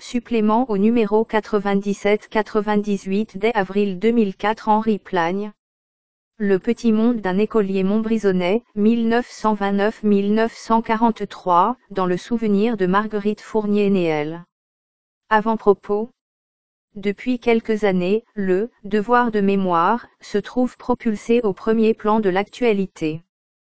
supplément au numéro 97-98 dès avril 2004 Henri Plagne. Le petit monde d'un écolier montbrisonnais, 1929-1943, dans le souvenir de Marguerite Fournier-Néel. Avant-propos. Depuis quelques années, le « devoir de mémoire » se trouve propulsé au premier plan de l'actualité.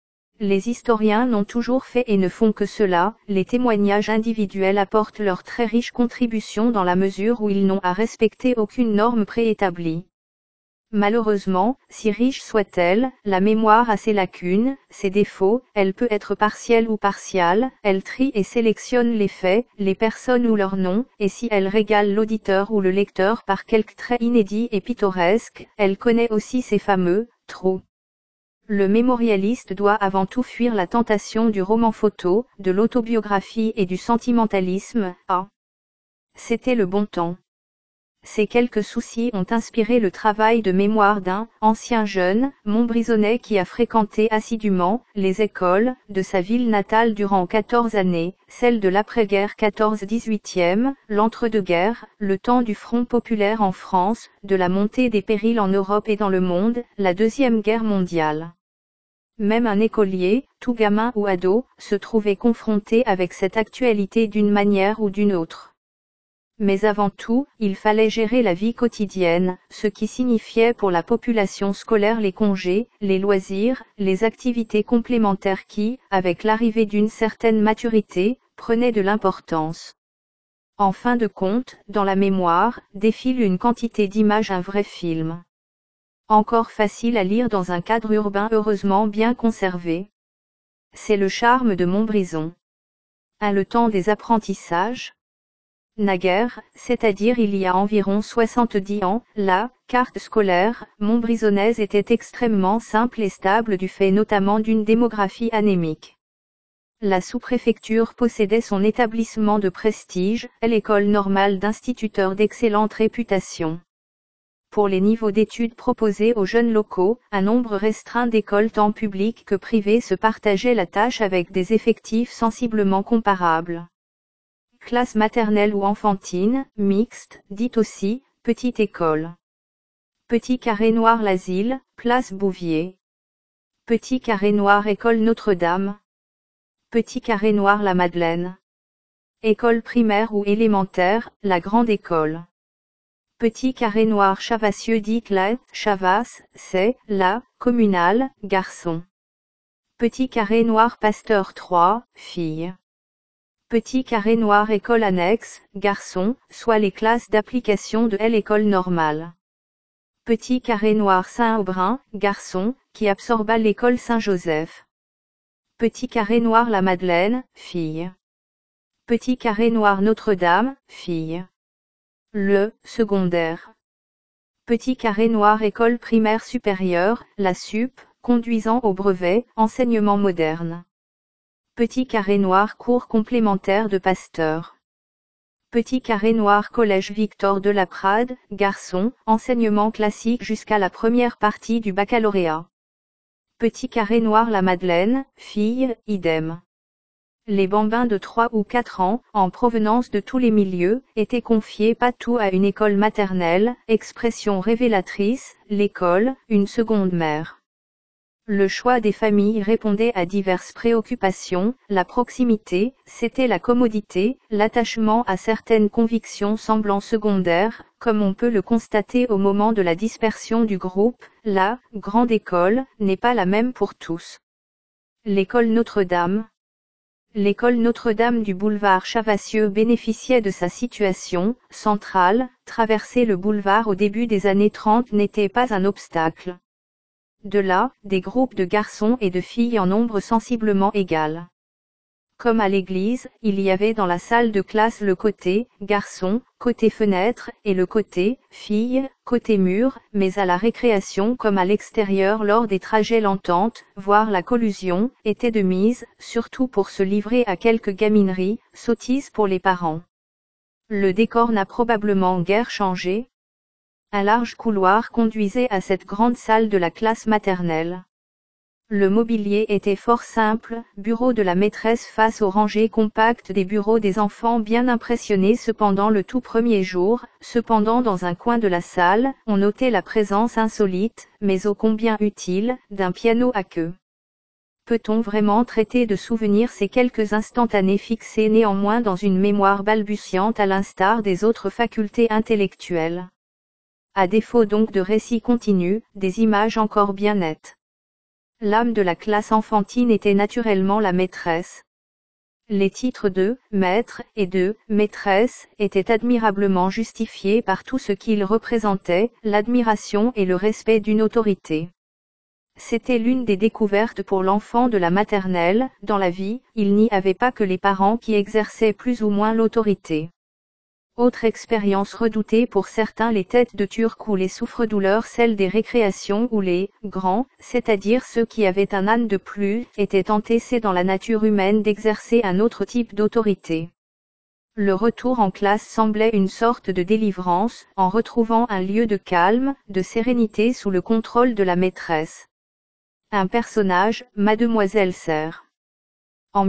Les historiens l'ont toujours fait et ne font que cela, les témoignages individuels apportent leur très riche contribution dans la mesure où ils n'ont à respecter aucune norme préétablie. Malheureusement, si riche soit-elle, la mémoire a ses lacunes, ses défauts, elle peut être partielle ou partiale, elle trie et sélectionne les faits, les personnes ou leurs noms, et si elle régale l'auditeur ou le lecteur par quelques traits inédits et pittoresques, elle connaît aussi ses fameux « trous ». Le mémorialiste doit avant tout fuir la tentation du roman photo, de l'autobiographie et du sentimentalisme. Ah, c'était le bon temps. Ces quelques soucis ont inspiré le travail de mémoire d'un ancien jeune montbrisonnais qui a fréquenté assidûment les écoles de sa ville natale durant 14 années, celle de l'après-guerre 14-18e, l'entre-deux-guerres, le temps du Front populaire en France, de la montée des périls en Europe et dans le monde, la Deuxième Guerre mondiale. Même un écolier, tout gamin ou ado, se trouvait confronté avec cette actualité d'une manière ou d'une autre. Mais avant tout, il fallait gérer la vie quotidienne, ce qui signifiait pour la population scolaire les congés, les loisirs, les activités complémentaires qui, avec l'arrivée d'une certaine maturité, prenaient de l'importance. En fin de compte, dans la mémoire, défile une quantité d'images, un vrai film. Encore facile à lire dans un cadre urbain heureusement bien conservé. C'est le charme de Montbrison. Le temps des apprentissages. Naguère, c'est-à-dire il y a environ 70 ans, la carte scolaire montbrisonnaise était extrêmement simple et stable du fait notamment d'une démographie anémique. La sous-préfecture possédait son établissement de prestige, l'école normale d'instituteurs d'excellente réputation. Pour les niveaux d'études proposés aux jeunes locaux, un nombre restreint d'écoles tant publiques que privées se partageait la tâche avec des effectifs sensiblement comparables. Classe maternelle ou enfantine, mixte, dit aussi, petite école. Petit carré noir l'asile, place Bouvier. Petit carré noir école Notre-Dame. Petit carré noir la Madeleine. École primaire ou élémentaire, la grande école. Petit carré noir Chavassieux dite la Chavas, c'est la communale, garçon. Petit carré noir Pasteur 3, filles. Petit carré noir école annexe, garçon, soit les classes d'application de l'école normale. Petit carré noir Saint-Aubrin, garçon, qui absorba l'école Saint-Joseph. Petit carré noir la Madeleine, fille. Petit carré noir Notre-Dame, fille. Le secondaire. Petit carré noir école primaire supérieure, la SUP, conduisant au brevet, enseignement moderne. Petit carré noir cours complémentaire de Pasteur. Petit carré noir collège Victor de la Prade, garçon, enseignement classique jusqu'à la première partie du baccalauréat. Petit carré noir la Madeleine, fille, idem. Les bambins de 3 ou 4 ans, en provenance de tous les milieux, étaient confiés patou à une école maternelle, expression révélatrice, l'école, une seconde mère. Le choix des familles répondait à diverses préoccupations, la proximité, c'était la commodité, l'attachement à certaines convictions semblant secondaires, comme on peut le constater au moment de la dispersion du groupe, la grande école n'est pas la même pour tous. L'école Notre-Dame. L'école Notre-Dame du boulevard Chavassieux bénéficiait de sa situation centrale, traverser le boulevard au début des années 30 n'était pas un obstacle. De là, des groupes de garçons et de filles en nombre sensiblement égal. Comme à l'église, il y avait dans la salle de classe le côté garçon, côté fenêtre, et le côté fille, côté mur, mais à la récréation comme à l'extérieur lors des trajets l'entente, voire la collusion, était de mise, surtout pour se livrer à quelques gamineries, sottises pour les parents. Le décor n'a probablement guère changé. Un large couloir conduisait à cette grande salle de la classe maternelle. Le mobilier était fort simple, bureau de la maîtresse face aux rangées compactes des bureaux des enfants bien impressionnés cependant le tout premier jour, cependant dans un coin de la salle, on notait la présence insolite, mais ô combien utile, d'un piano à queue. Peut-on vraiment traiter de souvenirs ces quelques instantanés fixés néanmoins dans une mémoire balbutiante à l'instar des autres facultés intellectuelles? À défaut donc de récits continus, des images encore bien nettes. L'âme de la classe enfantine était naturellement la maîtresse. Les titres de « maître » et de « maîtresse » étaient admirablement justifiés par tout ce qu'ils représentaient, l'admiration et le respect d'une autorité. C'était l'une des découvertes pour l'enfant de la maternelle, dans la vie, il n'y avait pas que les parents qui exerçaient plus ou moins l'autorité. Autre expérience redoutée pour certains les têtes de Turc ou les souffre-douleurs celle des récréations où les « grands », c'est-à-dire ceux qui avaient un âne de plus, étaient tentés dans la nature humaine d'exercer un autre type d'autorité. Le retour en classe semblait une sorte de délivrance, en retrouvant un lieu de calme, de sérénité sous le contrôle de la maîtresse. Un personnage, Mademoiselle Serre. En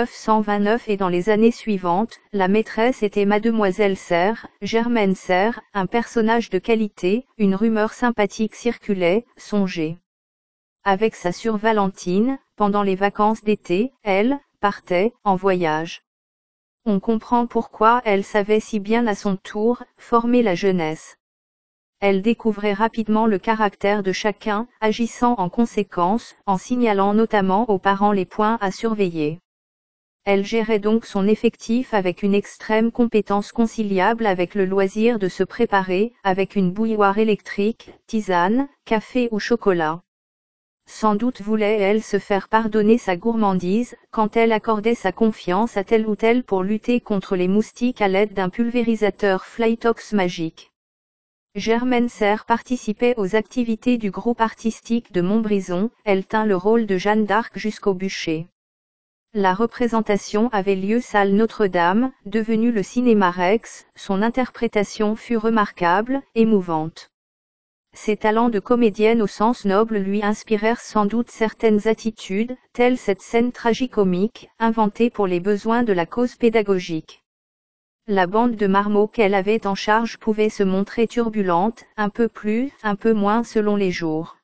1929 et dans les années suivantes, la maîtresse était Mademoiselle Serre, Germaine Serre, un personnage de qualité, une rumeur sympathique circulait, songez. Avec sa sœur Valentine, pendant les vacances d'été, elle partait en voyage. On comprend pourquoi elle savait si bien à son tour former la jeunesse. Elle découvrait rapidement le caractère de chacun, agissant en conséquence, en signalant notamment aux parents les points à surveiller. Elle gérait donc son effectif avec une extrême compétence conciliable avec le loisir de se préparer, avec une bouilloire électrique, tisane, café ou chocolat. Sans doute voulait-elle se faire pardonner sa gourmandise, quand elle accordait sa confiance à tel ou tel pour lutter contre les moustiques à l'aide d'un pulvérisateur Flytox magique. Germaine Serre participait aux activités du groupe artistique de Montbrison, elle tint le rôle de Jeanne d'Arc jusqu'au bûcher. La représentation avait lieu salle Notre-Dame, devenue le cinéma Rex, son interprétation fut remarquable, émouvante. Ses talents de comédienne au sens noble lui inspirèrent sans doute certaines attitudes, telle cette scène tragicomique, inventée pour les besoins de la cause pédagogique. La bande de marmots qu'elle avait en charge pouvait se montrer turbulente, un peu plus, un peu moins selon les jours.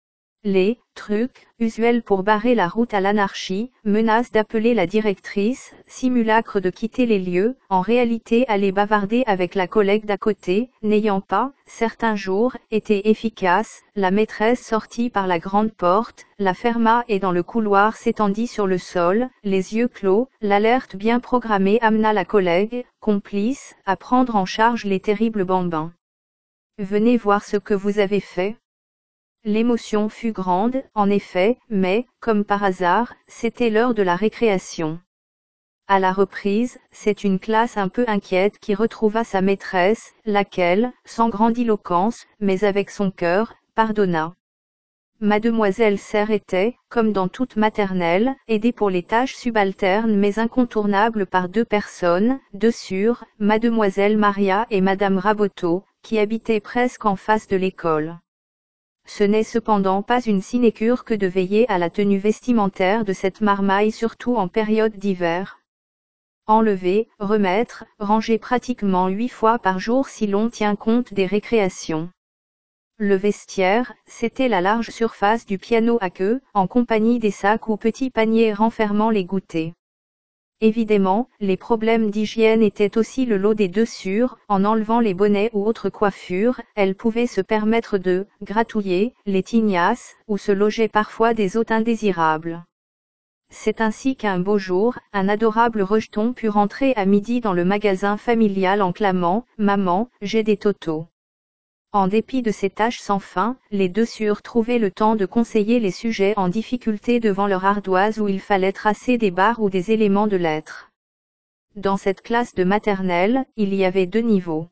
Les trucs, usuels pour barrer la route à l'anarchie, menaces d'appeler la directrice, simulacre de quitter les lieux, en réalité aller bavarder avec la collègue d'à côté, n'ayant pas, certains jours, été efficace, la maîtresse sortit par la grande porte, la ferma et dans le couloir s'étendit sur le sol, les yeux clos, l'alerte bien programmée amena la collègue, complice, à prendre en charge les terribles bambins. Venez voir ce que vous avez fait. L'émotion fut grande, en effet, mais, comme par hasard, c'était l'heure de la récréation. À la reprise, c'est une classe un peu inquiète qui retrouva sa maîtresse, laquelle, sans grandiloquence, mais avec son cœur, pardonna. Mademoiselle Serre était, comme dans toute maternelle, aidée pour les tâches subalternes mais incontournables par deux personnes, deux sœurs, Mademoiselle Maria et Madame Raboteau, qui habitaient presque en face de l'école. Ce n'est cependant pas une sinécure que de veiller à la tenue vestimentaire de cette marmaille surtout en période d'hiver. Enlever, remettre, ranger pratiquement 8 fois par jour si l'on tient compte des récréations. Le vestiaire, c'était la large surface du piano à queue, en compagnie des sacs ou petits paniers renfermant les goûters. Évidemment, les problèmes d'hygiène étaient aussi le lot des deux sœurs, en enlevant les bonnets ou autres coiffures, elles pouvaient se permettre de gratouiller les tignasses, où se logeaient parfois des hôtes indésirables. C'est ainsi qu'un beau jour, un adorable rejeton put rentrer à midi dans le magasin familial en clamant « Maman, j'ai des totos ». En dépit de ces tâches sans fin, les deux sœurs trouvaient le temps de conseiller les sujets en difficulté devant leur ardoise où il fallait tracer des barres ou des éléments de lettres. Dans cette classe de maternelle, il y avait deux niveaux.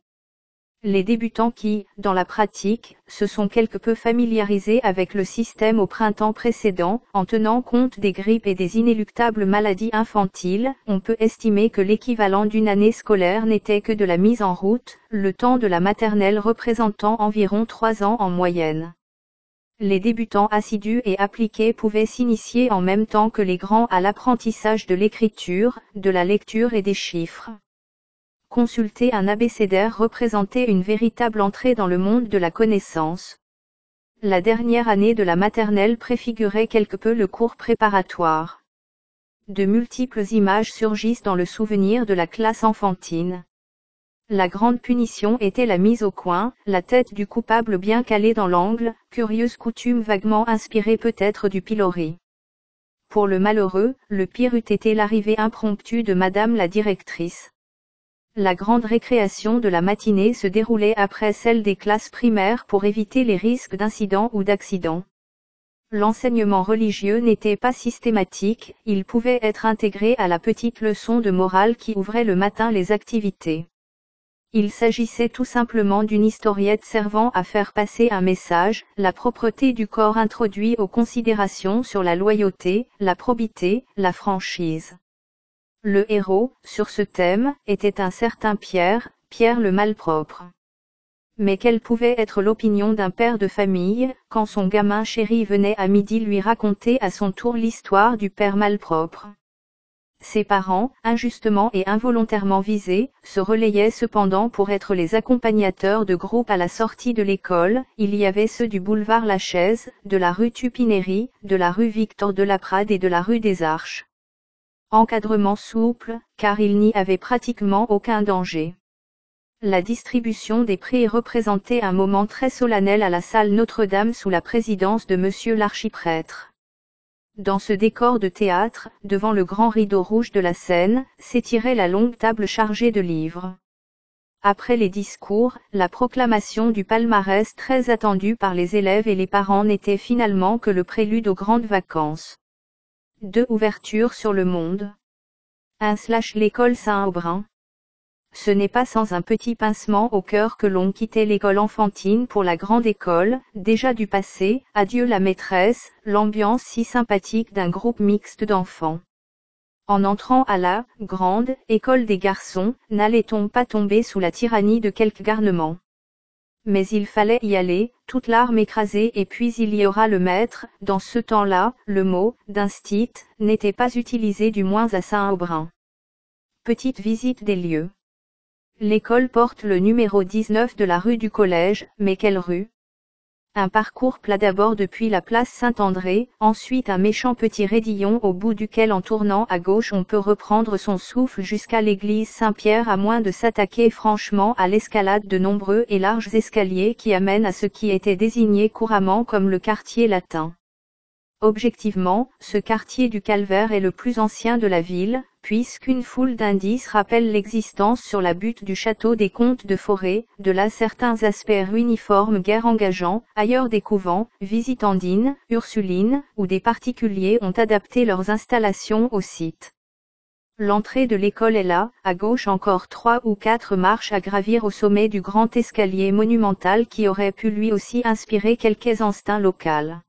Les débutants qui, dans la pratique, se sont quelque peu familiarisés avec le système au printemps précédent, en tenant compte des grippes et des inéluctables maladies infantiles, on peut estimer que l'équivalent d'une année scolaire n'était que de la mise en route, le temps de la maternelle représentant environ 3 ans en moyenne. Les débutants assidus et appliqués pouvaient s'initier en même temps que les grands à l'apprentissage de l'écriture, de la lecture et des chiffres. Consulter un abécédaire représentait une véritable entrée dans le monde de la connaissance. La dernière année de la maternelle préfigurait quelque peu le cours préparatoire. De multiples images surgissent dans le souvenir de la classe enfantine. La grande punition était la mise au coin, la tête du coupable bien calée dans l'angle, curieuse coutume vaguement inspirée peut-être du pilori. Pour le malheureux, le pire eût été l'arrivée impromptue de Madame la directrice. La grande récréation de la matinée se déroulait après celle des classes primaires pour éviter les risques d'incidents ou d'accidents. L'enseignement religieux n'était pas systématique, il pouvait être intégré à la petite leçon de morale qui ouvrait le matin les activités. Il s'agissait tout simplement d'une historiette servant à faire passer un message, la propreté du corps introduit aux considérations sur la loyauté, la probité, la franchise. Le héros, sur ce thème, était un certain Pierre, Pierre le malpropre. Mais quelle pouvait être l'opinion d'un père de famille, quand son gamin chéri venait à midi lui raconter à son tour l'histoire du père malpropre? Ses parents, injustement et involontairement visés, se relayaient cependant pour être les accompagnateurs de groupe à la sortie de l'école. Il y avait ceux du boulevard Lachaise, de la rue Tupineri, de la rue Victor de la Prade et de la rue des Arches. Encadrement souple, car il n'y avait pratiquement aucun danger. La distribution des prix représentait un moment très solennel à la salle Notre-Dame sous la présidence de Monsieur l'archiprêtre. Dans ce décor de théâtre, devant le grand rideau rouge de la scène, s'étirait la longue table chargée de livres. Après les discours, la proclamation du palmarès très attendu par les élèves et les parents n'était finalement que le prélude aux grandes vacances. 2 ouvertures sur le monde. 1 / l'école Saint-Aubrin. Ce n'est pas sans un petit pincement au cœur que l'on quittait l'école enfantine pour la grande école, déjà du passé. Adieu la maîtresse, l'ambiance si sympathique d'un groupe mixte d'enfants. En entrant à la grande école des garçons, n'allait-on pas tomber sous la tyrannie de quelque garnement? Mais il fallait y aller, toute l'arme écrasée, et puis il y aura le maître. Dans ce temps-là, le mot d'instit n'était pas utilisé, du moins à Saint-Aubrin. Petite visite des lieux. L'école porte le numéro 19 de la rue du Collège, mais quelle rue? Un parcours plat d'abord depuis la place Saint-André, ensuite un méchant petit raidillon au bout duquel en tournant à gauche on peut reprendre son souffle jusqu'à l'église Saint-Pierre, à moins de s'attaquer franchement à l'escalade de nombreux et larges escaliers qui amènent à ce qui était désigné couramment comme le quartier latin. Objectivement, ce quartier du Calvaire est le plus ancien de la ville, puisqu'une foule d'indices rappelle l'existence sur la butte du château des comtes de Forêt, de là certains aspects ruiniformes guère engageants, ailleurs des couvents, visitandines, ursulines, où des particuliers ont adapté leurs installations au site. L'entrée de l'école est là, à gauche encore 3 ou 4 marches à gravir au sommet du grand escalier monumental qui aurait pu lui aussi inspirer quelques instincts locaux.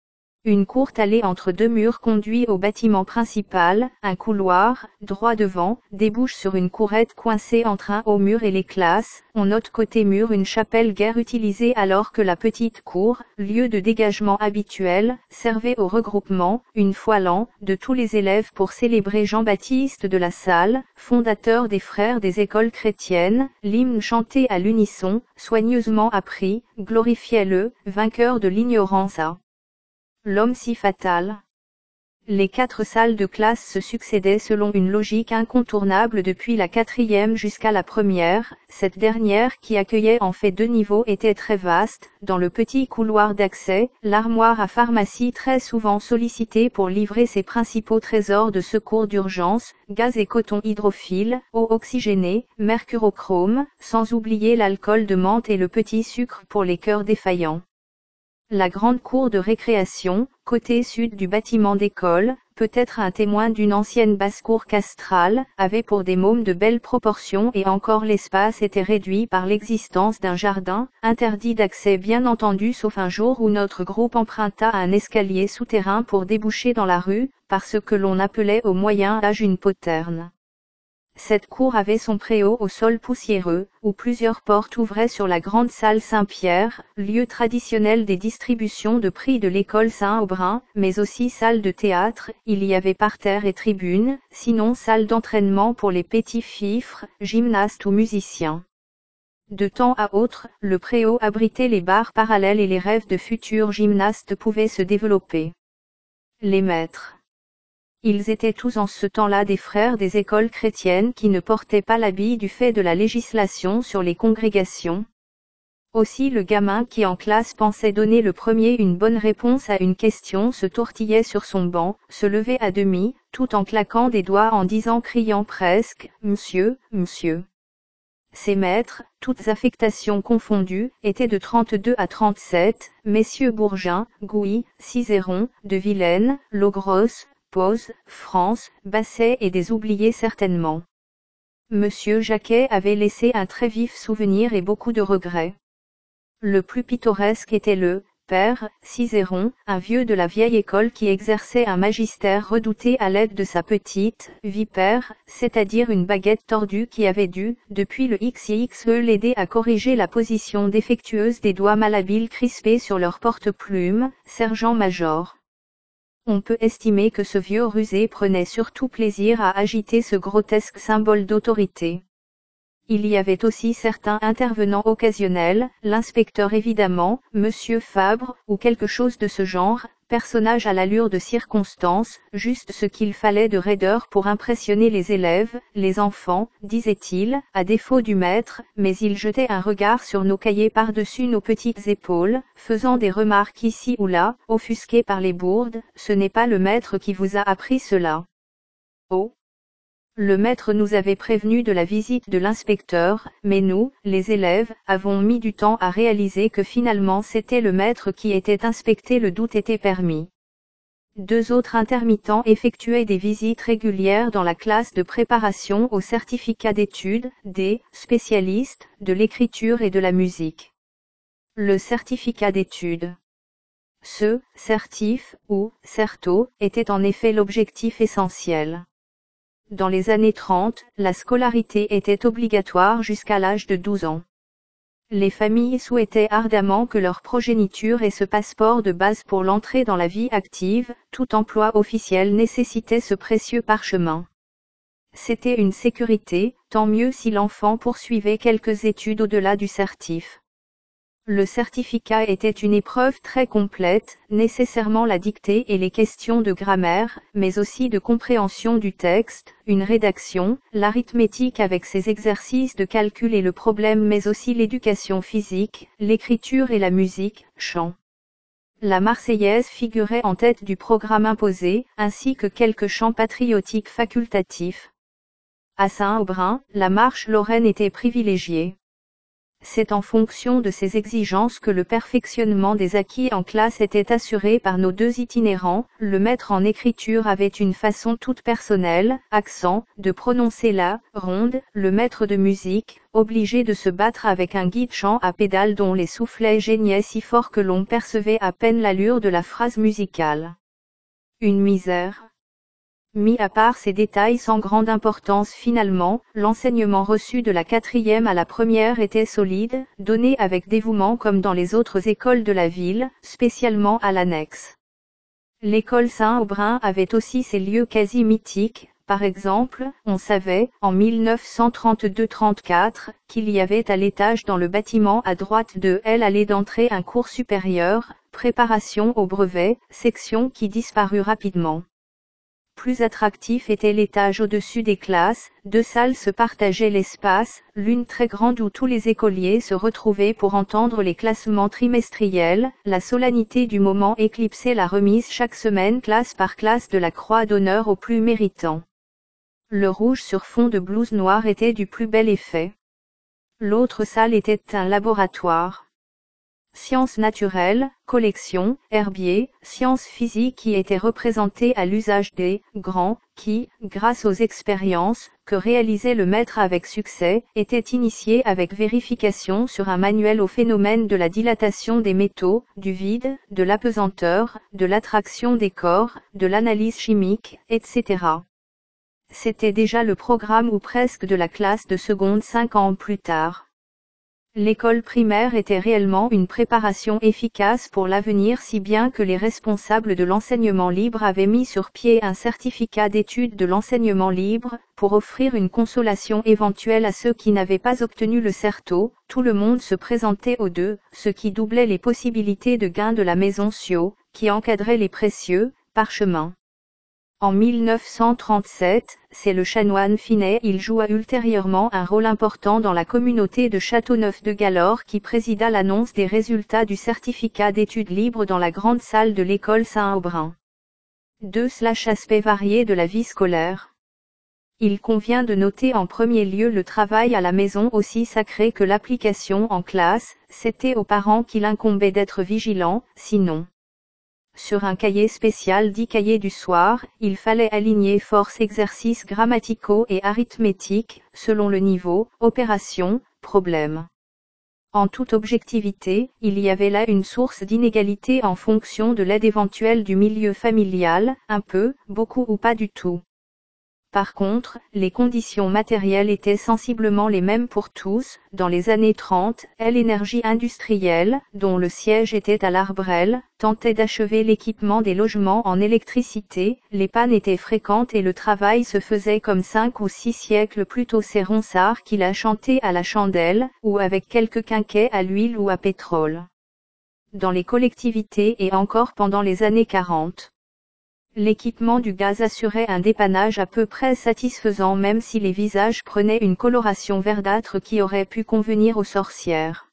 Une courte allée entre 2 murs conduit au bâtiment principal, un couloir, droit devant, débouche sur une courette coincée entre un haut mur et les classes. On note côté mur une chapelle guère utilisée alors que la petite cour, lieu de dégagement habituel, servait au regroupement, une fois l'an, de tous les élèves pour célébrer Jean-Baptiste de la Salle, fondateur des frères des écoles chrétiennes. L'hymne chanté à l'unisson, soigneusement appris, glorifiait le vainqueur de l'ignorance à l'homme si fatal. Les 4 salles de classe se succédaient selon une logique incontournable depuis la 4e jusqu'à la 1re. Cette dernière, qui accueillait en fait 2 niveaux, était très vaste. Dans le petit couloir d'accès, l'armoire à pharmacie très souvent sollicitée pour livrer ses principaux trésors de secours d'urgence, gaz et coton hydrophile, eau oxygénée, mercurochrome, sans oublier l'alcool de menthe et le petit sucre pour les cœurs défaillants. La grande cour de récréation, côté sud du bâtiment d'école, peut-être un témoin d'une ancienne basse-cour castrale, avait pour des mômes de belles proportions, et encore l'espace était réduit par l'existence d'un jardin, interdit d'accès bien entendu sauf un jour où notre groupe emprunta un escalier souterrain pour déboucher dans la rue, par ce que l'on appelait au Moyen Âge une poterne. Cette cour avait son préau au sol poussiéreux, où plusieurs portes ouvraient sur la grande salle Saint-Pierre, lieu traditionnel des distributions de prix de l'école Saint-Aubrin, mais aussi salle de théâtre. Il y avait parterre et tribune, sinon salle d'entraînement pour les petits fifres, gymnastes ou musiciens. De temps à autre, le préau abritait les bars parallèles et les rêves de futurs gymnastes pouvaient se développer. Les maîtres. Ils étaient tous en ce temps-là des frères des écoles chrétiennes qui ne portaient pas l'habit du fait de la législation sur les congrégations. Aussi le gamin qui en classe pensait donner le premier une bonne réponse à une question se tortillait sur son banc, se levait à demi, tout en claquant des doigts en criant presque « Monsieur, monsieur ». Ces maîtres, toutes affectations confondues, étaient de 32 à 37, messieurs Bourgin, Gouy, Cizéron, de Vilaine, Logros, Pose, France, Basset et des oubliés certainement. Monsieur Jacquet avait laissé un très vif souvenir et beaucoup de regrets. Le plus pittoresque était le père Cizéron, un vieux de la vieille école qui exerçait un magistère redouté à l'aide de sa petite vipère, c'est-à-dire une baguette tordue qui avait dû, depuis le XXE, l'aider à corriger la position défectueuse des doigts malhabiles crispés sur leur porte-plume, sergent-major. On peut estimer que ce vieux rusé prenait surtout plaisir à agiter ce grotesque symbole d'autorité. Il y avait aussi certains intervenants occasionnels, l'inspecteur évidemment, Monsieur Fabre, ou quelque chose de ce genre, personnage à l'allure de circonstance, juste ce qu'il fallait de raideur pour impressionner les élèves, les enfants, disait-il, à défaut du maître, mais il jetait un regard sur nos cahiers par-dessus nos petites épaules, faisant des remarques ici ou là, offusquées par les bourdes, ce n'est pas le maître qui vous a appris cela. Oh! Le maître nous avait prévenu de la visite de l'inspecteur, mais nous, les élèves, avons mis du temps à réaliser que finalement c'était le maître qui était inspecté, le doute était permis. Deux autres intermittents effectuaient des visites régulières dans la classe de préparation au certificat d'études, des spécialistes, de l'écriture et de la musique. Le certificat d'études. Ce certif, ou certo, était en effet l'objectif essentiel. Dans les années 30, la scolarité était obligatoire jusqu'à l'âge de 12 ans. Les familles souhaitaient ardemment que leur progéniture ait ce passeport de base pour l'entrée dans la vie active, tout emploi officiel nécessitait ce précieux parchemin. C'était une sécurité, tant mieux si l'enfant poursuivait quelques études au-delà du certif. Le certificat était une épreuve très complète, nécessairement la dictée et les questions de grammaire, mais aussi de compréhension du texte, une rédaction, l'arithmétique avec ses exercices de calcul et le problème, mais aussi l'éducation physique, l'écriture et la musique, chant. La Marseillaise figurait en tête du programme imposé, ainsi que quelques chants patriotiques facultatifs. À Saint-Aubrin, la marche lorraine était privilégiée. C'est en fonction de ces exigences que le perfectionnement des acquis en classe était assuré par nos deux itinérants. Le maître en écriture avait une façon toute personnelle, accent, de prononcer la ronde, le maître de musique, obligé de se battre avec un guide-chant à pédales dont les soufflets gênaient si fort que l'on percevait à peine l'allure de la phrase musicale. Une misère. Mis à part ces détails sans grande importance, finalement, l'enseignement reçu de la 4e à la 1re était solide, donné avec dévouement comme dans les autres écoles de la ville, spécialement à l'annexe. L'école Saint-Aubrin avait aussi ses lieux quasi mythiques. Par exemple, on savait, en 1932-34, qu'il y avait à l'étage dans le bâtiment à droite de l'allée d'entrée un cours supérieur, préparation au brevet, section qui disparut rapidement. Plus attractif était l'étage au-dessus des classes, deux salles se partageaient l'espace, l'une très grande où tous les écoliers se retrouvaient pour entendre les classements trimestriels, la solennité du moment éclipsait la remise chaque semaine classe par classe de la croix d'honneur aux plus méritants. Le rouge sur fond de blouse noire était du plus bel effet. L'autre salle était un laboratoire. Sciences naturelles, collection, herbier, sciences physiques qui étaient représentées à l'usage des grands, qui, grâce aux expériences que réalisait le maître avec succès, étaient initiés avec vérification sur un manuel au phénomène de la dilatation des métaux, du vide, de l'apesanteur, de l'attraction des corps, de l'analyse chimique, etc. c'était déjà le programme ou presque de la classe de seconde 5 ans plus tard. L'école primaire était réellement une préparation efficace pour l'avenir, si bien que les responsables de l'enseignement libre avaient mis sur pied un certificat d'études de l'enseignement libre, pour offrir une consolation éventuelle à ceux qui n'avaient pas obtenu le certeau. Tout le monde se présentait aux deux, ce qui doublait les possibilités de gain de la maison Sceaux, qui encadrait les précieux parchemins. En 1937, c'est le chanoine Finet. Il joua ultérieurement un rôle important dans la communauté de Châteauneuf-de-Galor qui présida l'annonce des résultats du certificat d'études libres dans la grande salle de l'école Saint-Aubrin. 2. Aspects variés de la vie scolaire. Il convient de noter en premier lieu le travail à la maison, aussi sacré que l'application en classe. C'était aux parents qu'il incombait d'être vigilants, sinon. Sur un cahier spécial dit cahier du soir, il fallait aligner force exercices grammaticaux et arithmétiques, selon le niveau, opération, problème. En toute objectivité, il y avait là une source d'inégalité en fonction de l'aide éventuelle du milieu familial, un peu, beaucoup ou pas du tout. Par contre, les conditions matérielles étaient sensiblement les mêmes pour tous. Dans les années 30, l'énergie industrielle, dont le siège était à l'Arbrel, tentait d'achever l'équipement des logements en électricité. Les pannes étaient fréquentes et le travail se faisait comme 5 ou 6 siècles plus tôt. C'est Ronsard qui l'a chanté à la chandelle, ou avec quelques quinquets à l'huile ou à pétrole. Dans les collectivités et encore pendant les années 40. L'équipement du gaz assurait un dépannage à peu près satisfaisant, même si les visages prenaient une coloration verdâtre qui aurait pu convenir aux sorcières.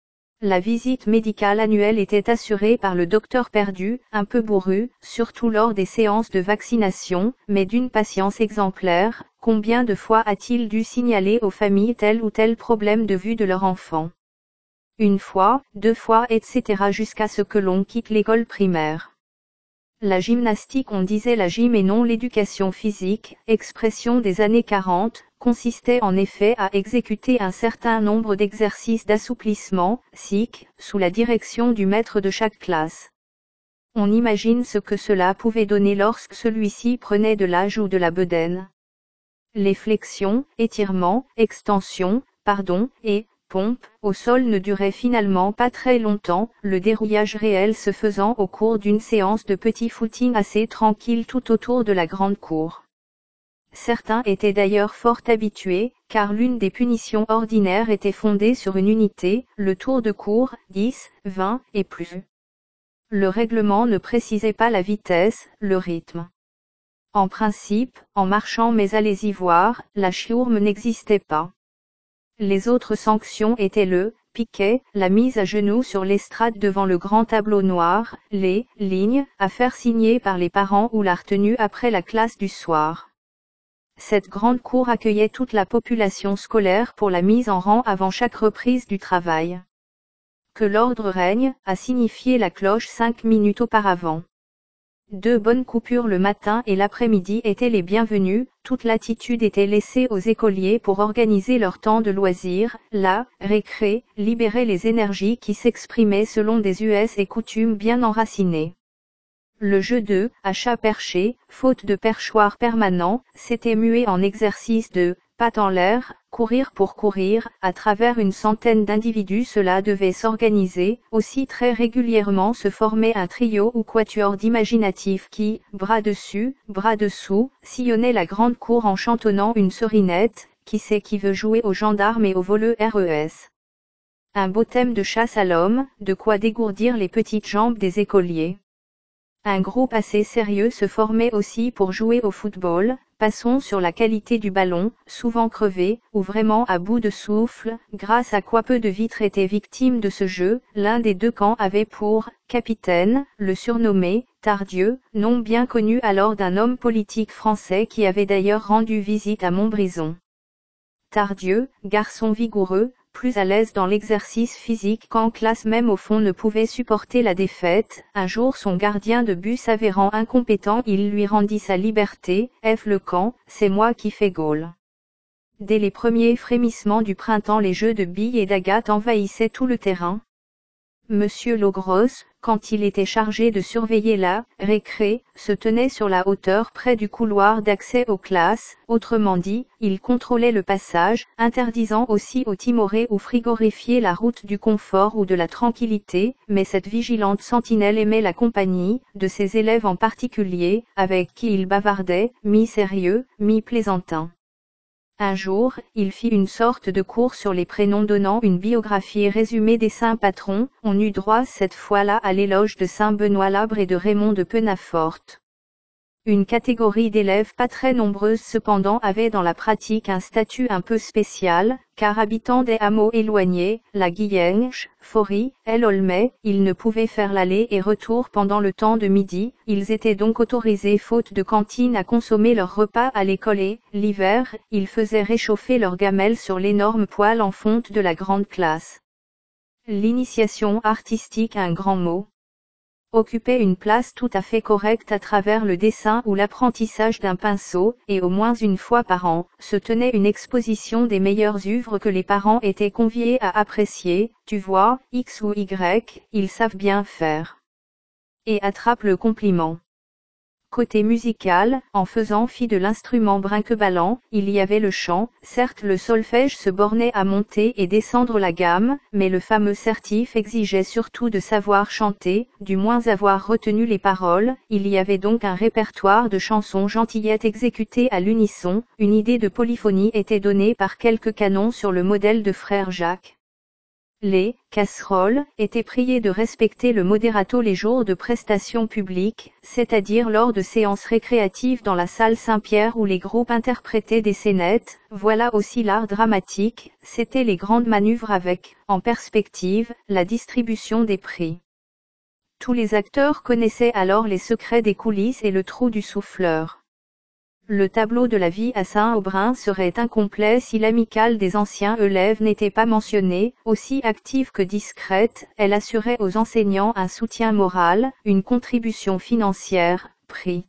La visite médicale annuelle était assurée par le docteur Perdu, un peu bourru, surtout lors des séances de vaccination, mais d'une patience exemplaire. Combien de fois a-t-il dû signaler aux familles tel ou tel problème de vue de leur enfant? Une fois, 2 fois, etc. jusqu'à ce que l'on quitte l'école primaire. La gymnastique, on disait la gym et non l'éducation physique, expression des années 40, consistait en effet à exécuter un certain nombre d'exercices d'assouplissement, SIC, sous la direction du maître de chaque classe. On imagine ce que cela pouvait donner lorsque celui-ci prenait de l'âge ou de la bedaine. Les flexions, étirements, extensions, et pompe au sol ne durait finalement pas très longtemps, le dérouillage réel se faisant au cours d'une séance de petit footing assez tranquille tout autour de la grande cour. Certains étaient d'ailleurs fort habitués, car l'une des punitions ordinaires était fondée sur une unité, le tour de cour, 10, 20 et plus. Le règlement ne précisait pas la vitesse, le rythme. En principe, en marchant, mais allez-y voir, la chiourme n'existait pas. Les autres sanctions étaient le piquet, la mise à genoux sur l'estrade devant le grand tableau noir, les lignes à faire signer par les parents ou la retenue après la classe du soir. Cette grande cour accueillait toute la population scolaire pour la mise en rang avant chaque reprise du travail. Que l'ordre règne, a signifié la cloche 5 minutes auparavant. 2 bonnes coupures le matin et l'après-midi étaient les bienvenues, toute latitude était laissée aux écoliers pour organiser leur temps de loisirs, la récré, libérer les énergies qui s'exprimaient selon des us et coutumes bien enracinées. Le jeu de « à chat perché », faute de perchoir permanent, s'était mué en exercice de « patte en l'air », courir pour courir, à travers une centaine d'individus. Cela devait s'organiser, aussi très régulièrement se formait un trio ou quatuor d'imaginatifs qui, bras dessus, bras dessous, sillonnait la grande cour en chantonnant une serinette, qui sait qui veut jouer aux gendarmes et aux voleux RES. Un beau thème de chasse à l'homme, de quoi dégourdir les petites jambes des écoliers. Un groupe assez sérieux se formait aussi pour jouer au football. Passons sur la qualité du ballon, souvent crevé, ou vraiment à bout de souffle, grâce à quoi peu de vitres étaient victimes de ce jeu. L'un des deux camps avait pour capitaine, le surnommé Tardieu, nom bien connu alors d'un homme politique français qui avait d'ailleurs rendu visite à Montbrison. Tardieu, garçon vigoureux, plus à l'aise dans l'exercice physique qu'en classe, même au fond ne pouvait supporter la défaite. Un jour, son gardien de but s'avérant incompétent, il lui rendit sa liberté. F le camp, c'est moi qui fais goal. Dès les premiers frémissements du printemps, les jeux de billes et d'agate envahissaient tout le terrain. Monsieur Logros, quand il était chargé de surveiller la récré, se tenait sur la hauteur près du couloir d'accès aux classes, autrement dit, il contrôlait le passage, interdisant aussi aux timorés ou frigorifiés la route du confort ou de la tranquillité, mais cette vigilante sentinelle aimait la compagnie, de ses élèves en particulier, avec qui il bavardait, mi-sérieux, mi-plaisantin. Un jour, il fit une sorte de cours sur les prénoms donnant une biographie résumée des saints patrons. On eut droit cette fois-là à l'éloge de saint Benoît Labre et de Raymond de Penafort. Une catégorie d'élèves pas très nombreuse cependant avait dans la pratique un statut un peu spécial, car habitant des hameaux éloignés, la Guillenche, Fory, l'Aulnay, ils ne pouvaient faire l'aller et retour pendant le temps de midi, ils étaient donc autorisés faute de cantine à consommer leur repas à l'école et, l'hiver, ils faisaient réchauffer leurs gamelles sur l'énorme poêle en fonte de la grande classe. L'initiation artistique, un grand mot, occupait une place tout à fait correcte à travers le dessin ou l'apprentissage d'un pinceau, et au moins une fois par an, se tenait une exposition des meilleures œuvres que les parents étaient conviés à apprécier. Tu vois, X ou Y, ils savent bien faire. Et attrape le compliment. Côté musical, en faisant fi de l'instrument brinque-ballant, il y avait le chant. Certes, le solfège se bornait à monter et descendre la gamme, mais le fameux certif exigeait surtout de savoir chanter, du moins avoir retenu les paroles. Il y avait donc un répertoire de chansons gentillettes exécutées à l'unisson. Une idée de polyphonie était donnée par quelques canons sur le modèle de Frère Jacques. Les casseroles étaient priés de respecter le moderato les jours de prestations publiques, c'est-à-dire lors de séances récréatives dans la salle Saint-Pierre où les groupes interprétaient des scénettes. Voilà aussi l'art dramatique, c'étaient les grandes manœuvres avec, en perspective, la distribution des prix. Tous les acteurs connaissaient alors les secrets des coulisses et le trou du souffleur. Le tableau de la vie à Saint-Aubrin serait incomplet si l'amicale des anciens élèves n'était pas mentionnée. Aussi active que discrète, elle assurait aux enseignants un soutien moral, une contribution financière, prix.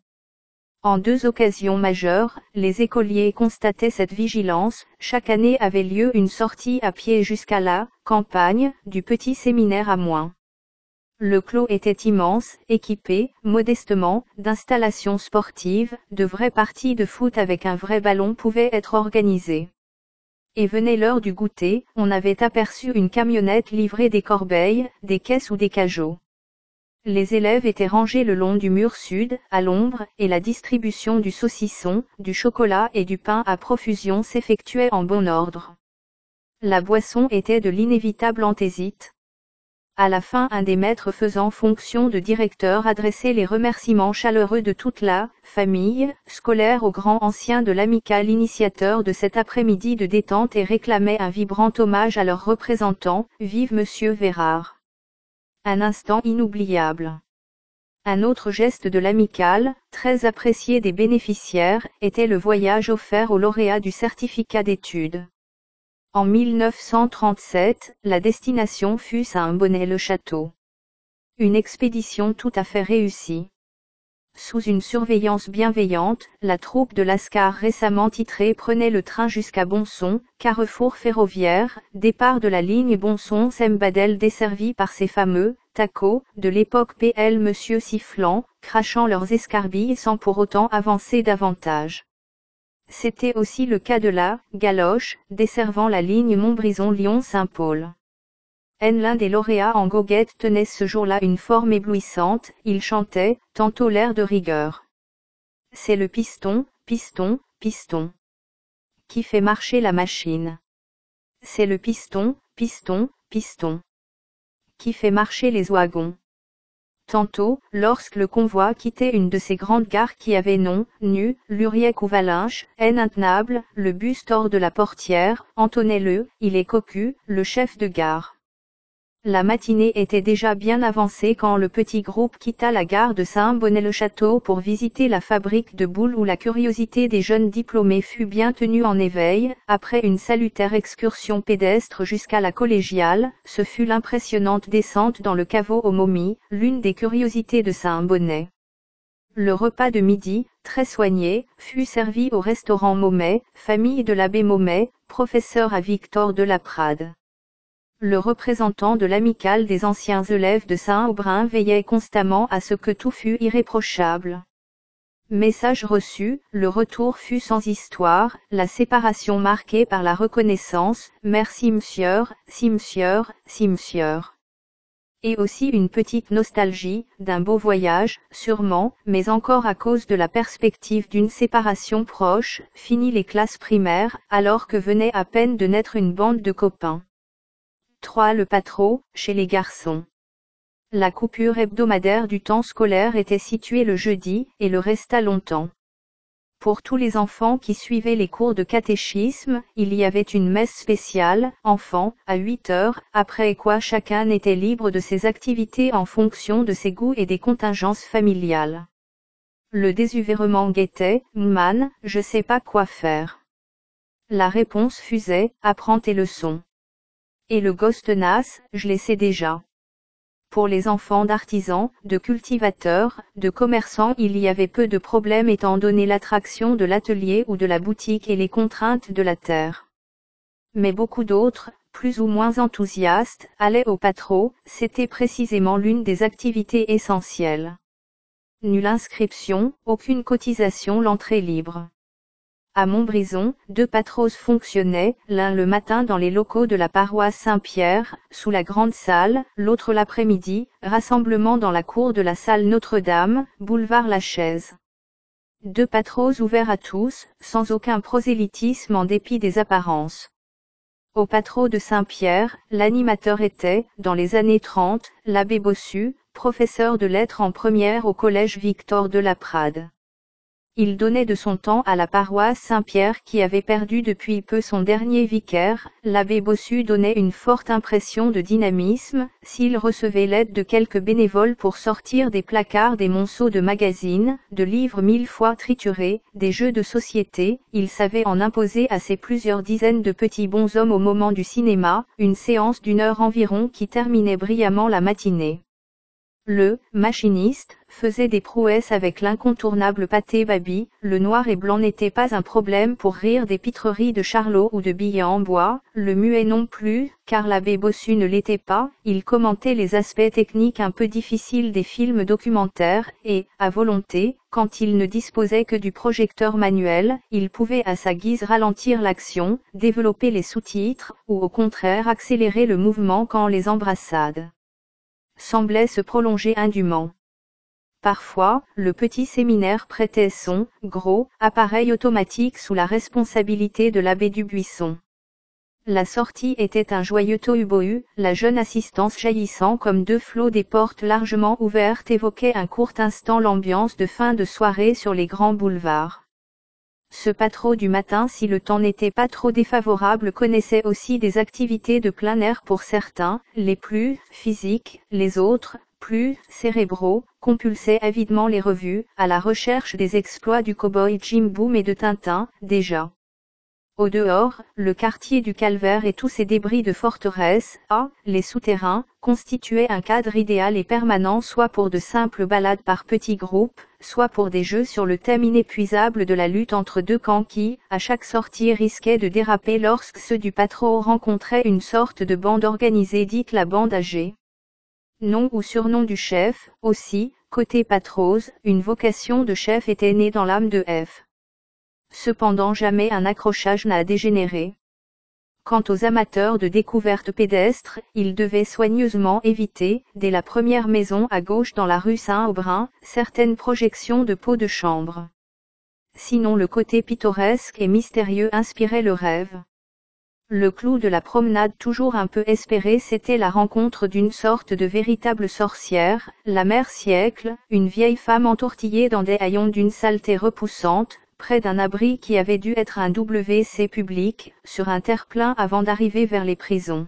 En deux occasions majeures, les écoliers constataient cette vigilance. Chaque année avait lieu une sortie à pied jusqu'à la campagne, du petit séminaire à Moins. Le clos était immense, équipé, modestement, d'installations sportives, de vraies parties de foot avec un vrai ballon pouvaient être organisées. Et venait l'heure du goûter, on avait aperçu une camionnette livrer des corbeilles, des caisses ou des cajots. Les élèves étaient rangés le long du mur sud, à l'ombre, et la distribution du saucisson, du chocolat et du pain à profusion s'effectuait en bon ordre. La boisson était de l'inévitable anthésite. À la fin, un des maîtres faisant fonction de directeur adressait les remerciements chaleureux de toute la famille scolaire aux grands anciens de l'amicale initiateur de cet après-midi de détente et réclamait un vibrant hommage à leur représentant. Vive Monsieur Vérard. Un instant inoubliable. Un autre geste de l'amicale, très apprécié des bénéficiaires, était le voyage offert aux lauréats du certificat d'études. En 1937, la destination fut Saint-Bonnet-le-Château. Une expédition tout à fait réussie. Sous une surveillance bienveillante, la troupe de Lascar récemment titrée prenait le train jusqu'à Bonson, carrefour ferroviaire, départ de la ligne Bonson-Sembadel desservie par ces fameux tacos de l'époque PL Monsieur Sifflant, crachant leurs escarbilles sans pour autant avancer davantage. C'était aussi le cas de la Galoche, desservant la ligne Montbrison-Lyon-Saint-Paul. L'un des lauréats en goguette tenait ce jour-là une forme éblouissante, il chantait, tantôt l'air de rigueur. C'est le piston, piston, piston, qui fait marcher la machine. C'est le piston, piston, piston, qui fait marcher les wagons. Tantôt, lorsque le convoi quittait une de ces grandes gares qui avaient nom, Nu, Luriec ou Valinches, intenable, le buste hors de la portière, entonnait il est cocu, le chef de gare. La matinée était déjà bien avancée quand le petit groupe quitta la gare de Saint-Bonnet-le-Château pour visiter la fabrique de boules où la curiosité des jeunes diplômés fut bien tenue en éveil. Après une salutaire excursion pédestre jusqu'à la collégiale, ce fut l'impressionnante descente dans le caveau aux momies, l'une des curiosités de Saint-Bonnet. Le repas de midi, très soigné, fut servi au restaurant Maumet, famille de l'abbé Maumet, professeur à Victor de la Prade. Le représentant de l'amicale des anciens élèves de Saint-Aubrin veillait constamment à ce que tout fût irréprochable. Message reçu, le retour fut sans histoire, la séparation marquée par la reconnaissance, merci m'sieur, si m'sieur, si m'sieur. Et aussi une petite nostalgie, d'un beau voyage, sûrement, mais encore à cause de la perspective d'une séparation proche, fini les classes primaires, alors que venait à peine de naître une bande de copains. 3. Le patro, chez les garçons. La coupure hebdomadaire du temps scolaire était située le jeudi, et le resta longtemps. Pour tous les enfants qui suivaient les cours de catéchisme, il y avait une messe spéciale, enfants, à 8 heures, après quoi chacun était libre de ses activités en fonction de ses goûts et des contingences familiales. Le désœuvrement guettait, man, je sais pas quoi faire. La réponse fusait, apprends tes leçons. Et le gosse tenace, je les sais déjà. Pour les enfants d'artisans, de cultivateurs, de commerçants, il y avait peu de problèmes étant donné l'attraction de l'atelier ou de la boutique et les contraintes de la terre. Mais beaucoup d'autres, plus ou moins enthousiastes, allaient au patro, c'était précisément l'une des activités essentielles. Nulle inscription, aucune cotisation, l'entrée libre. À Montbrison, 2 patros fonctionnaient, l'un le matin dans les locaux de la paroisse Saint-Pierre, sous la grande salle, l'autre l'après-midi, rassemblement dans la cour de la salle Notre-Dame, boulevard Lachaise. 2 patros ouverts à tous, sans aucun prosélytisme en dépit des apparences. Au patro de Saint-Pierre, l'animateur était, dans les années 30, l'abbé Bossu, professeur de lettres en première au collège Victor de la Prade. Il donnait de son temps à la paroisse Saint-Pierre qui avait perdu depuis peu son dernier vicaire. L'abbé Bossu donnait une forte impression de dynamisme, s'il recevait l'aide de quelques bénévoles pour sortir des placards des monceaux de magazines, de livres 1000 fois triturés, des jeux de société, il savait en imposer à ses plusieurs dizaines de petits bonshommes au moment du cinéma, une séance d'1 heure environ qui terminait brillamment la matinée. Le machiniste faisait des prouesses avec l'incontournable pâté Baby. Le noir et blanc n'était pas un problème pour rire des pitreries de Charlot ou de billets en bois, le muet non plus, car l'abbé Bossu ne l'était pas, il commentait les aspects techniques un peu difficiles des films documentaires, et, à volonté, quand il ne disposait que du projecteur manuel, il pouvait à sa guise ralentir l'action, développer les sous-titres, ou au contraire accélérer le mouvement quand les embrassades semblait se prolonger indûment. Parfois, le petit séminaire prêtait son gros appareil automatique sous la responsabilité de l'abbé Dubuisson. La sortie était un joyeux tohu-bohu, la jeune assistance jaillissant comme 2 flots des portes largement ouvertes évoquait un court instant l'ambiance de fin de soirée sur les grands boulevards. Ce patro du matin, si le temps n'était pas trop défavorable, connaissait aussi des activités de plein air pour certains, les plus physiques, les autres, plus cérébraux, compulsaient avidement les revues, à la recherche des exploits du cow-boy Jim Boom et de Tintin, déjà. Au dehors, le quartier du Calvaire et tous ses débris de forteresse, les souterrains, constituaient un cadre idéal et permanent soit pour de simples balades par petits groupes, soit pour des jeux sur le thème inépuisable de la lutte entre 2 camps qui, à chaque sortie risquaient de déraper lorsque ceux du patro rencontraient une sorte de bande organisée dite la bande âgée. Nom ou surnom du chef, aussi, côté patrose, une vocation de chef était née dans l'âme de F. Cependant jamais un accrochage n'a dégénéré. Quant aux amateurs de découvertes pédestres, ils devaient soigneusement éviter, dès la première maison à gauche dans la rue Saint-Aubrin, certaines projections de pots de chambre. Sinon le côté pittoresque et mystérieux inspirait le rêve. Le clou de la promenade toujours un peu espérée, c'était la rencontre d'une sorte de véritable sorcière, la mère Siècle, une vieille femme entortillée dans des haillons d'une saleté repoussante, près d'un abri qui avait dû être un WC public, sur un terre-plein avant d'arriver vers les prisons.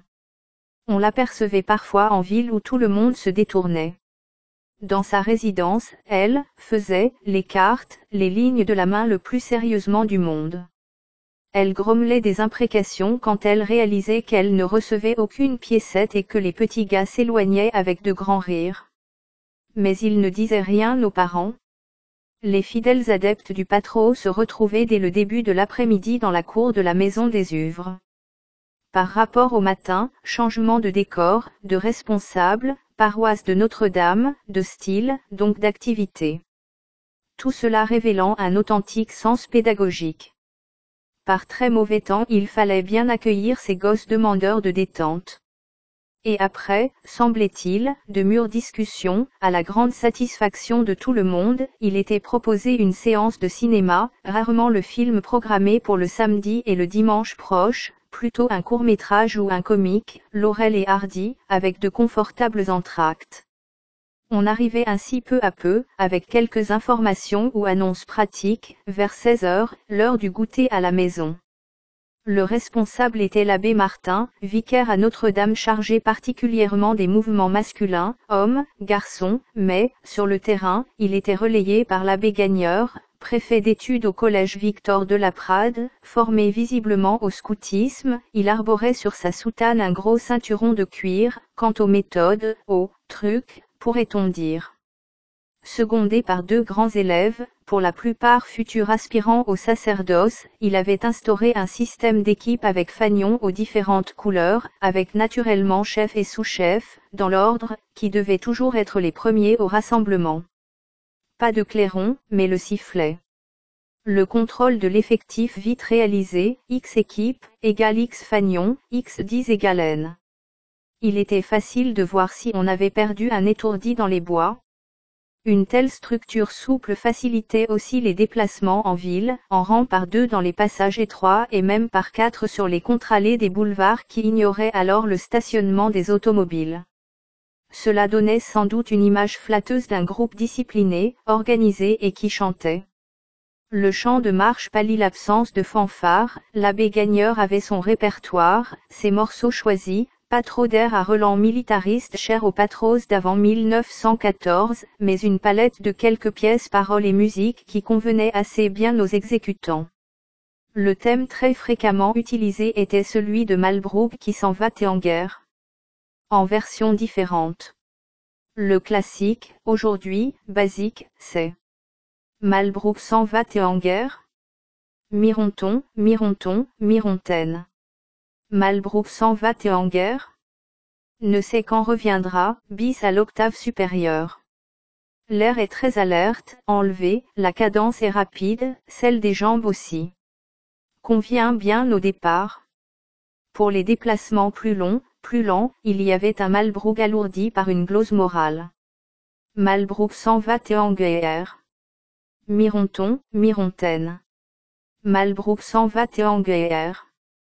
On l'apercevait parfois en ville où tout le monde se détournait. Dans sa résidence, elle faisait les cartes, les lignes de la main le plus sérieusement du monde. Elle grommelait des imprécations quand elle réalisait qu'elle ne recevait aucune piécette et que les petits gars s'éloignaient avec de grands rires. Mais ils ne disaient rien aux parents. Les fidèles adeptes du patro se retrouvaient dès le début de l'après-midi dans la cour de la maison des Uvres. par rapport au matin, changement de décor, de responsable, paroisse de Notre-Dame, de style, donc d'activité. Tout cela révélant un authentique sens pédagogique. Par très mauvais temps, il fallait bien accueillir ces gosses demandeurs de détente. Et après, semblait-il, de mûres discussions, à la grande satisfaction de tout le monde, il était proposé une séance de cinéma, rarement le film programmé pour le samedi et le dimanche proche, plutôt un court-métrage ou un comique, Laurel et Hardy, avec de confortables entr'actes. On arrivait ainsi peu à peu, avec quelques informations ou annonces pratiques, vers 16 heures, l'heure du goûter à la maison. Le responsable était l'abbé Martin, vicaire à Notre-Dame chargé particulièrement des mouvements masculins, hommes, garçons, mais, sur le terrain, il était relayé par l'abbé Gagneur, préfet d'études au collège Victor de la Prade, formé visiblement au scoutisme, il arborait sur sa soutane un gros ceinturon de cuir, quant aux méthodes, aux trucs, pourrait-on dire. Secondé par deux grands élèves, pour la plupart futurs aspirants au sacerdoce, il avait instauré un système d'équipe avec fanions aux différentes couleurs, avec naturellement chef et sous-chef, dans l'ordre, qui devaient toujours être les premiers au rassemblement. Pas de clairon, mais le sifflet. Le contrôle de l'effectif vite réalisé, X équipe, égale X fanion, X 10 égale N. Il était facile de voir si on avait perdu un étourdi dans les bois. Une telle structure souple facilitait aussi les déplacements en ville, en rang par deux dans les passages étroits et même par quatre sur les contre-allées des boulevards qui ignoraient alors le stationnement des automobiles. Cela donnait sans doute une image flatteuse d'un groupe discipliné, organisé et qui chantait. Le chant de marche pallie l'absence de fanfare, l'abbé Gagneur avait son répertoire, ses morceaux choisis, pas trop d'air à relents militaristes chers aux patros d'avant 1914, mais une palette de quelques pièces paroles et musique qui convenaient assez bien aux exécutants. Le thème très fréquemment utilisé était celui de Malbrook qui s'en va en guerre. En versions différentes. Le classique, aujourd'hui, basique, c'est Malbrook s'en va en guerre. Mironton, Mironton, Mirontaine. Malbrook s'en va en guerre. Ne sait quand reviendra, bis à l'octave supérieure. L'air est très alerte, enlevé, la cadence est rapide, celle des jambes aussi. Convient bien au départ. Pour les déplacements plus longs, plus lents, il y avait un Malbrook alourdi par une glose morale. Malbrook s'en va en guerre. Mironton, Mirontaine. Malbrook s'en va en guerre.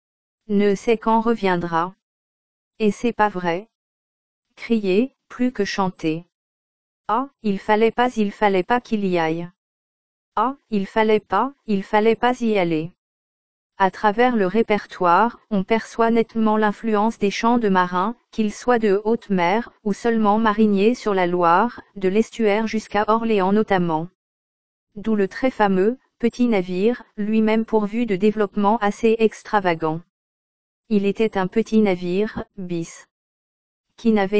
Ne sait quand reviendra. Et c'est pas vrai. Crier, plus que chanter. Ah, il fallait pas qu'il y aille. Ah, il fallait pas y aller. À travers le répertoire, on perçoit nettement l'influence des chants de marins, qu'ils soient de haute mer, ou seulement mariniers sur la Loire, de l'estuaire jusqu'à Orléans notamment. D'où le très fameux, petit navire, lui-même pourvu de développements assez extravagants. Il était un petit navire, bis. Qui n'avait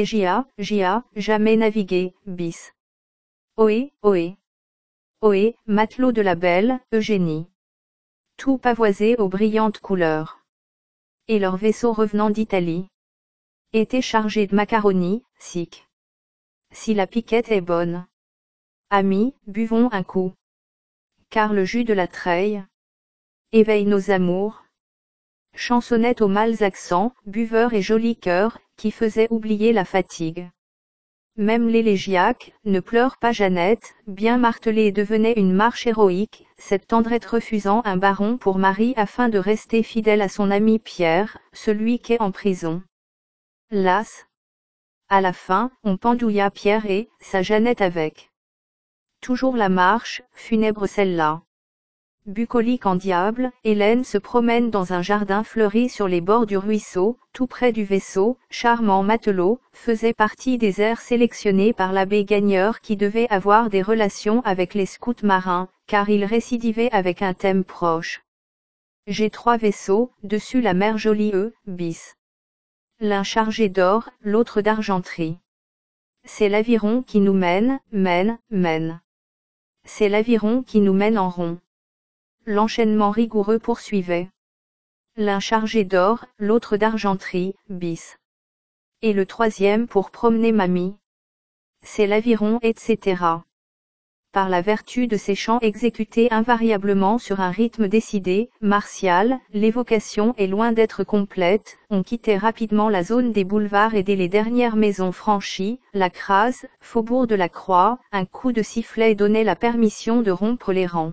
jamais navigué, bis. Ohé, ohé. Ohé, matelot de la belle, Eugénie. Tout pavoisé aux brillantes couleurs. Et leur vaisseau revenant d'Italie était chargé de macaroni, sic. Si la piquette est bonne. Amis, buvons un coup. Car le jus de la treille éveille nos amours. Chansonnette aux mâles accents, buveurs et jolis cœurs, qui faisaient oublier la fatigue. Même l'élégiaque, ne pleure pas Jeannette, bien martelée devenait une marche héroïque, cette tendrette refusant un baron pour mari afin de rester fidèle à son ami Pierre, celui qu'est en prison. Las. À la fin, on pendouilla Pierre et sa Jeannette avec. Toujours la marche, funèbre celle-là. Bucolique en diable, Hélène se promène dans un jardin fleuri sur les bords du ruisseau, tout près du vaisseau, charmant matelot, faisait partie des airs sélectionnés par l'abbé Gagneur qui devait avoir des relations avec les scouts marins, car il récidivait avec un thème proche. J'ai 3 vaisseaux, dessus la mer jolie bis. L'un chargé d'or, l'autre d'argenterie. C'est l'aviron qui nous mène. C'est l'aviron qui nous mène en rond. L'enchaînement rigoureux poursuivait. l'un chargé d'or, l'autre d'argenterie, bis. Et le troisième pour promener mamie. C'est l'aviron, etc. Par la vertu de ces chants exécutés invariablement sur un rythme décidé, martial, l'évocation est loin d'être complète, on quittait rapidement la zone des boulevards et dès les dernières maisons franchies, la Crase, faubourg de la Croix, un coup de sifflet donnait la permission de rompre les rangs.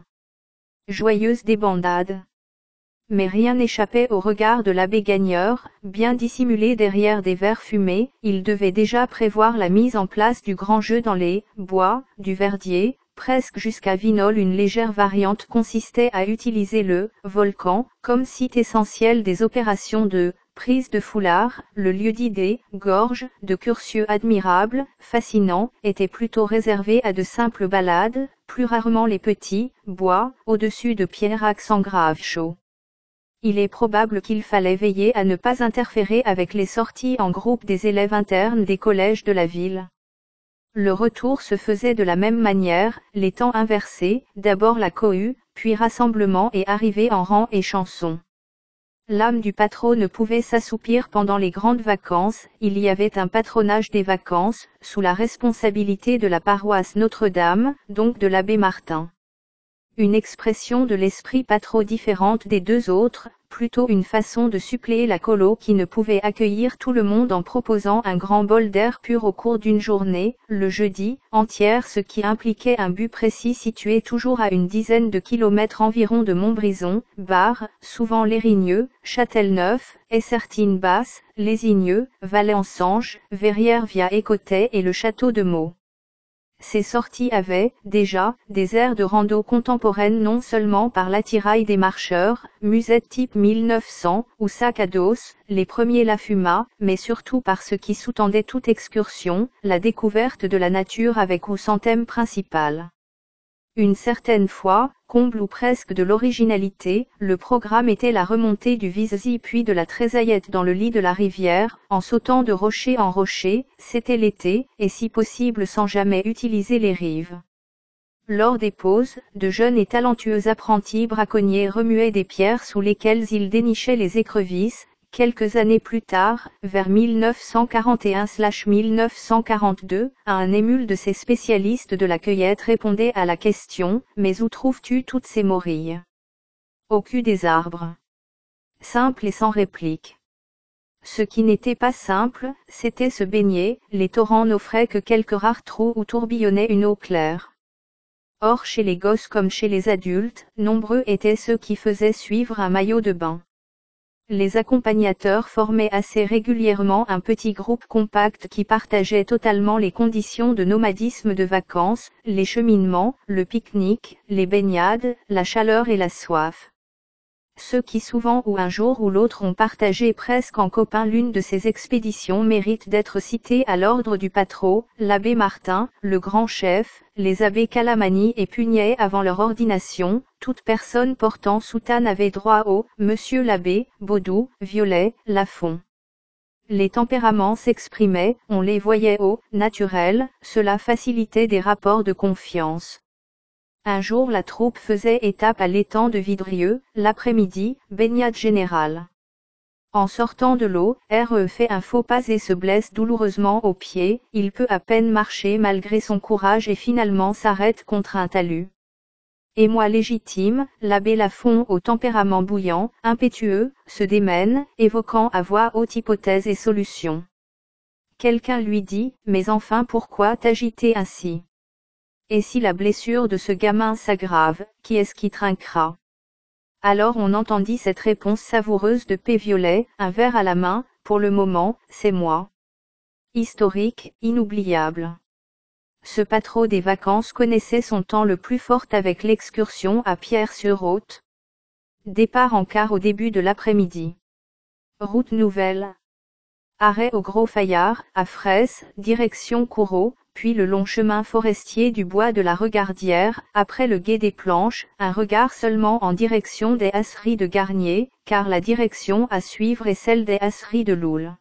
Joyeuse débandade. Mais rien n'échappait au regard de l'abbé Gagneur, bien dissimulé derrière des verres fumés, il devait déjà prévoir la mise en place du grand jeu dans les bois, du Verdier. Presque jusqu'à Vinol une légère variante consistait à utiliser le volcan comme site essentiel des opérations de prise de foulard. Le lieu-dit des gorges de Curcieux admirable, fascinant, était plutôt réservé à de simples balades, plus rarement les petits bois au-dessus de Pierrac sans grave chaud. Il est probable qu'il fallait veiller à ne pas interférer avec les sorties en groupe des élèves internes des collèges de la ville. Le retour se faisait de la même manière, les temps inversés, d'abord la cohue, puis rassemblement et arrivée en rang et chanson. L'âme du patron ne pouvait s'assoupir pendant les grandes vacances, il y avait un patronage des vacances, sous la responsabilité de la paroisse Notre-Dame, donc de l'abbé Martin. Une expression de l'esprit pas trop différente des deux autres, plutôt une façon de suppléer la colo qui ne pouvait accueillir tout le monde en proposant un grand bol d'air pur au cours d'une journée, le jeudi, entière, ce qui impliquait un but précis situé toujours à une dizaine de kilomètres environ de Montbrison, Bar, souvent Lérigneux, Châtelneuf, Essertines-Basse, Lésigneux, Valensange, Verrières via Écotais et le château de Meaux. Ces sorties avaient, déjà, des airs de rando contemporaine non seulement par l'attirail des marcheurs, musette type 1900, ou sac à dos, les premiers la fuma, mais surtout par ce qui sous-tendait toute excursion, la découverte de la nature avec ou sans thème principal. Une certaine fois, comble ou presque de l'originalité, le programme était la remontée du Vizy puis de la Trésaillette dans le lit de la rivière, en sautant de rocher en rocher, c'était l'été, et si possible sans jamais utiliser les rives. Lors des pauses, de jeunes et talentueux apprentis braconniers remuaient des pierres sous lesquelles ils dénichaient les écrevisses. Quelques années plus tard, vers 1941-1942, un émule de ces spécialistes de la cueillette répondait à la question « Mais où trouves-tu toutes ces morilles ?» Au cul des arbres. Simple et sans réplique. Ce qui n'était pas simple, c'était se baigner, les torrents n'offraient que quelques rares trous où tourbillonnait une eau claire. Or chez les gosses comme chez les adultes, nombreux étaient ceux qui faisaient suivre un maillot de bain. Les accompagnateurs formaient assez régulièrement un petit groupe compact qui partageait totalement les conditions de nomadisme de vacances, les cheminements, le pique-nique, les baignades, la chaleur et la soif. Ceux qui souvent ou un jour ou l'autre ont partagé presque en copain l'une de ces expéditions méritent d'être cités à l'ordre du patron, l'abbé Martin, le grand chef, les abbés Calamani et Pugnet avant leur ordination. Toute personne portant soutane avait droit au « Monsieur l'abbé », Baudou, Violet, Lafont. Les tempéraments s'exprimaient, on les voyait au « naturel », cela facilitait des rapports de confiance. Un jour la troupe faisait étape à l'étang de Vidrieux, l'après-midi, baignade générale. En sortant de l'eau, R.E. fait un faux pas et se blesse douloureusement au pied, il peut à peine marcher malgré son courage et finalement s'arrête contre un talus. Émoi légitime, l'abbé Lafont au tempérament bouillant, impétueux, se démène, évoquant à voix haute hypothèse et solution. Quelqu'un lui dit, mais enfin pourquoi t'agiter ainsi ? Et si la blessure de ce gamin s'aggrave, qui est-ce qui trinquera ? Alors on entendit cette réponse savoureuse de P. Violet, un verre à la main, pour le moment, c'est moi. Historique, inoubliable. Ce patron des vacances connaissait son temps le plus fort avec l'excursion à Pierre-sur-Haute. Départ en car au début de l'après-midi. Route nouvelle. Arrêt au Gros Fayard, à Fraisse, direction Coureau, puis le long chemin forestier du bois de la Regardière, après le gué des Planches, un regard seulement en direction des Hasseries de Garnier, car la direction à suivre est celle des Hasseries de Loul.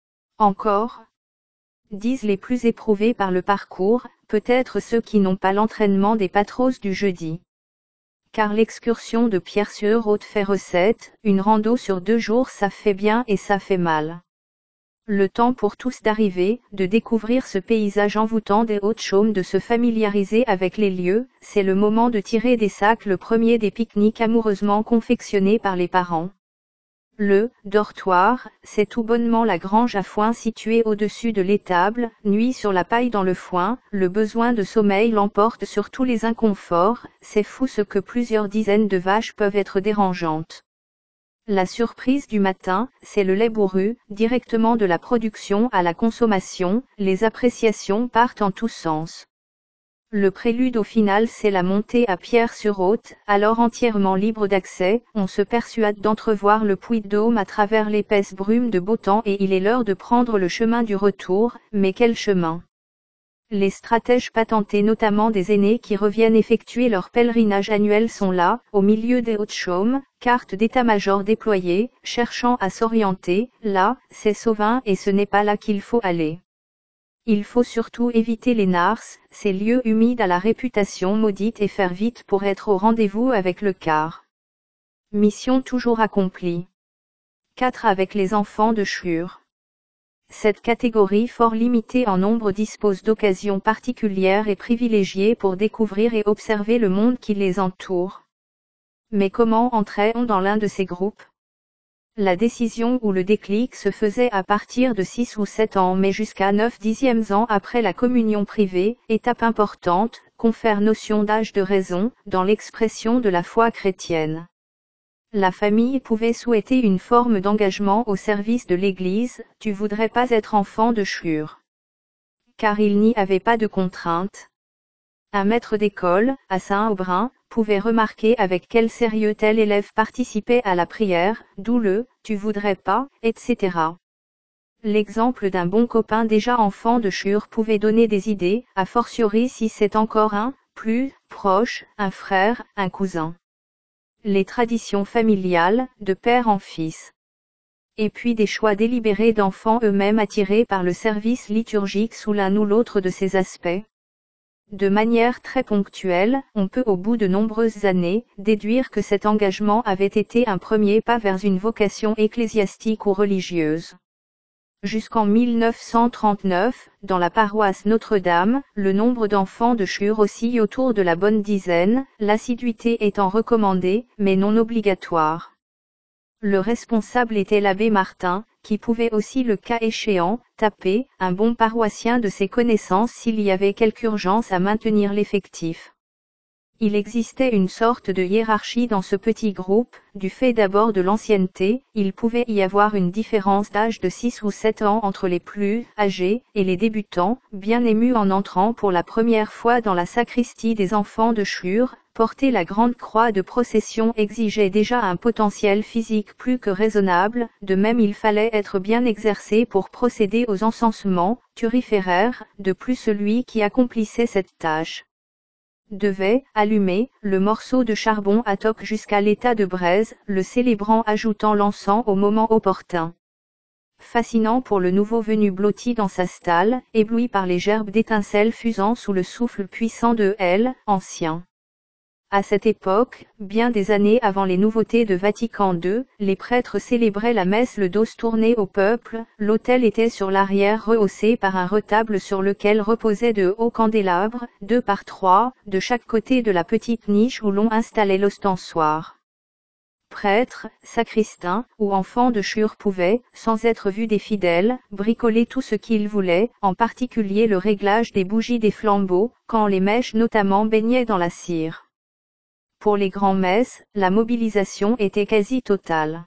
Encore, disent les plus éprouvés par le parcours, peut-être ceux qui n'ont pas l'entraînement des patros du jeudi. car l'excursion de Pierre-sur-Haute fait recette, une rando sur 2 jours ça fait bien et ça fait mal. Le temps pour tous d'arriver, de découvrir ce paysage envoûtant des Hautes-Chaumes, de se familiariser avec les lieux, c'est le moment de tirer des sacs le premier des pique-niques amoureusement confectionnés par les parents. Le dortoir, c'est tout bonnement la grange à foin située au-dessus de l'étable, nuit sur la paille dans le foin, le besoin de sommeil l'emporte sur tous les inconforts, c'est fou ce que plusieurs dizaines de vaches peuvent être dérangeantes. La surprise du matin, c'est le lait bourru, directement de la production à la consommation, les appréciations partent en tous sens. Le prélude au final c'est la montée à Pierre-sur-Haute, alors entièrement libre d'accès, on se persuade d'entrevoir le Puy-de-Dôme à travers l'épaisse brume de beau temps et il est l'heure de prendre le chemin du retour, mais quel chemin? Les stratèges patentés notamment des aînés qui reviennent effectuer leur pèlerinage annuel sont là, au milieu des Hautes-Chaumes, carte d'état-major déployée, cherchant à s'orienter, là, c'est Sauvin et ce n'est pas là qu'il faut aller. Il faut surtout éviter les Nars, ces lieux humides à la réputation maudite et faire vite pour être au rendez-vous avec le car. Mission toujours accomplie. 4 avec les enfants de Chur. Cette catégorie fort limitée en nombre dispose d'occasions particulières et privilégiées pour découvrir et observer le monde qui les entoure. Mais comment entrait-on dans l'un de ces groupes? La décision ou le déclic se faisait à partir de 6 ou 7 ans mais jusqu'à 9/10 ans après la communion privée, étape importante, confère notion d'âge de raison, dans l'expression de la foi chrétienne. La famille pouvait souhaiter une forme d'engagement au service de l'Église, tu voudrais pas être enfant de Chur. Car il n'y avait pas de contrainte. Un maître d'école, à Saint-Aubrin, pouvait remarquer avec quel sérieux tel élève participait à la prière, d'où le « tu voudrais pas », etc. L'exemple d'un bon copain déjà enfant de Chur pouvait donner des idées, a fortiori si c'est encore un, plus, proche, un frère, un cousin. Les traditions familiales, de père en fils. Et puis des choix délibérés d'enfants eux-mêmes attirés par le service liturgique sous l'un ou l'autre de ces aspects. De manière très ponctuelle, on peut au bout de nombreuses années, déduire que cet engagement avait été un premier pas vers une vocation ecclésiastique ou religieuse. Jusqu'en 1939, dans la paroisse Notre-Dame, le nombre d'enfants de Chur oscille autour de la bonne dizaine, l'assiduité étant recommandée, mais non obligatoire. Le responsable était l'abbé Martin, qui pouvait aussi le cas échéant, taper, un bon paroissien de ses connaissances s'il y avait quelque urgence à maintenir l'effectif. Il existait une sorte de hiérarchie dans ce petit groupe, du fait d'abord de l'ancienneté, il pouvait y avoir une différence d'âge de 6 ou 7 ans entre les plus âgés et les débutants, bien émus en entrant pour la première fois dans la sacristie des enfants de Chur. Porter la grande croix de procession exigeait déjà un potentiel physique plus que raisonnable, de même il fallait être bien exercé pour procéder aux encensements turiféraires, de plus celui qui accomplissait cette tâche devait allumer le morceau de charbon à toc jusqu'à l'état de braise, le célébrant ajoutant l'encens au moment opportun. Fascinant pour le nouveau venu blotti dans sa stalle, ébloui par les gerbes d'étincelles fusant sous le souffle puissant de L, ancien. À cette époque, bien des années avant les nouveautés de Vatican II, les prêtres célébraient la messe le dos tourné au peuple, l'autel était sur l'arrière rehaussé par un retable sur lequel reposaient de hauts candélabres, 2 par 3, de chaque côté de la petite niche où l'on installait l'ostensoir. Prêtres, sacristains, ou enfants de Chur pouvaient, sans être vus des fidèles, bricoler tout ce qu'ils voulaient, en particulier le réglage des bougies des flambeaux, quand les mèches notamment baignaient dans la cire. Pour les grands-messes, la mobilisation était quasi totale.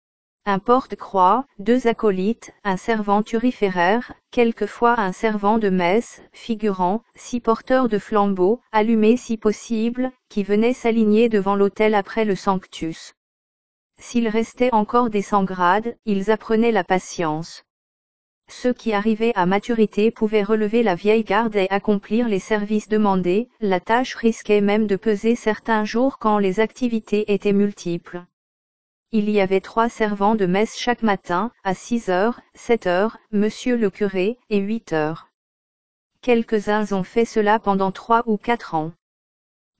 Un porte-croix, 2 acolytes, un servant turiféraire, quelquefois un servant de messe, figurant, 6 porteurs de flambeaux, allumés si possible, qui venaient s'aligner devant l'autel après le sanctus. S'il restait encore des sans grades, ils apprenaient la patience. Ceux qui arrivaient à maturité pouvaient relever la vieille garde et accomplir les services demandés, la tâche risquait même de peser certains jours quand les activités étaient multiples. Il y avait 3 servants de messe chaque matin, à 6 heures, 7 heures, monsieur le curé, et 8 heures. Quelques-uns ont fait cela pendant 3 ou 4 ans.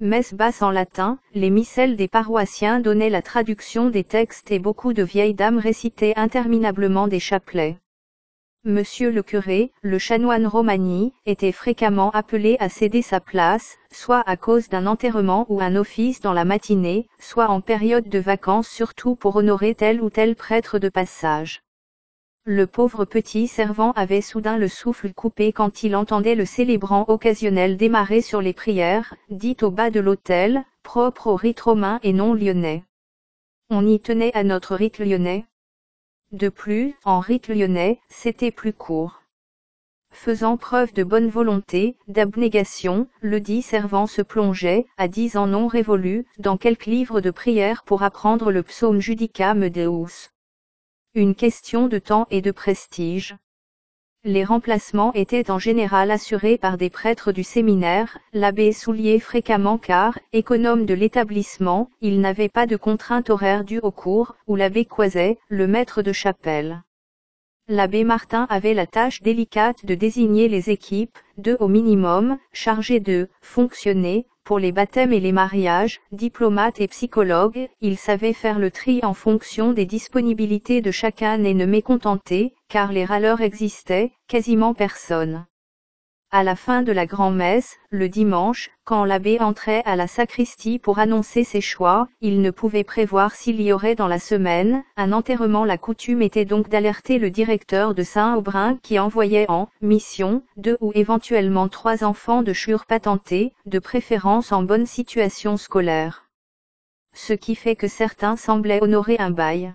messe basse en latin, les missels des paroissiens donnaient la traduction des textes et beaucoup de vieilles dames récitaient interminablement des chapelets. Monsieur le curé, le chanoine Romagny, était fréquemment appelé à céder sa place, soit à cause d'un enterrement ou un office dans la matinée, soit en période de vacances surtout pour honorer tel ou tel prêtre de passage. Le pauvre petit servant avait soudain le souffle coupé quand il entendait le célébrant occasionnel démarrer sur les prières, dites au bas de l'autel, propres au rite romain et non lyonnais. On y tenait à notre rite lyonnais. De plus, en rite lyonnais, c'était plus court. Faisant preuve de bonne volonté, d'abnégation, le dit servant se plongeait, à 10 ans non révolus, dans quelque livre de prière pour apprendre le psaume Judicam Deus. Une question de temps et de prestige. Les remplacements étaient en général assurés par des prêtres du séminaire, l'abbé Soulier fréquemment car, économe de l'établissement, il n'avait pas de contraintes horaires dues au cours, ou l'abbé Coiset, le maître de chapelle. L'abbé Martin avait la tâche délicate de désigner les équipes, 2 au minimum, chargées de fonctionner, pour les baptêmes et les mariages, diplomates et psychologues, il savait faire le tri en fonction des disponibilités de chacun et ne mécontenter, car les râleurs existaient, quasiment personne. À la fin de la grand-messe, le dimanche, quand l'abbé entrait à la sacristie pour annoncer ses choix, il ne pouvait prévoir s'il y aurait dans la semaine un enterrement. La coutume était donc d'alerter le directeur de Saint-Aubrin qui envoyait en mission 2 ou éventuellement 3 enfants de chure patentés, de préférence en bonne situation scolaire. Ce qui fait que certains semblaient honorer un bail.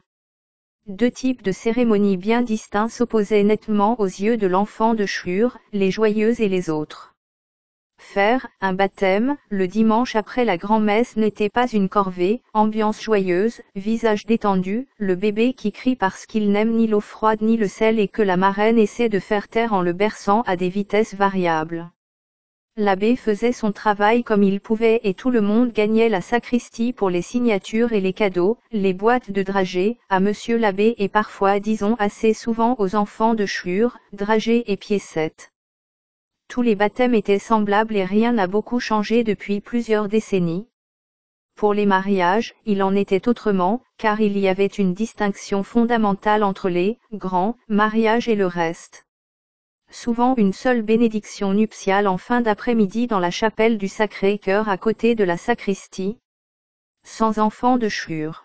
2 types de cérémonies bien distincts s'opposaient nettement aux yeux de l'enfant de chure, les joyeuses et les autres. Faire un baptême, le dimanche après la grand-messe n'était pas une corvée, ambiance joyeuse, visage détendu, le bébé qui crie parce qu'il n'aime ni l'eau froide ni le sel et que la marraine essaie de faire taire en le berçant à des vitesses variables. L'abbé faisait son travail comme il pouvait et tout le monde gagnait la sacristie pour les signatures et les cadeaux, les boîtes de dragées, à monsieur l'abbé et parfois disons assez souvent aux enfants de chure, dragées et piécettes. Tous les baptêmes étaient semblables et rien n'a beaucoup changé depuis plusieurs décennies. Pour les mariages, il en était autrement, car il y avait une distinction fondamentale entre les grands mariages et le reste. Souvent une seule bénédiction nuptiale en fin d'après-midi dans la chapelle du Sacré-Cœur à côté de la sacristie. Sans enfants de chure.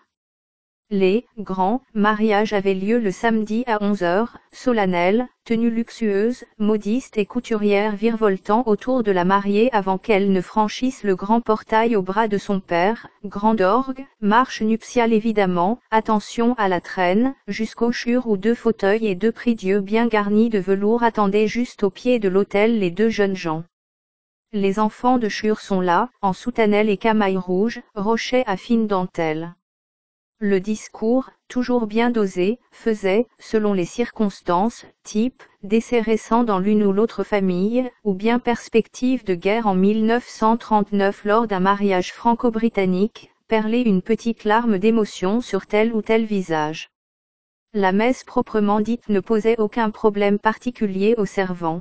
Les grands mariages avaient lieu le samedi à 11h, solennels, tenues luxueuses, modistes et couturières virevoltant autour de la mariée avant qu'elle ne franchisse le grand portail au bras de son père, grand orgue, marche nuptiale évidemment, attention à la traîne, jusqu'au chure où 2 fauteuils et 2 prie-dieu bien garnis de velours attendaient juste au pied de l'autel les 2 jeunes gens. Les enfants de chure sont là, en soutanelle et camaille rouge, rochets à fine dentelle. Le discours, toujours bien dosé, faisait, selon les circonstances, type, décès récent dans l'une ou l'autre famille, ou bien perspective de guerre en 1939 lors d'un mariage franco-britannique, perler une petite larme d'émotion sur tel ou tel visage. La messe proprement dite ne posait aucun problème particulier aux servants.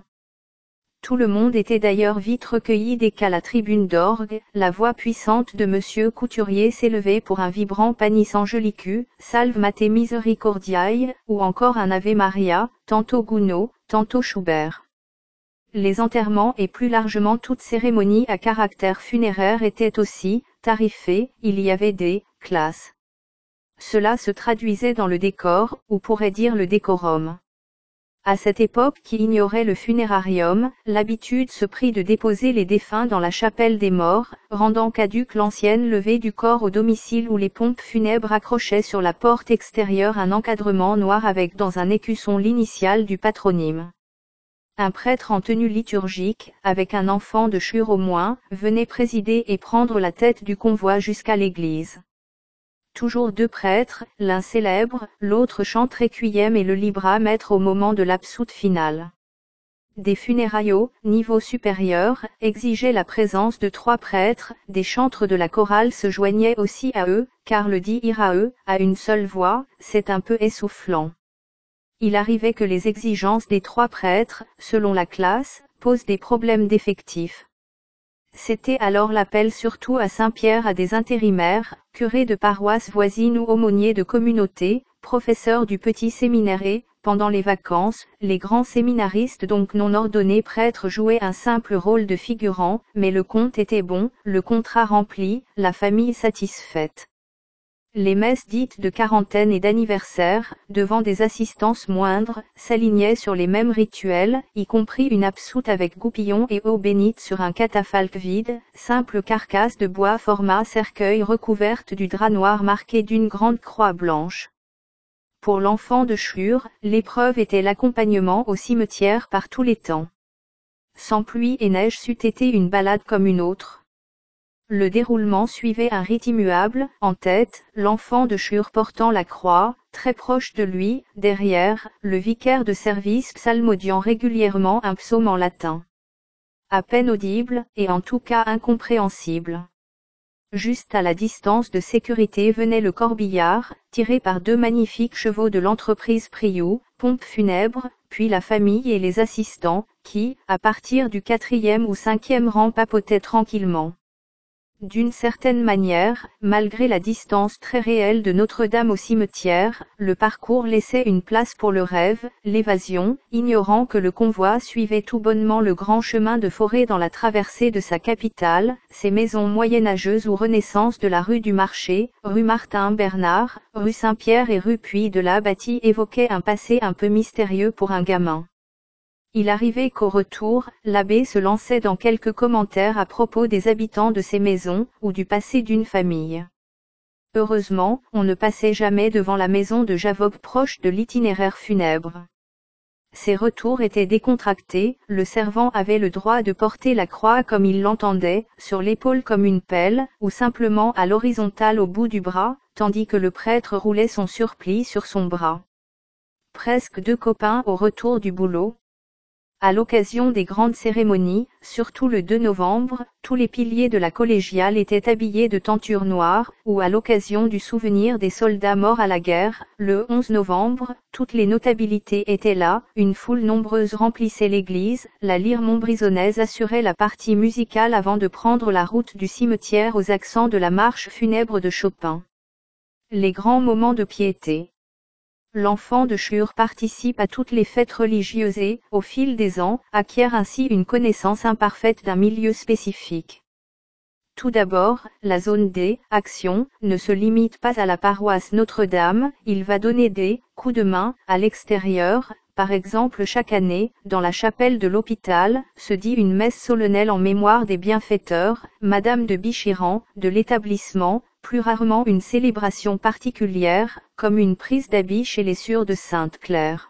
Tout le monde était d'ailleurs vite recueilli dès qu'à la tribune d'orgue, la voix puissante de monsieur Couturier s'élevait pour un vibrant Panis Angelicu, Salve Mater Misericordiae, ou encore un Ave Maria, tantôt Gounod, tantôt Schubert. Les enterrements et plus largement toute cérémonie à caractère funéraire étaient aussi tarifés, il y avait des classes. Cela se traduisait dans le décor, ou pourrait dire le décorum. À cette époque qui ignorait le funérarium, l'habitude se prit de déposer les défunts dans la chapelle des morts, rendant caduque l'ancienne levée du corps au domicile où les pompes funèbres accrochaient sur la porte extérieure un encadrement noir avec dans un écusson l'initiale du patronyme. Un prêtre en tenue liturgique, avec un enfant de chure au moins, venait présider et prendre la tête du convoi jusqu'à l'église. Toujours 2 prêtres, l'un célèbre, l'autre chante requiem et le libra maître au moment de l'absoute finale. Des funérailles au niveau supérieur exigeaient la présence de 3 prêtres, des chantres de la chorale se joignaient aussi à eux, car le dire à eux, à une seule voix, c'est un peu essoufflant. Il arrivait que les exigences des 3 prêtres, selon la classe, posent des problèmes d'effectifs. C'était alors l'appel surtout à Saint-Pierre à des intérimaires, curés de paroisses voisines ou aumôniers de communautés, professeurs du petit séminaire et, pendant les vacances, les grands séminaristes donc non ordonnés prêtres jouaient un simple rôle de figurant, mais le compte était bon, le contrat rempli, la famille satisfaite. Les messes dites de quarantaine et d'anniversaire, devant des assistances moindres, s'alignaient sur les mêmes rituels, y compris une absoute avec goupillon et eau bénite sur un catafalque vide, simple carcasse de bois format cercueil recouverte du drap noir marqué d'une grande croix blanche. Pour l'enfant de Chure, l'épreuve était l'accompagnement au cimetière par tous les temps. Sans pluie et neige c'eût été une balade comme une autre. Le déroulement suivait un rite immuable, en tête, l'enfant de Chure portant la croix, très proche de lui, derrière, le vicaire de service psalmodiant régulièrement un psaume en latin. À peine audible, et en tout cas incompréhensible. Juste à la distance de sécurité venait le corbillard, tiré par 2 magnifiques chevaux de l'entreprise Priou, pompe funèbre, puis la famille et les assistants, qui, à partir du 4e ou 5e rang papotaient tranquillement. D'une certaine manière, malgré la distance très réelle de Notre-Dame au cimetière, le parcours laissait une place pour le rêve, l'évasion, ignorant que le convoi suivait tout bonnement le grand chemin de forêt dans la traversée de sa capitale, ces maisons moyenâgeuses ou Renaissance de la rue du Marché, rue Martin-Bernard, rue Saint-Pierre et rue Puy de la Bâtie évoquaient un passé un peu mystérieux pour un gamin. Il arrivait qu'au retour, l'abbé se lançait dans quelques commentaires à propos des habitants de ces maisons, ou du passé d'une famille. Heureusement, on ne passait jamais devant la maison de Javoc proche de l'itinéraire funèbre. Ses retours étaient décontractés, le servant avait le droit de porter la croix comme il l'entendait, sur l'épaule comme une pelle, ou simplement à l'horizontale au bout du bras, tandis que le prêtre roulait son surplis sur son bras. Presque 2 copains au retour du boulot. À l'occasion des grandes cérémonies, surtout le 2 novembre, tous les piliers de la collégiale étaient habillés de tentures noires, ou à l'occasion du souvenir des soldats morts à la guerre, le 11 novembre, toutes les notabilités étaient là, une foule nombreuse remplissait l'église, la lyre montbrisonnaise assurait la partie musicale avant de prendre la route du cimetière aux accents de la marche funèbre de Chopin. Les grands moments de piété. L'enfant de Chure participe à toutes les fêtes religieuses et, au fil des ans, acquiert ainsi une connaissance imparfaite d'un milieu spécifique. Tout d'abord, la zone D, action, ne se limite pas à la paroisse Notre-Dame, il va donner des coups de main à l'extérieur. Par exemple, chaque année, dans la chapelle de l'hôpital, se dit une messe solennelle en mémoire des bienfaiteurs, Madame de Bichiran, de l'établissement, plus rarement une célébration particulière, comme une prise d'habit chez les sœurs de Sainte-Claire.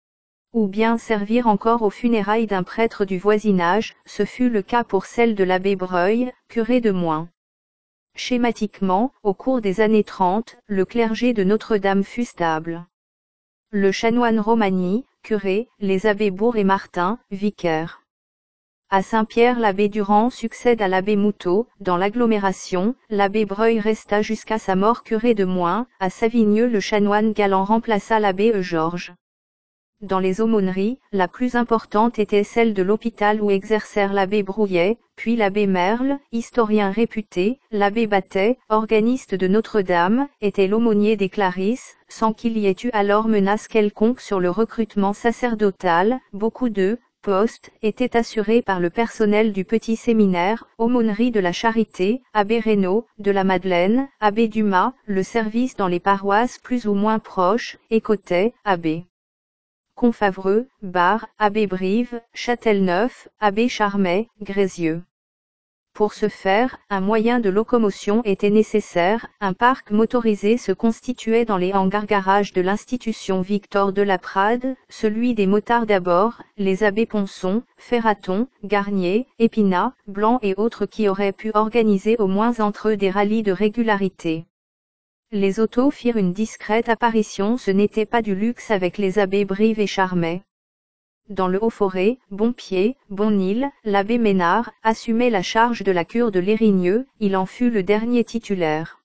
Ou bien servir encore aux funérailles d'un prêtre du voisinage, ce fut le cas pour celle de l'abbé Breuil, curé de Moin. Schématiquement, au cours des années 30, le clergé de Notre-Dame fut stable. Le chanoine Romagny, curé, les abbés Bourg et Martin, vicaires. À Saint-Pierre l'abbé Durand succède à l'abbé Moutot, dans l'agglomération, l'abbé Breuil resta jusqu'à sa mort curé de Moin, à Savigneux le chanoine Galland remplaça l'abbé Georges. Dans les aumôneries, la plus importante était celle de l'hôpital où exercèrent l'abbé Brouillet, puis l'abbé Merle, historien réputé, l'abbé Battet, organiste de Notre-Dame, était l'aumônier des Clarisses, sans qu'il y ait eu alors menace quelconque sur le recrutement sacerdotal, beaucoup de postes étaient assurés par le personnel du petit séminaire, aumônerie de la Charité, abbé Reynaud, de la Madeleine, abbé Dumas, le service dans les paroisses plus ou moins proches, Écoutets, abbé Confavreux, Bar, abbé Brive, Châtelneuf, abbé Charmet, Grézieux. Pour ce faire, un moyen de locomotion était nécessaire, un parc motorisé se constituait dans les hangars-garages de l'institution Victor de la Prade, celui des motards d'abord, les abbés Ponson, Ferraton, Garnier, Épinat, Blanc et autres qui auraient pu organiser au moins entre eux des rallyes de régularité. Les autos firent une discrète apparition, ce n'était pas du luxe avec les abbés Brive et Charmet. Dans le Haut-Forêt, Bonpied, Bonil, l'abbé Ménard, assumait la charge de la cure de Lérigneux, il en fut le dernier titulaire.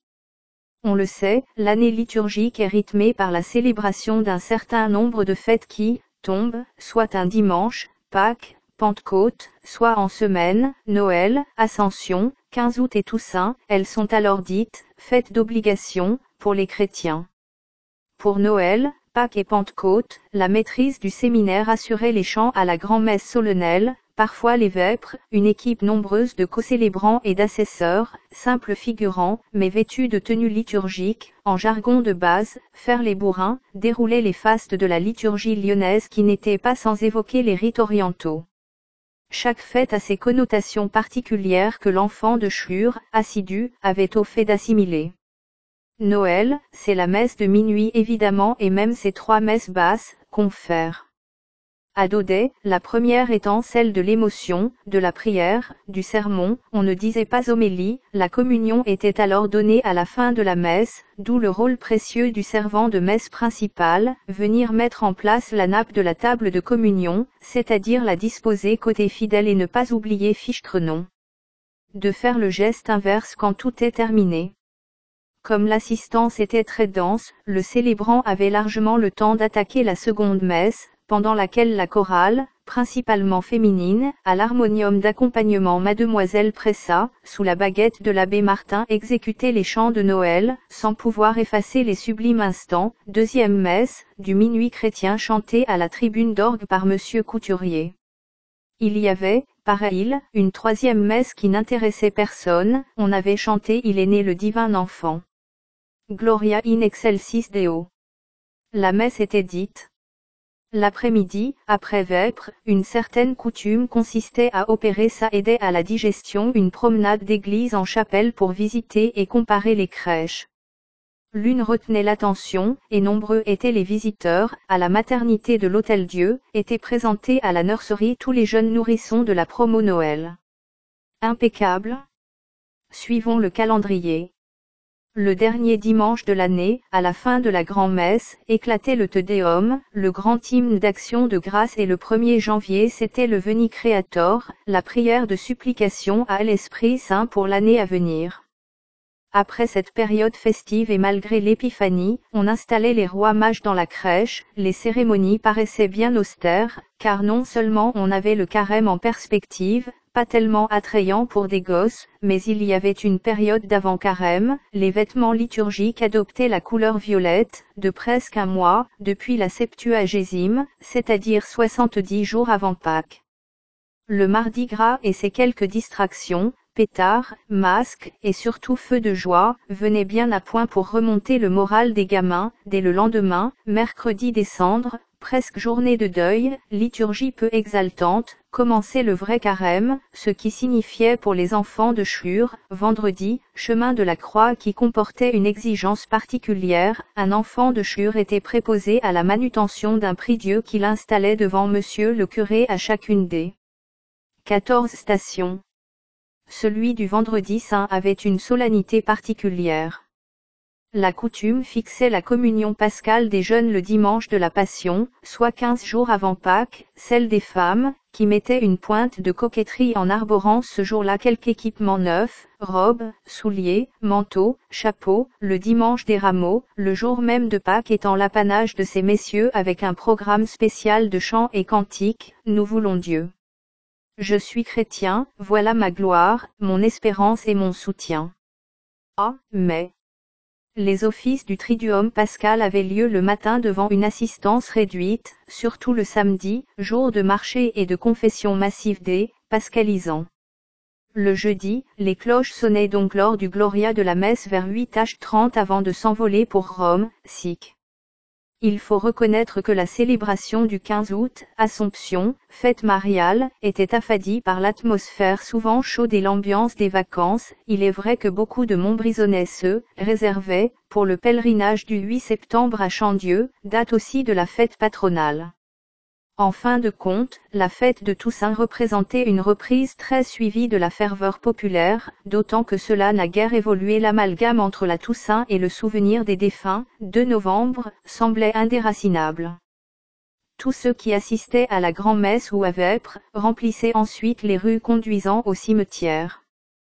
On le sait, l'année liturgique est rythmée par la célébration d'un certain nombre de fêtes qui tombent, soit un dimanche, Pâques, Pentecôte, soit en semaine, Noël, Ascension, 15 août et Toussaint, elles sont alors dites « fêtes d'obligation » pour les chrétiens. Pour Noël, Pâques et Pentecôte, la maîtrise du séminaire assurait les chants à la grand-messe solennelle, parfois les vêpres, une équipe nombreuse de co-célébrants et d'assesseurs, simples figurants, mais vêtus de tenues liturgiques, en jargon de base, faire les bourrins, dérouler les fastes de la liturgie lyonnaise qui n'étaient pas sans évoquer les rites orientaux. Chaque fête a ses connotations particulières que l'enfant de Chure, assidu, avait au fait d'assimiler. Noël, c'est la messe de minuit évidemment et même ses 3 messes basses, confères. À Daudet, la première étant celle de l'émotion, de la prière, du sermon, on ne disait pas homélie, la communion était alors donnée à la fin de la messe, d'où le rôle précieux du servant de messe principale, venir mettre en place la nappe de la table de communion, c'est-à-dire la disposer côté fidèle et ne pas oublier Fichtre-non. De faire le geste inverse quand tout est terminé. Comme l'assistance était très dense, le célébrant avait largement le temps d'attaquer la seconde messe, pendant laquelle la chorale, principalement féminine, à l'harmonium d'accompagnement Mademoiselle Pressa, sous la baguette de l'abbé Martin exécutait les chants de Noël, sans pouvoir effacer les sublimes instants, deuxième messe, du minuit chrétien chanté à la tribune d'orgue par Monsieur Couturier. Il y avait, pareil, une troisième messe qui n'intéressait personne, on avait chanté Il est né le divin enfant. Gloria in excelsis Deo. La messe était dite. L'après-midi, après vêpres, une certaine coutume consistait à opérer ça aidait à la digestion une promenade d'église en chapelle pour visiter et comparer les crèches. L'une retenait l'attention, et nombreux étaient les visiteurs, à la maternité de l'Hôtel-Dieu, étaient présentés à la nurserie tous les jeunes nourrissons de la promo Noël. Impeccable. Suivons le calendrier. Le dernier dimanche de l'année, à la fin de la grand-messe, éclatait le Te Deum, le grand hymne d'action de grâce et le 1er janvier c'était le Veni Creator, la prière de supplication à l'Esprit Saint pour l'année à venir. Après cette période festive et malgré l'épiphanie, on installait les rois mages dans la crèche, les cérémonies paraissaient bien austères, car non seulement on avait le carême en perspective, pas tellement attrayant pour des gosses, mais il y avait une période d'avant-carême, les vêtements liturgiques adoptaient la couleur violette, de presque un mois, depuis la Septuagésime, c'est-à-dire 70 jours avant Pâques. Le Mardi Gras et ses quelques distractions, pétards, masques, et surtout feux de joie, venaient bien à point pour remonter le moral des gamins, dès le lendemain, mercredi des cendres, presque journée de deuil, liturgie peu exaltante, commençait le vrai carême, ce qui signifiait pour les enfants de Chure, vendredi, chemin de la croix qui comportait une exigence particulière, un enfant de Chure était préposé à la manutention d'un prie-dieu qu'il installait devant monsieur le curé à chacune des 14 stations. Celui du vendredi saint avait une solennité particulière. La coutume fixait la communion pascale des jeunes le dimanche de la Passion, soit 15 jours avant Pâques, celle des femmes, qui mettaient une pointe de coquetterie en arborant ce jour-là quelque équipement neuf, robes, souliers, manteaux, chapeaux, le dimanche des rameaux, le jour même de Pâques étant l'apanage de ces messieurs avec un programme spécial de chants et cantiques, nous voulons Dieu. Je suis chrétien, voilà ma gloire, mon espérance et mon soutien. Ah, mais les offices du Triduum pascal avaient lieu le matin devant une assistance réduite, surtout le samedi, jour de marché et de confession massive des pascalisants. Le jeudi, les cloches sonnaient donc lors du Gloria de la messe vers 8h30 avant de s'envoler pour Rome, sic. Il faut reconnaître que la célébration du 15 août, Assomption, fête mariale, était affadie par l'atmosphère souvent chaude et l'ambiance des vacances. Il est vrai que beaucoup de Montbrisonnais se réservaient, pour le pèlerinage du 8 septembre à Chandieu, date aussi de la fête patronale. En fin de compte, la fête de Toussaint représentait une reprise très suivie de la ferveur populaire, d'autant que cela n'a guère évolué. L'amalgame entre la Toussaint et le souvenir des défunts, 2 novembre, semblait indéracinable. Tous ceux qui assistaient à la grand-messe ou à Vêpres, remplissaient ensuite les rues conduisant au cimetière.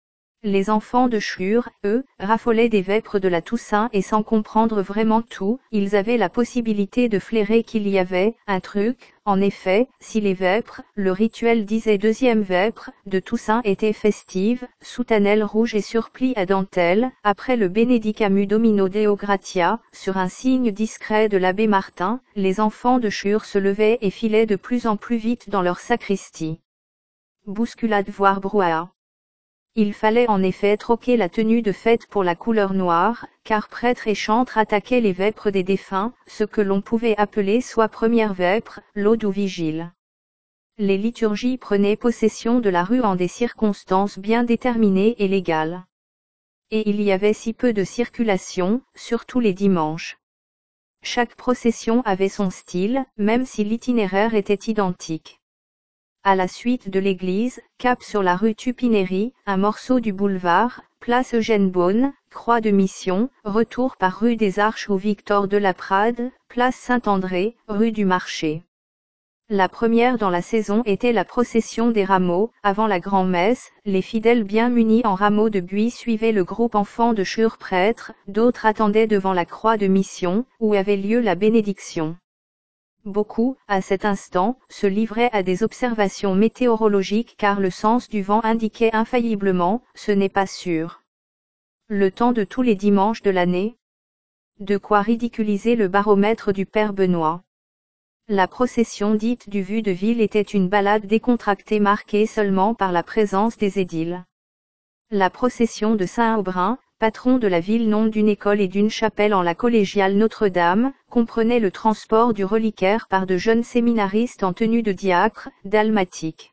Les enfants de Chur, eux, raffolaient des vêpres de la Toussaint et sans comprendre vraiment tout, ils avaient la possibilité de flairer qu'il y avait un truc. En effet, si les vêpres, le rituel disait deuxième vêpre, de Toussaint étaient festives, soutanelles rouges et surplis à dentelle, après le Benedicamus Domino Deo Gratia, sur un signe discret de l'abbé Martin, les enfants de Chur se levaient et filaient de plus en plus vite dans leur sacristie. Bousculade voire brouhaha. Il fallait en effet troquer la tenue de fête pour la couleur noire, car prêtres et chantres attaquaient les vêpres des défunts, ce que l'on pouvait appeler soit première vêpre, laude ou vigile. Les liturgies prenaient possession de la rue en des circonstances bien déterminées et légales. Et il y avait si peu de circulation, surtout les dimanches. Chaque procession avait son style, même si l'itinéraire était identique. À la suite de l'église, cap sur la rue Tupineri, un morceau du boulevard, place Eugène Beaune, croix de Mission, retour par rue des Arches ou Victor de la Prade, place Saint-André, rue du Marché. La première dans la saison était la procession des rameaux. Avant la grand-messe, les fidèles bien munis en rameaux de buis suivaient le groupe enfant de Chur prêtre, d'autres attendaient devant la croix de Mission, où avait lieu la bénédiction. Beaucoup, à cet instant, se livraient à des observations météorologiques car le sens du vent indiquait infailliblement, ce n'est pas sûr. Le temps de tous les dimanches de l'année. De quoi ridiculiser le baromètre du père Benoît. La procession dite du Vue de Ville était une balade décontractée marquée seulement par la présence des édiles. La procession de Saint-Aubrin, patron de la ville nom d'une école et d'une chapelle en la collégiale Notre-Dame, comprenait le transport du reliquaire par de jeunes séminaristes en tenue de diacre, dalmatique.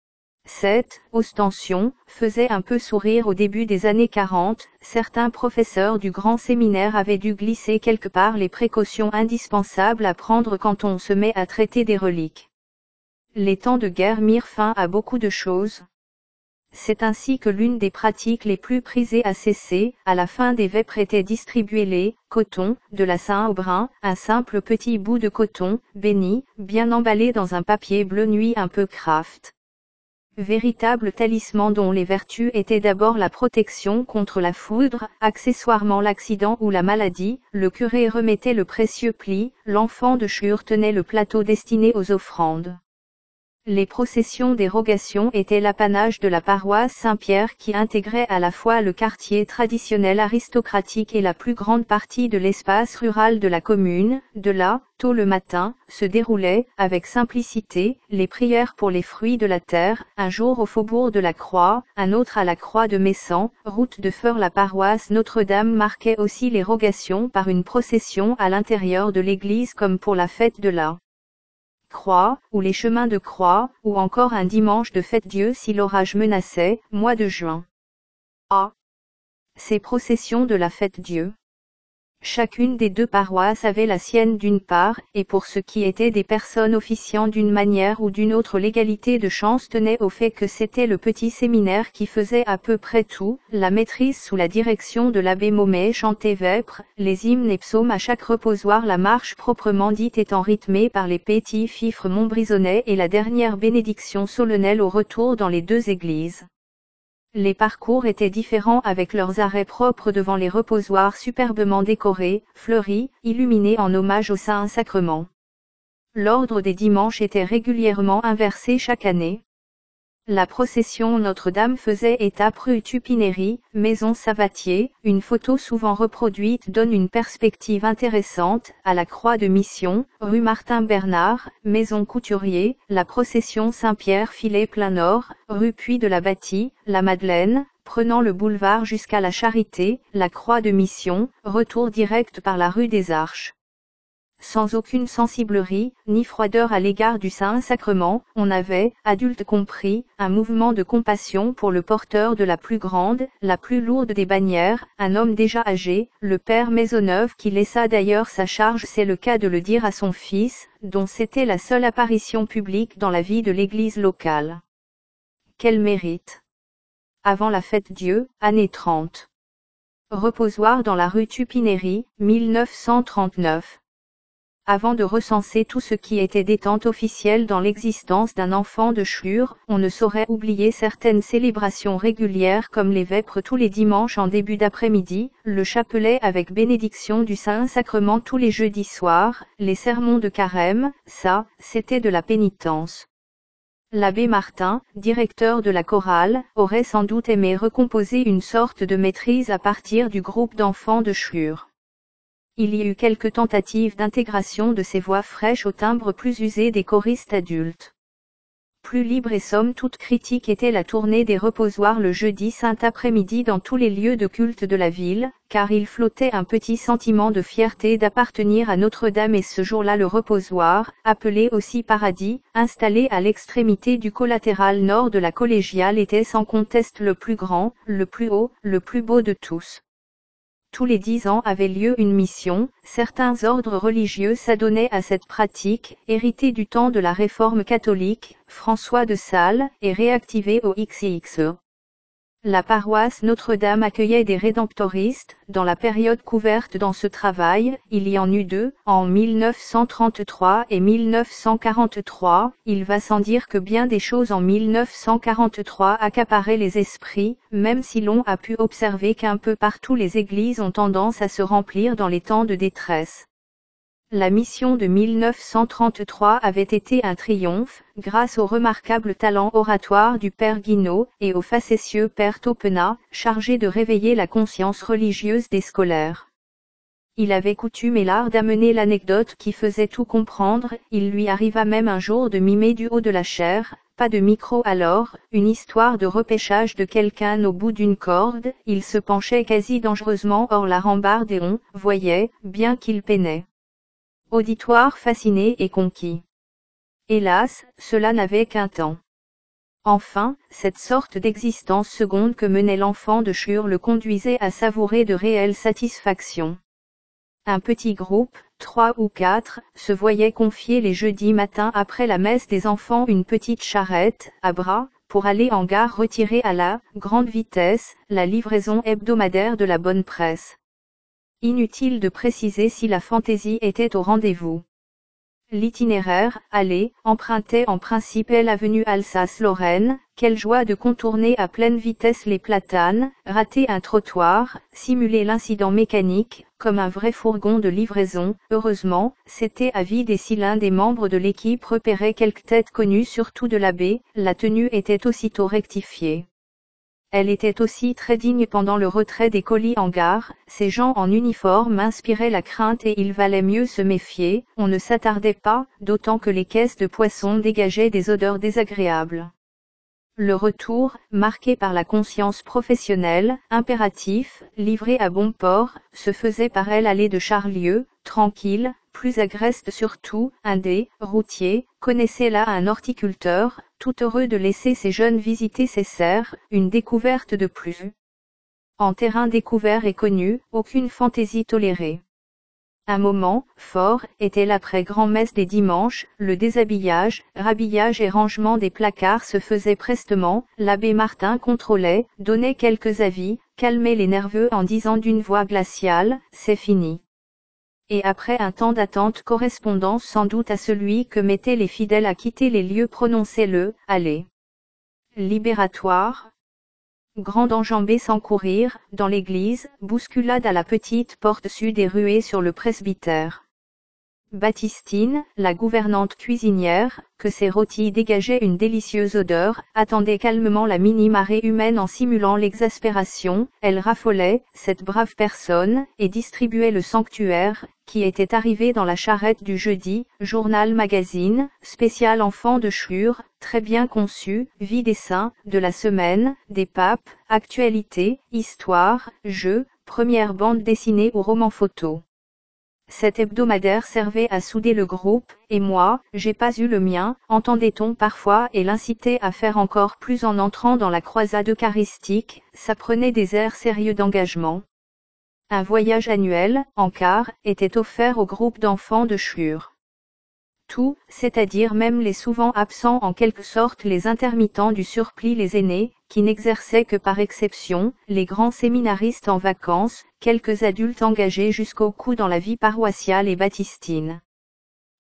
Cette ostension faisait un peu sourire au début des années 40, certains professeurs du grand séminaire avaient dû glisser quelque part les précautions indispensables à prendre quand on se met à traiter des reliques. Les temps de guerre mirent fin à beaucoup de choses. C'est ainsi que l'une des pratiques les plus prisées a cessé. À la fin des vêpres étaient distribués les cotons de la Saint-Aubrin, un simple petit bout de coton, béni, bien emballé dans un papier bleu nuit un peu craft. Véritable talisman dont les vertus étaient d'abord la protection contre la foudre, accessoirement l'accident ou la maladie, le curé remettait le précieux pli, l'enfant de Chur tenait le plateau destiné aux offrandes. Les processions d'érogation étaient l'apanage de la paroisse Saint-Pierre qui intégrait à la fois le quartier traditionnel aristocratique et la plus grande partie de l'espace rural de la commune. De là, tôt le matin, se déroulaient, avec simplicité, les prières pour les fruits de la terre, un jour au faubourg de la Croix, un autre à la Croix de Messan, route de Feur. La paroisse Notre-Dame marquait aussi l'érogation par une procession à l'intérieur de l'église comme pour la fête de la Croix, ou les chemins de Croix, ou encore un dimanche de fête-Dieu si l'orage menaçait, mois de juin. Ces processions de la fête-Dieu. Chacune des deux paroisses avait la sienne d'une part, et pour ce qui était des personnes officiant d'une manière ou d'une autre, l'égalité de chance tenait au fait que c'était le petit séminaire qui faisait à peu près tout. La maîtrise sous la direction de l'abbé Maumet chantait vêpres, les hymnes et psaumes à chaque reposoir, la marche proprement dite étant rythmée par les petits fifres montbrisonnais et la dernière bénédiction solennelle au retour dans les deux églises. Les parcours étaient différents avec leurs arrêts propres devant les reposoirs superbement décorés, fleuris, illuminés en hommage au Saint-Sacrement. L'ordre des dimanches était régulièrement inversé chaque année. La procession Notre-Dame faisait étape rue Tupineri, maison Savatier. Une photo souvent reproduite donne une perspective intéressante. À la Croix de Mission, rue Martin-Bernard, maison Couturier. La procession Saint-Pierre filait plein nord, rue Puy de la Bâtie, la Madeleine, prenant le boulevard jusqu'à la Charité. La Croix de Mission, retour direct par la rue des Arches. Sans aucune sensiblerie, ni froideur à l'égard du Saint-Sacrement, on avait, adultes compris, un mouvement de compassion pour le porteur de la plus grande, la plus lourde des bannières, un homme déjà âgé, le père Maisonneuve qui laissa d'ailleurs sa charge, c'est le cas de le dire, à son fils, dont c'était la seule apparition publique dans la vie de l'église locale. Quel mérite! Avant la fête-Dieu, année 30. Reposoir dans la rue Tupineri, 1939. Avant de recenser tout ce qui était détente officielle dans l'existence d'un enfant de Schlur, on ne saurait oublier certaines célébrations régulières comme les vêpres tous les dimanches en début d'après-midi, le chapelet avec bénédiction du Saint-Sacrement tous les jeudis soirs, les sermons de carême, ça, c'était de la pénitence. L'abbé Martin, directeur de la chorale, aurait sans doute aimé recomposer une sorte de maîtrise à partir du groupe d'enfants de Schlur. Il y eut quelques tentatives d'intégration de ces voix fraîches au timbre plus usé des choristes adultes. Plus libre et somme toute critique était la tournée des reposoirs le jeudi saint après-midi dans tous les lieux de culte de la ville, car il flottait un petit sentiment de fierté d'appartenir à Notre-Dame et ce jour-là le reposoir, appelé aussi Paradis, installé à l'extrémité du collatéral nord de la collégiale était sans conteste le plus grand, le plus haut, le plus beau de tous. Tous les 10 ans avait lieu une mission, certains ordres religieux s'adonnaient à cette pratique, héritée du temps de la Réforme catholique, François de Sales, et réactivée au XXe. La paroisse Notre-Dame accueillait des rédemptoristes, dans la période couverte dans ce travail, il y en eut deux, en 1933 et 1943, il va sans dire que bien des choses en 1943 accaparaient les esprits, même si l'on a pu observer qu'un peu partout les églises ont tendance à se remplir dans les temps de détresse. La mission de 1933 avait été un triomphe, grâce au remarquable talent oratoire du père Guinaud et au facétieux père Taupenat, chargé de réveiller la conscience religieuse des scolaires. Il avait coutume et l'art d'amener l'anecdote qui faisait tout comprendre, il lui arriva même un jour de mimer du haut de la chaire, pas de micro alors, une histoire de repêchage de quelqu'un au bout d'une corde, il se penchait quasi dangereusement hors la rambarde et on voyait, bien qu'il peinait. Auditoire fasciné et conquis. Hélas, cela n'avait qu'un temps. Enfin, cette sorte d'existence seconde que menait l'enfant de Schlur le conduisait à savourer de réelles satisfactions. Un petit groupe, 3 ou 4, se voyait confier les jeudis matins après la messe des enfants une petite charrette, à bras, pour aller en gare retirer à la grande vitesse la livraison hebdomadaire de la bonne presse. Inutile de préciser si la fantaisie était au rendez-vous. L'itinéraire, aller, empruntait en principe l'avenue Alsace-Lorraine, quelle joie de contourner à pleine vitesse les platanes, rater un trottoir, simuler l'incident mécanique, comme un vrai fourgon de livraison, heureusement, c'était à vide et si l'un des membres de l'équipe repérait quelque tête connue surtout de l'abbé, la tenue était aussitôt rectifiée. Elle était aussi très digne pendant le retrait des colis en gare, ces gens en uniforme inspiraient la crainte et il valait mieux se méfier, on ne s'attardait pas, d'autant que les caisses de poissons dégageaient des odeurs désagréables. Le retour, marqué par la conscience professionnelle, impératif, livré à bon port, se faisait par elle aller de Charlieu, tranquille, plus agreste surtout, un des routiers, connaissait là un horticulteur, tout heureux de laisser ses jeunes visiter ses serres, une découverte de plus. En terrain découvert et connu, aucune fantaisie tolérée. Un moment, fort, était l'après-grand-messe des dimanches, le déshabillage, rhabillage et rangement des placards se faisait prestement, l'abbé Martin contrôlait, donnait quelques avis, calmait les nerveux en disant d'une voix glaciale, c'est fini. Et après un temps d'attente correspondant sans doute à celui que mettaient les fidèles à quitter les lieux prononçait le « allez ». Libératoire. Grande enjambée sans courir, dans l'église, bousculade à la petite porte sud et ruée sur le presbytère. Baptistine, la gouvernante cuisinière, que ses rôtis dégageaient une délicieuse odeur, attendait calmement la mini-marée humaine en simulant l'exaspération, elle raffolait, cette brave personne, et distribuait le sanctuaire, qui était arrivé dans la charrette du jeudi, journal magazine, spécial enfant de Schlur, très bien conçu, vie des saints, de la semaine, des papes, actualité, histoire, jeux, première bande dessinée ou roman photo. Cet hebdomadaire servait à souder le groupe, et moi, j'ai pas eu le mien, entendait-on parfois et l'incitait à faire encore plus en entrant dans la croisade eucharistique, ça prenait des airs sérieux d'engagement. Un voyage annuel, en car, était offert au groupe d'enfants de Schlur. Tout, c'est-à-dire même les souvent absents en quelque sorte les intermittents du surplis les aînés, qui n'exerçaient que par exception, les grands séminaristes en vacances, quelques adultes engagés jusqu'au cou dans la vie paroissiale et baptistine.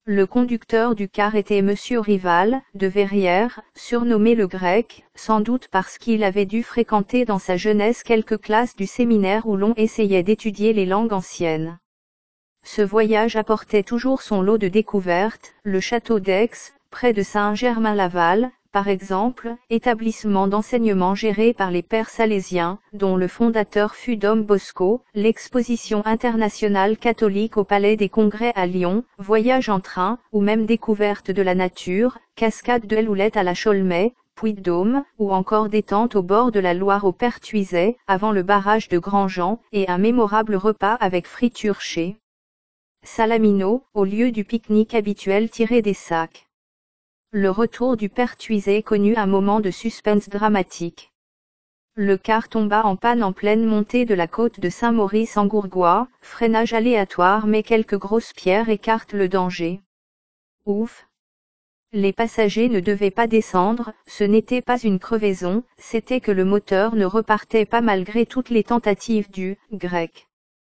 Le conducteur du car était Monsieur Rival, de Verrières, surnommé le Grec, sans doute parce qu'il avait dû fréquenter dans sa jeunesse quelques classes du séminaire où l'on essayait d'étudier les langues anciennes. Ce voyage apportait toujours son lot de découvertes, le château d'Aix, près de Saint-Germain-Laval, par exemple, établissement d'enseignement géré par les Pères Salésiens, dont le fondateur fut Dom Bosco, l'exposition internationale catholique au Palais des Congrès à Lyon, voyage en train, ou même découverte de la nature, cascade de Loulettes à la Chaulmey, Puy-de-Dôme, ou encore détente au bord de la Loire au Pertuiset, avant le barrage de Grandjean, et un mémorable repas avec friture chez Salamino, au lieu du pique-nique habituel tiré des sacs. Le retour du Pertuiset connut un moment de suspense dramatique. Le car tomba en panne en pleine montée de la côte de Saint-Maurice-en-Gourgois, freinage aléatoire mais quelques grosses pierres écartent le danger. Ouf! Les passagers ne devaient pas descendre, ce n'était pas une crevaison, c'était que le moteur ne repartait pas malgré toutes les tentatives du grec.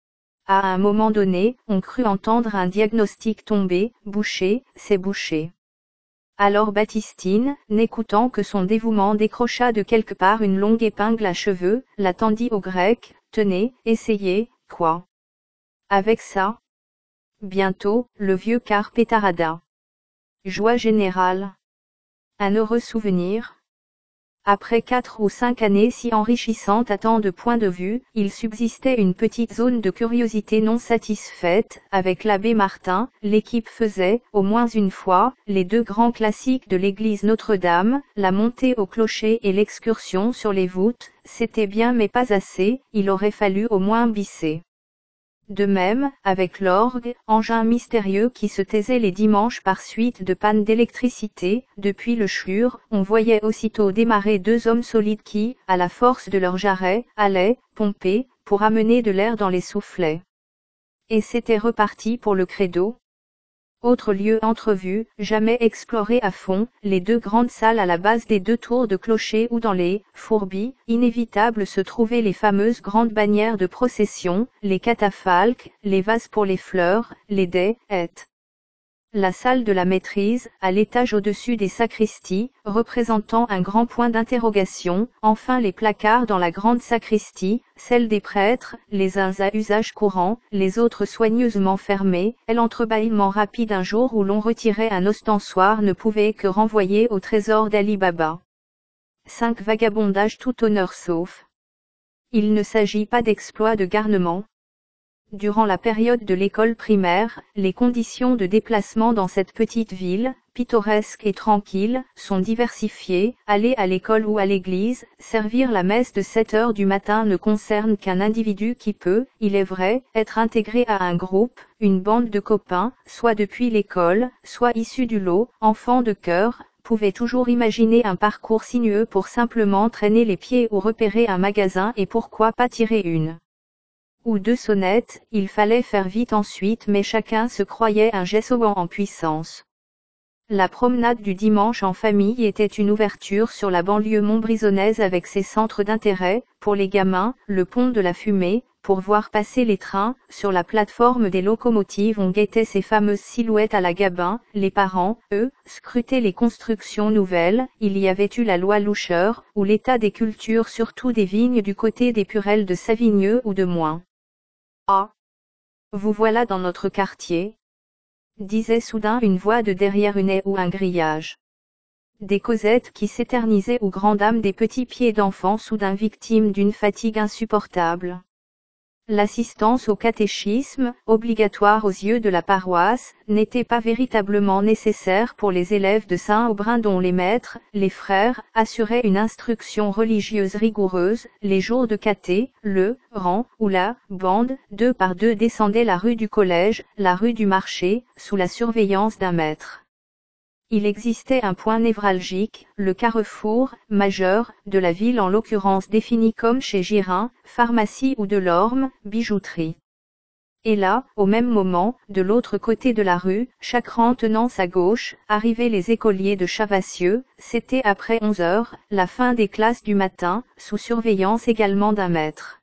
À un moment donné, on crut entendre un diagnostic tomber, bouché, c'est bouché. Alors Baptistine, n'écoutant que son dévouement, décrocha de quelque part une longue épingle à cheveux, la tendit au grec, tenez, essayez, quoi. Avec ça. Bientôt, le vieux car pétarada. Joie générale. Un heureux souvenir. Après 4 ou 5 années si enrichissantes à tant de points de vue, il subsistait une petite zone de curiosité non satisfaite. Avec l'abbé Martin, l'équipe faisait, au moins une fois, les 2 grands classiques de l'église Notre-Dame, la montée au clocher et l'excursion sur les voûtes. C'était bien mais pas assez, il aurait fallu au moins bisser. De même, avec l'orgue, engin mystérieux qui se taisait les dimanches par suite de panne d'électricité, depuis le CHUR, on voyait aussitôt démarrer 2 hommes solides qui, à la force de leurs jarrets, allaient, pomper, pour amener de l'air dans les soufflets. Et c'était reparti pour le credo. Autre lieu entrevu, jamais exploré à fond, les 2 grandes salles à la base des 2 tours de clocher où dans les fourbis inévitables se trouvaient les fameuses grandes bannières de procession, les catafalques, les vases pour les fleurs, les dais, etc. La salle de la maîtrise, à l'étage au-dessus des sacristies, représentant un grand point d'interrogation, enfin les placards dans la grande sacristie, celle des prêtres, les uns à usage courant, les autres soigneusement fermés, et l'entrebâillement rapide un jour où l'on retirait un ostensoir ne pouvait que renvoyer au trésor d'Ali Baba. 5 vagabondages tout honneur sauf. Il ne s'agit pas d'exploit de garnement. Durant la période de l'école primaire, les conditions de déplacement dans cette petite ville, pittoresque et tranquille, sont diversifiées. Aller à l'école ou à l'église, servir la messe de 7 heures du matin ne concerne qu'un individu qui peut, il est vrai, être intégré à un groupe, une bande de copains, soit depuis l'école, soit issus du lot, enfants de cœur, pouvait toujours imaginer un parcours sinueux pour simplement traîner les pieds ou repérer un magasin et pourquoi pas tirer une ou 2 sonnettes, il fallait faire vite ensuite mais chacun se croyait un Jessowan en puissance. La promenade du dimanche en famille était une ouverture sur la banlieue montbrisonnaise avec ses centres d'intérêt, pour les gamins, le pont de la Fumée, pour voir passer les trains, sur la plateforme des locomotives on guettait ces fameuses silhouettes à la Gabin, les parents, eux, scrutaient les constructions nouvelles, il y avait eu la loi Loucheur, ou l'état des cultures surtout des vignes du côté des Purelles de Savigneux ou de Moins. Ah! Vous voilà dans notre quartier, disait soudain une voix de derrière une haie ou un grillage. Des causettes qui s'éternisaient aux grandes dames des petits pieds d'enfants soudain victimes d'une fatigue insupportable. L'assistance au catéchisme, obligatoire aux yeux de la paroisse, n'était pas véritablement nécessaire pour les élèves de Saint-Aubrin dont les maîtres, les frères, assuraient une instruction religieuse rigoureuse. Les jours de caté, le rang ou la bande, 2 par 2 descendaient la rue du collège, la rue du marché, sous la surveillance d'un maître. Il existait un point névralgique, le carrefour, majeur, de la ville en l'occurrence défini comme chez Girin, pharmacie ou Delorme, bijouterie. Et là, au même moment, de l'autre côté de la rue, chaque rang tenant sa gauche, arrivaient les écoliers de Chavassieux, c'était après 11 heures, la fin des classes du matin, sous surveillance également d'un maître.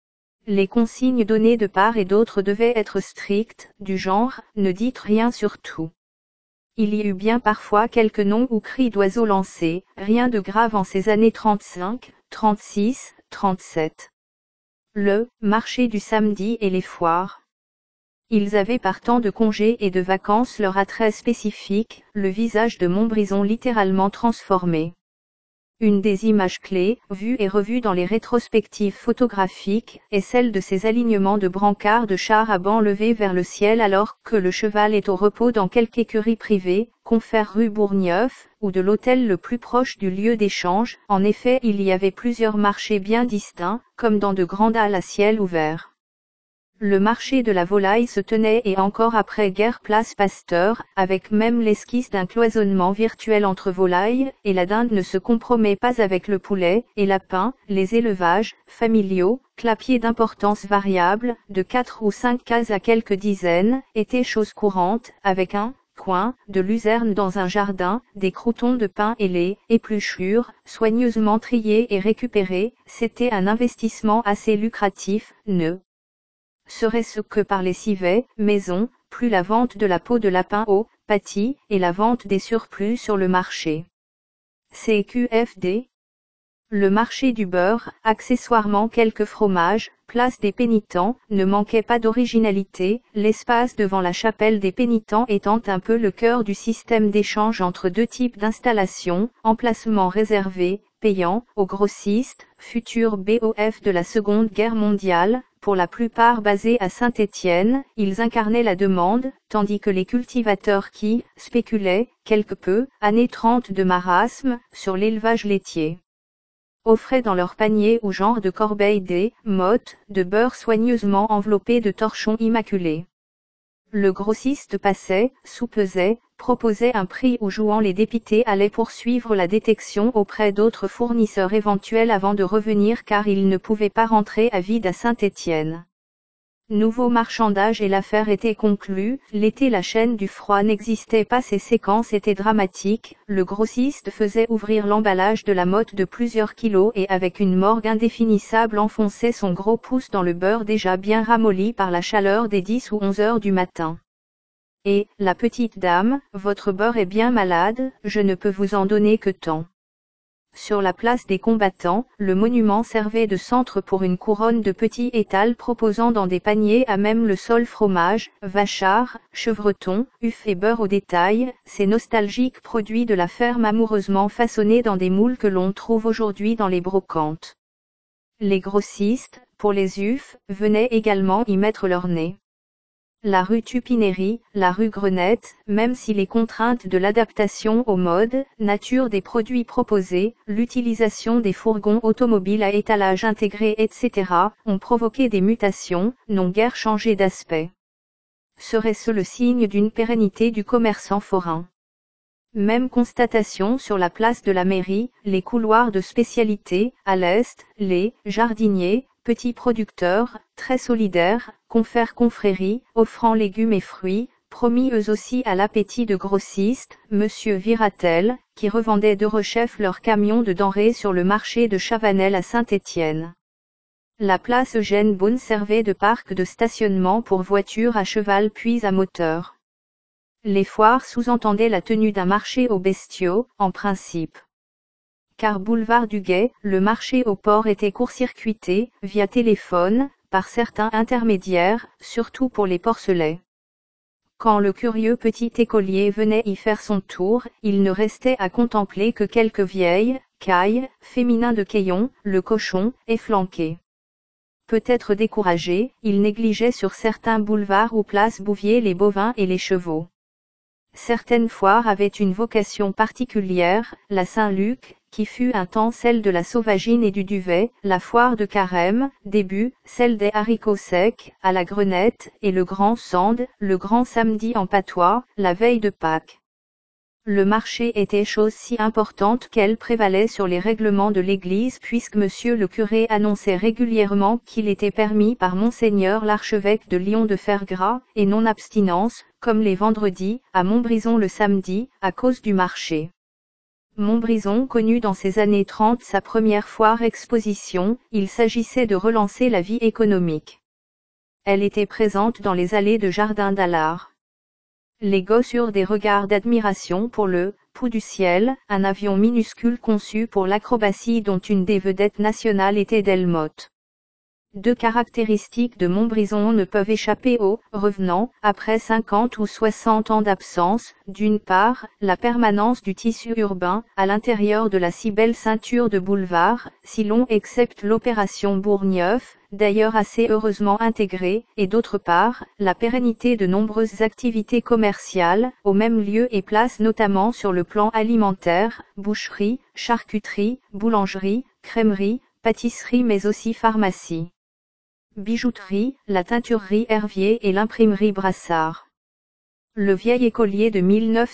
Les consignes données de part et d'autre devaient être strictes, du genre, ne dites rien sur tout. Il y eut bien parfois quelques noms ou cris d'oiseaux lancés, rien de grave en ces années 35, 36, 37. Le marché du samedi et les foires. Ils avaient par temps de congés et de vacances leur attrait spécifique, le visage de Montbrison littéralement transformé. Une des images clés, vues et revues dans les rétrospectives photographiques, est celle de ces alignements de brancards de chars à bancs levés vers le ciel alors que le cheval est au repos dans quelque écurie privée, confère rue Bourgneuf, ou de l'hôtel le plus proche du lieu d'échange. En effet, il y avait plusieurs marchés bien distincts, comme dans de grandes halles à ciel ouvert. Le marché de la volaille se tenait et encore après-guerre place Pasteur, avec même l'esquisse d'un cloisonnement virtuel entre volailles, et la dinde ne se compromet pas avec le poulet, et lapin, les élevages, familiaux, clapiers d'importance variable, de 4 ou 5 cases à quelques dizaines, étaient chose courante, avec un coin de luzerne dans un jardin, des croûtons de pain ailés, épluchures, soigneusement triés et récupérés, c'était un investissement assez lucratif, ne serait-ce que par les civets, maisons, plus la vente de la peau de lapin au pâtis, et la vente des surplus sur le marché. CQFD. Le marché du beurre, accessoirement quelques fromages, place des Pénitents, ne manquait pas d'originalité, l'espace devant la chapelle des Pénitents étant un peu le cœur du système d'échange entre deux types d'installations, emplacement réservé, payant, aux grossistes, futurs BOF de la Seconde Guerre mondiale, pour la plupart basés à Saint-Étienne, ils incarnaient la demande, tandis que les cultivateurs qui spéculaient, quelque peu, années 30 de marasme, sur l'élevage laitier, offraient dans leur panier ou genre de corbeille des mottes de beurre soigneusement enveloppées de torchons immaculés. Le grossiste passait, soupesait, proposait un prix ou jouant les dépités allaient poursuivre la détection auprès d'autres fournisseurs éventuels avant de revenir car ils ne pouvaient pas rentrer à vide à Saint-Étienne. Nouveau marchandage et l'affaire était conclue, l'été la chaîne du froid n'existait pas, ces séquences étaient dramatiques, le grossiste faisait ouvrir l'emballage de la motte de plusieurs kilos et avec une morgue indéfinissable enfonçait son gros pouce dans le beurre déjà bien ramolli par la chaleur des 10 ou 11 heures du matin. Et, la petite dame, votre beurre est bien malade, je ne peux vous en donner que tant. Sur la place des combattants, le monument servait de centre pour une couronne de petits étals proposant dans des paniers à même le sol fromage, vachard, chevreton, uf et beurre au détail, ces nostalgiques produits de la ferme amoureusement façonnés dans des moules que l'on trouve aujourd'hui dans les brocantes. Les grossistes, pour les ufs, venaient également y mettre leur nez. La rue Tupinéry, la rue Grenette, même si les contraintes de l'adaptation aux modes, nature des produits proposés, l'utilisation des fourgons automobiles à étalage intégré etc., ont provoqué des mutations, n'ont guère changé d'aspect. Serait-ce le signe d'une pérennité du commerçant forain? Même constatation sur la place de la mairie, les couloirs de spécialité, à l'est, les jardiniers, petits producteurs, très solidaires, confréries, offrant légumes et fruits, promis eux aussi à l'appétit de grossistes, monsieur Viratel, qui revendait de rechef leurs camions de denrées sur le marché de Chavanel à Saint-Étienne. La place Eugène Beaune servait de parc de stationnement pour voitures à cheval puis à moteur. Les foires sous-entendaient la tenue d'un marché aux bestiaux, en principe. Car boulevard du Guet, le marché aux porcs était court-circuité, via téléphone, par certains intermédiaires, surtout pour les porcelets. Quand le curieux petit écolier venait y faire son tour, il ne restait à contempler que quelques vieilles, cailles, féminins de Caillon, le cochon, efflanqué. Peut-être découragé, il négligeait sur certains boulevards ou places Bouvier les bovins et les chevaux. Certaines foires avaient une vocation particulière, la Saint-Luc, qui fut un temps celle de la sauvagine et du duvet, la foire de Carême, début, celle des haricots secs, à la Grenette, et le grand Sande, le grand samedi en patois, la veille de Pâques. Le marché était chose si importante qu'elle prévalait sur les règlements de l'église puisque monsieur le curé annonçait régulièrement qu'il était permis par monseigneur l'archevêque de Lyon de faire gras, et non abstinence, comme les vendredis, à Montbrison le samedi, à cause du marché. Montbrison connut dans ces années 30 sa première foire exposition, il s'agissait de relancer la vie économique. Elle était présente dans les allées de Jardin d'Allard. Les gosses eurent des regards d'admiration pour le « Pou du ciel », un avion minuscule conçu pour l'acrobatie dont une des vedettes nationales était Delmotte. Deux caractéristiques de Montbrison ne peuvent échapper aux revenants, après 50 ou 60 ans d'absence, d'une part, la permanence du tissu urbain, à l'intérieur de la si belle ceinture de boulevards, si long excepte l'opération Bourgneuf, d'ailleurs assez heureusement intégrée, et d'autre part, la pérennité de nombreuses activités commerciales, au même lieu et place notamment sur le plan alimentaire, boucherie, charcuterie, boulangerie, crèmerie, pâtisserie mais aussi pharmacie. Bijouterie, la teinturerie Hervier et l'imprimerie Brassard. Le vieil écolier de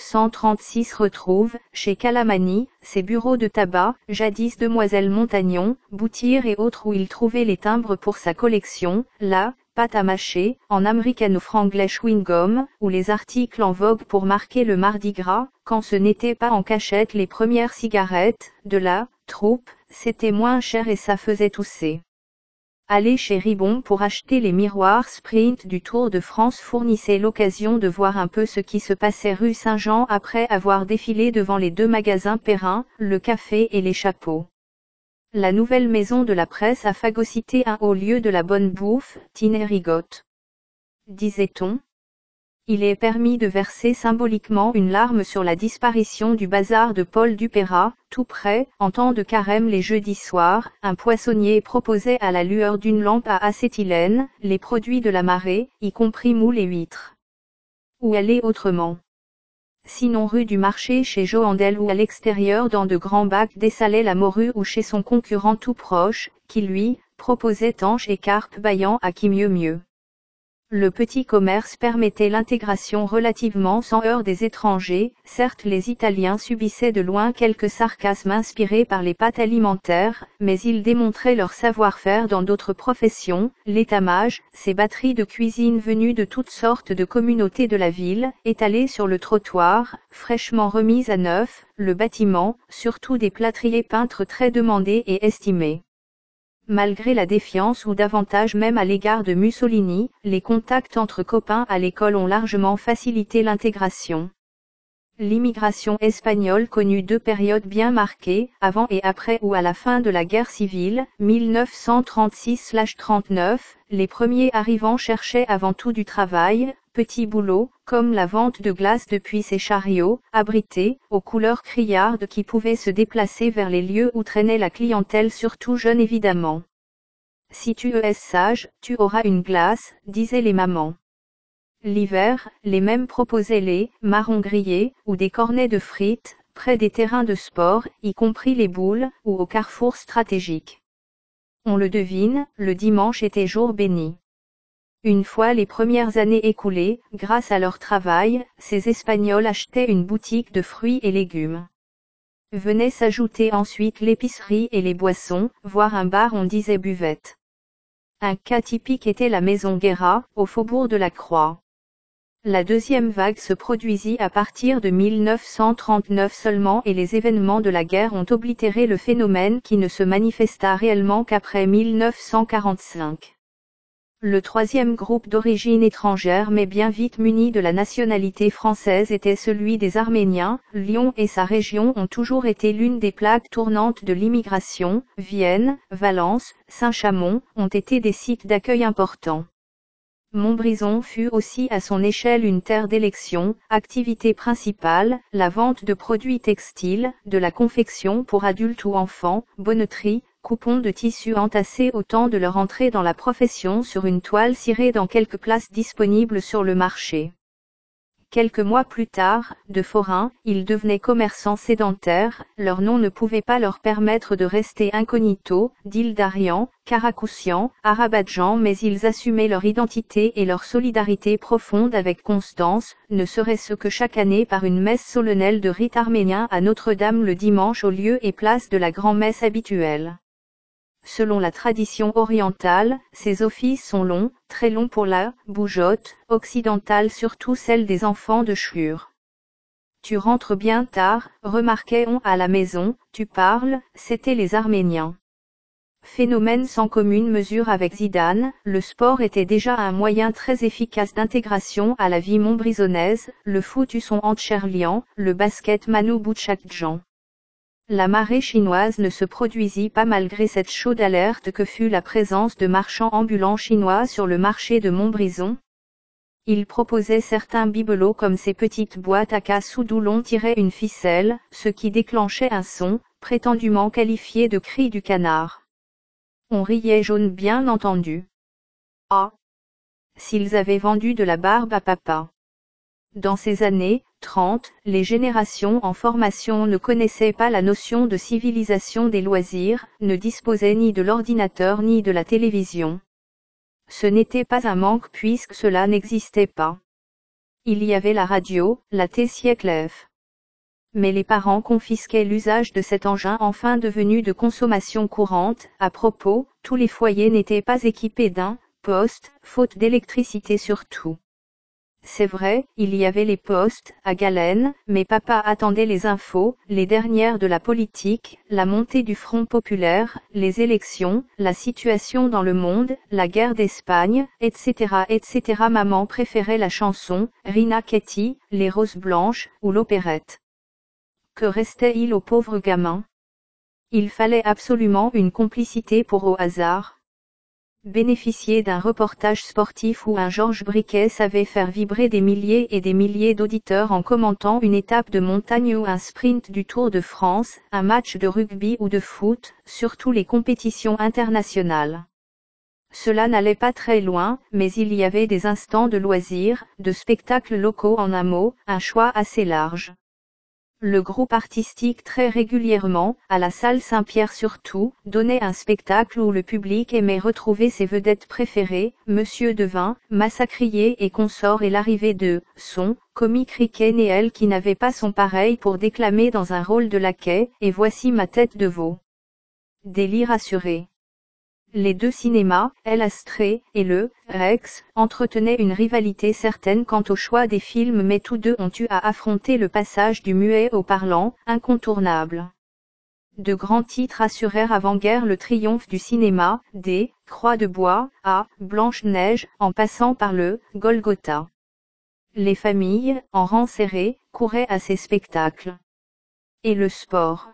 1936 retrouve, chez Calamani, ses bureaux de tabac, jadis Demoiselle Montagnon, Boutire et autres où il trouvait les timbres pour sa collection, la pâte à mâcher, en américano-franglais chewing-gum, ou les articles en vogue pour marquer le Mardi Gras, quand ce n'était pas en cachette les premières cigarettes, de la troupe, c'était moins cher et ça faisait tousser. Aller chez Ribon pour acheter les miroirs Sprint du Tour de France fournissait l'occasion de voir un peu ce qui se passait rue Saint-Jean après avoir défilé devant les deux magasins Perrin, le café et les chapeaux. La nouvelle maison de la presse a phagocyté un haut lieu de la bonne bouffe, Tinet rigote. Disait-on. Il est permis de verser symboliquement une larme sur la disparition du bazar de Paul Dupérat, tout près, en temps de carême les jeudis soirs, un poissonnier proposait à la lueur d'une lampe à acétylène, les produits de la marée, y compris moules et huîtres. Où aller autrement? Sinon rue du Marché chez Joandel ou à l'extérieur dans de grands bacs dessalait la morue ou chez son concurrent tout proche, qui lui, proposait tanches et carpes bâillant à qui mieux. Le petit commerce permettait l'intégration relativement sans heurts des étrangers, certes les Italiens subissaient de loin quelques sarcasmes inspirés par les pâtes alimentaires, mais ils démontraient leur savoir-faire dans d'autres professions, l'étamage, ces batteries de cuisine venues de toutes sortes de communautés de la ville, étalées sur le trottoir, fraîchement remises à neuf, le bâtiment, surtout des plâtriers peintres très demandés et estimés. Malgré la défiance ou davantage même à l'égard de Mussolini, les contacts entre copains à l'école ont largement facilité l'intégration. L'immigration espagnole connut deux périodes bien marquées, avant et après ou à la fin de la guerre civile, 1936-39, les premiers arrivants cherchaient avant tout du travail, petits boulots, comme la vente de glace depuis ces chariots, abrités, aux couleurs criardes qui pouvaient se déplacer vers les lieux où traînait la clientèle surtout jeune évidemment. Si tu es sage, tu auras une glace, disaient les mamans. L'hiver, les mêmes proposaient les marrons grillés, ou des cornets de frites, près des terrains de sport, y compris les boules, ou au carrefour stratégique. On le devine, le dimanche était jour béni. Une fois les premières années écoulées, grâce à leur travail, ces Espagnols achetaient une boutique de fruits et légumes. Venaient s'ajouter ensuite l'épicerie et les boissons, voire un bar on disait buvette. Un cas typique était la maison Guérat, au faubourg de la Croix. La deuxième vague se produisit à partir de 1939 seulement et les événements de la guerre ont oblitéré le phénomène qui ne se manifesta réellement qu'après 1945. Le troisième groupe d'origine étrangère mais bien vite muni de la nationalité française était celui des Arméniens. Lyon et sa région ont toujours été l'une des plaques tournantes de l'immigration. Vienne, Valence, Saint-Chamond ont été des sites d'accueil importants. Montbrison fut aussi à son échelle une terre d'élection, activité principale, la vente de produits textiles, de la confection pour adultes ou enfants, bonnetterie, coupons de tissu entassés au temps de leur entrée dans la profession sur une toile cirée dans quelques places disponibles sur le marché. Quelques mois plus tard, de forains, ils devenaient commerçants sédentaires, leur nom ne pouvait pas leur permettre de rester incognito, d'Île d'Arian, Caracoussian, Arabadjan mais ils assumaient leur identité et leur solidarité profonde avec Constance, ne serait-ce que chaque année par une messe solennelle de rite arménien à Notre-Dame le dimanche au lieu et place de la grand-messe habituelle. Selon la tradition orientale, ces offices sont longs, très longs pour la bougeotte, occidentale surtout celle des enfants de Chur. Tu rentres bien tard, remarquait-on à la maison, tu parles, c'étaient les Arméniens. Phénomène sans commune mesure avec Zidane, le sport était déjà un moyen très efficace d'intégration à la vie montbrisonnaise, le foot eut son Antcherlian, le basket Manu Boutchakdjan. La marée chinoise ne se produisit pas malgré cette chaude alerte que fut la présence de marchands ambulants chinois sur le marché de Montbrison. Ils proposaient certains bibelots comme ces petites boîtes à cassous d'où l'on tirait une ficelle, ce qui déclenchait un son, prétendument qualifié de cri du canard. On riait jaune bien entendu. Ah! S'ils avaient vendu de la barbe à papa. Dans ces années 30, les générations en formation ne connaissaient pas la notion de civilisation des loisirs, ne disposaient ni de l'ordinateur ni de la télévision. Ce n'était pas un manque puisque cela n'existait pas. Il y avait la radio, la T-Siècle-F. Mais les parents confisquaient l'usage de cet engin enfin devenu de consommation courante. À propos, tous les foyers n'étaient pas équipés d'un poste, faute d'électricité surtout. C'est vrai, il y avait les postes, à Galène, mais papa attendait les infos, les dernières de la politique, la montée du Front populaire, les élections, la situation dans le monde, la guerre d'Espagne, etc. etc. Maman préférait la chanson, Rina Ketty, les roses blanches, ou l'opérette. Que restait-il au pauvre gamin? Il fallait absolument une complicité pour au hasard bénéficier d'un reportage sportif où un Georges Briquet savait faire vibrer des milliers et des milliers d'auditeurs en commentant une étape de montagne ou un sprint du Tour de France, un match de rugby ou de foot, surtout les compétitions internationales. Cela n'allait pas très loin, mais il y avait des instants de loisirs, de spectacles locaux en un mot, un choix assez large. Le groupe artistique très régulièrement, à la salle Saint-Pierre surtout, donnait un spectacle où le public aimait retrouver ses vedettes préférées, Monsieur Devin, Massacrier et consorts et l'arrivée de son comique Riquet Néel qui n'avait pas son pareil pour déclamer dans un rôle de laquais, et voici ma tête de veau. Délire assuré. Les deux cinémas, El Astrée et le Rex, entretenaient une rivalité certaine quant au choix des films mais tous deux ont eu à affronter le passage du muet au parlant, incontournable. De grands titres assurèrent avant-guerre le triomphe du cinéma, des Croix de bois à Blanche-Neige, en passant par le Golgotha. Les familles, en rang serré, couraient à ces spectacles. Et le sport.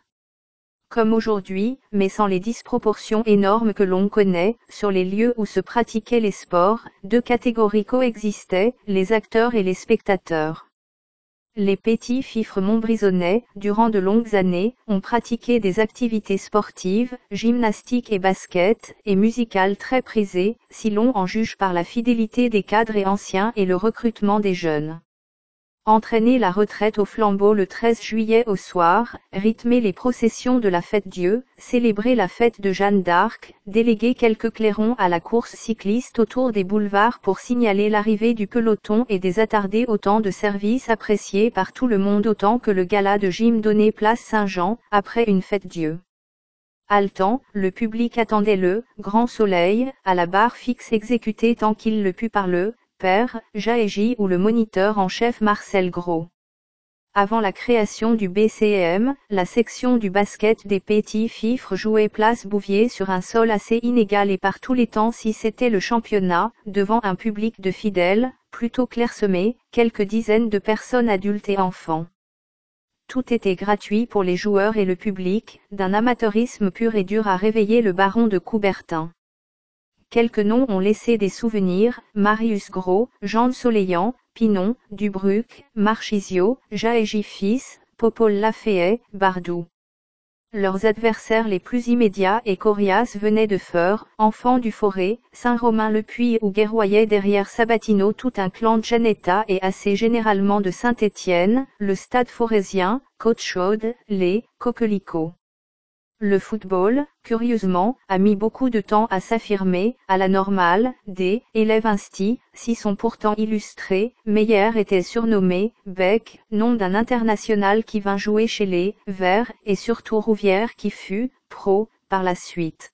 Comme aujourd'hui, mais sans les disproportions énormes que l'on connaît, sur les lieux où se pratiquaient les sports, deux catégories coexistaient, les acteurs et les spectateurs. Les petits fifres montbrisonnais, durant de longues années, ont pratiqué des activités sportives, gymnastiques et basket, et musicales très prisées, si l'on en juge par la fidélité des cadres et anciens et le recrutement des jeunes. Entraîner la retraite au flambeau le 13 juillet au soir, rythmer les processions de la Fête-Dieu, célébrer la fête de Jeanne d'Arc, déléguer quelques clairons à la course cycliste autour des boulevards pour signaler l'arrivée du peloton et des attardés, autant de services appréciés par tout le monde autant que le gala de gym donné place Saint-Jean, après une Fête-Dieu. Haletant, le public attendait le grand soleil, à la barre fixe exécutée tant qu'il le put par le père Jaégi ou le moniteur en chef Marcel Gros. Avant la création du BCM, la section du basket des petits fifres jouait place Bouvier sur un sol assez inégal et par tous les temps si c'était le championnat, devant un public de fidèles, plutôt clairsemé, quelques dizaines de personnes adultes et enfants. Tout était gratuit pour les joueurs et le public, d'un amateurisme pur et dur à réveiller le baron de Coubertin. Quelques noms ont laissé des souvenirs, Marius Gros, Jean de Soleillant, Pinon, Dubruc, Marchisio, Jaégi fils, Popol Lafayette, Bardou. Leurs adversaires les plus immédiats et coriaces venaient de Feur, Enfants du Forêt, Saint-Romain-le-Puy ou guerroyait derrière Sabatino tout un clan de Janetta et assez généralement de Saint-Étienne, le Stade Forésien, Côte-Chaude, les Coquelicots. Le football, curieusement, a mis beaucoup de temps à s'affirmer, à la normale, des élèves instis, s'y sont pourtant illustrés. Meyer était surnommé Bec, nom d'un international qui vint jouer chez les Verts, et surtout Rouvière qui fut pro par la suite.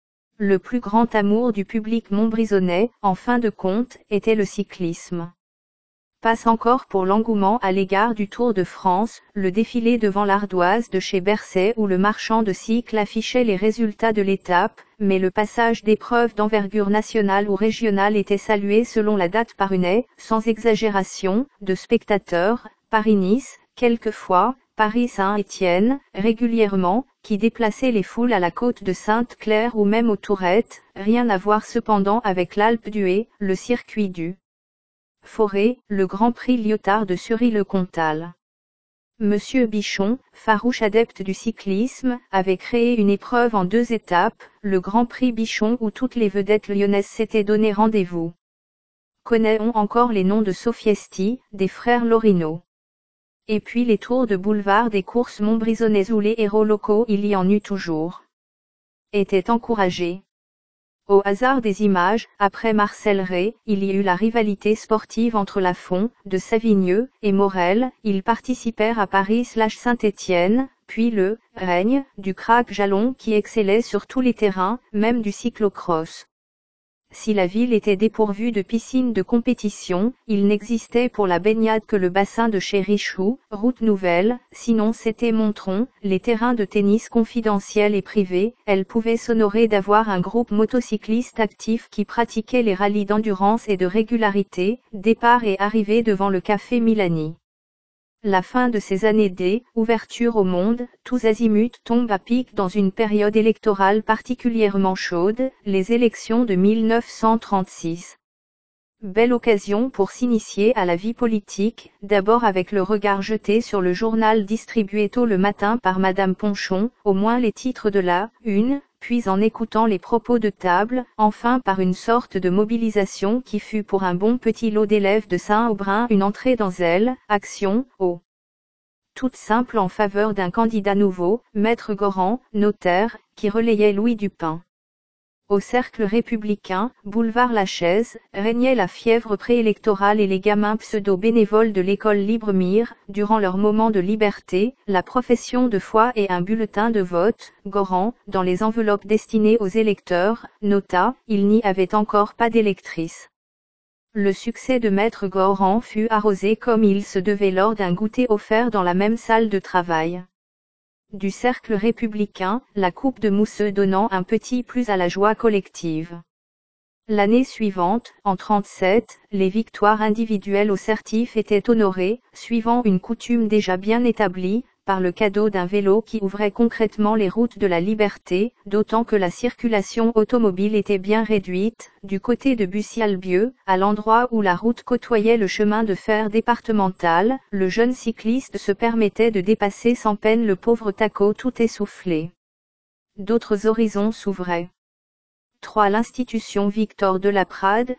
Le plus grand amour du public montbrisonnais, en fin de compte, était le cyclisme. passe encore pour l'engouement à l'égard du Tour de France, le défilé devant l'Ardoise de chez Bercé où le marchand de cycle affichait les résultats de l'étape, mais le passage d'épreuves d'envergure nationale ou régionale était salué selon la date par une haie, sans exagération, de spectateurs, Paris-Nice, quelquefois, Paris-Saint-Étienne, régulièrement, qui déplaçaient les foules à la côte de Sainte-Claire ou même aux Tourettes, rien à voir cependant avec l'Alpe d'Huez, le circuit du Forêt, le Grand Prix Lyotard de Sury-le-Comtal. Monsieur Bichon, farouche adepte du cyclisme, avait créé une épreuve en 2 étapes, le Grand Prix Bichon où toutes les vedettes lyonnaises s'étaient donné rendez-vous. Connaissons encore les noms de Sofiesti, des frères Lorino. Et puis les tours de boulevard des courses montbrisonnaises où les héros locaux, il y en eut toujours, étaient encouragés. Au hasard des images, après Marcel Ray, il y eut la rivalité sportive entre Lafont, de Savigneux, et Morel, ils participèrent à Paris/Saint-Étienne, puis le règne du crack Jalon qui excellait sur tous les terrains, même du cyclocross. Si la ville était dépourvue de piscines de compétition, il n'existait pour la baignade que le bassin de chez Richoux, route nouvelle, sinon c'était Montron, les terrains de tennis confidentiels et privés, elle pouvait s'honorer d'avoir un groupe motocycliste actif qui pratiquait les rallyes d'endurance et de régularité, départ et arrivée devant le café Milani. La fin de ces années d'ouverture au monde, tous azimuts tombe à pic dans une période électorale particulièrement chaude, les élections de 1936. Belle occasion pour s'initier à la vie politique, d'abord avec le regard jeté sur le journal distribué tôt le matin par Madame Ponchon, au moins les titres de la une, puis en écoutant les propos de table, enfin par une sorte de mobilisation qui fut pour un bon petit lot d'élèves de Saint-Aubrin une entrée dans zèle, action, toute simple en faveur d'un candidat nouveau, Maître Goran, notaire, qui relayait Louis Dupin. Au cercle républicain, boulevard Lachaise, régnait la fièvre préélectorale et les gamins pseudo-bénévoles de l'école Libre Mire, durant leur moment de liberté, la profession de foi et un bulletin de vote, Goran, dans les enveloppes destinées aux électeurs, nota, il n'y avait encore pas d'électrice. Le succès de Maître Goran fut arrosé comme il se devait lors d'un goûter offert dans la même salle de travail. Du cercle républicain, la coupe de mousseux donnant un petit plus à la joie collective. L'année suivante, en 37, les victoires individuelles au certif étaient honorées, suivant une coutume déjà bien établie, par le cadeau d'un vélo qui ouvrait concrètement les routes de la liberté, d'autant que la circulation automobile était bien réduite, du côté de Bussy-Albieux, à l'endroit où la route côtoyait le chemin de fer départemental, le jeune cycliste se permettait de dépasser sans peine le pauvre Taco tout essoufflé. D'autres horizons s'ouvraient. 3. L'Institution Victor de la Prade,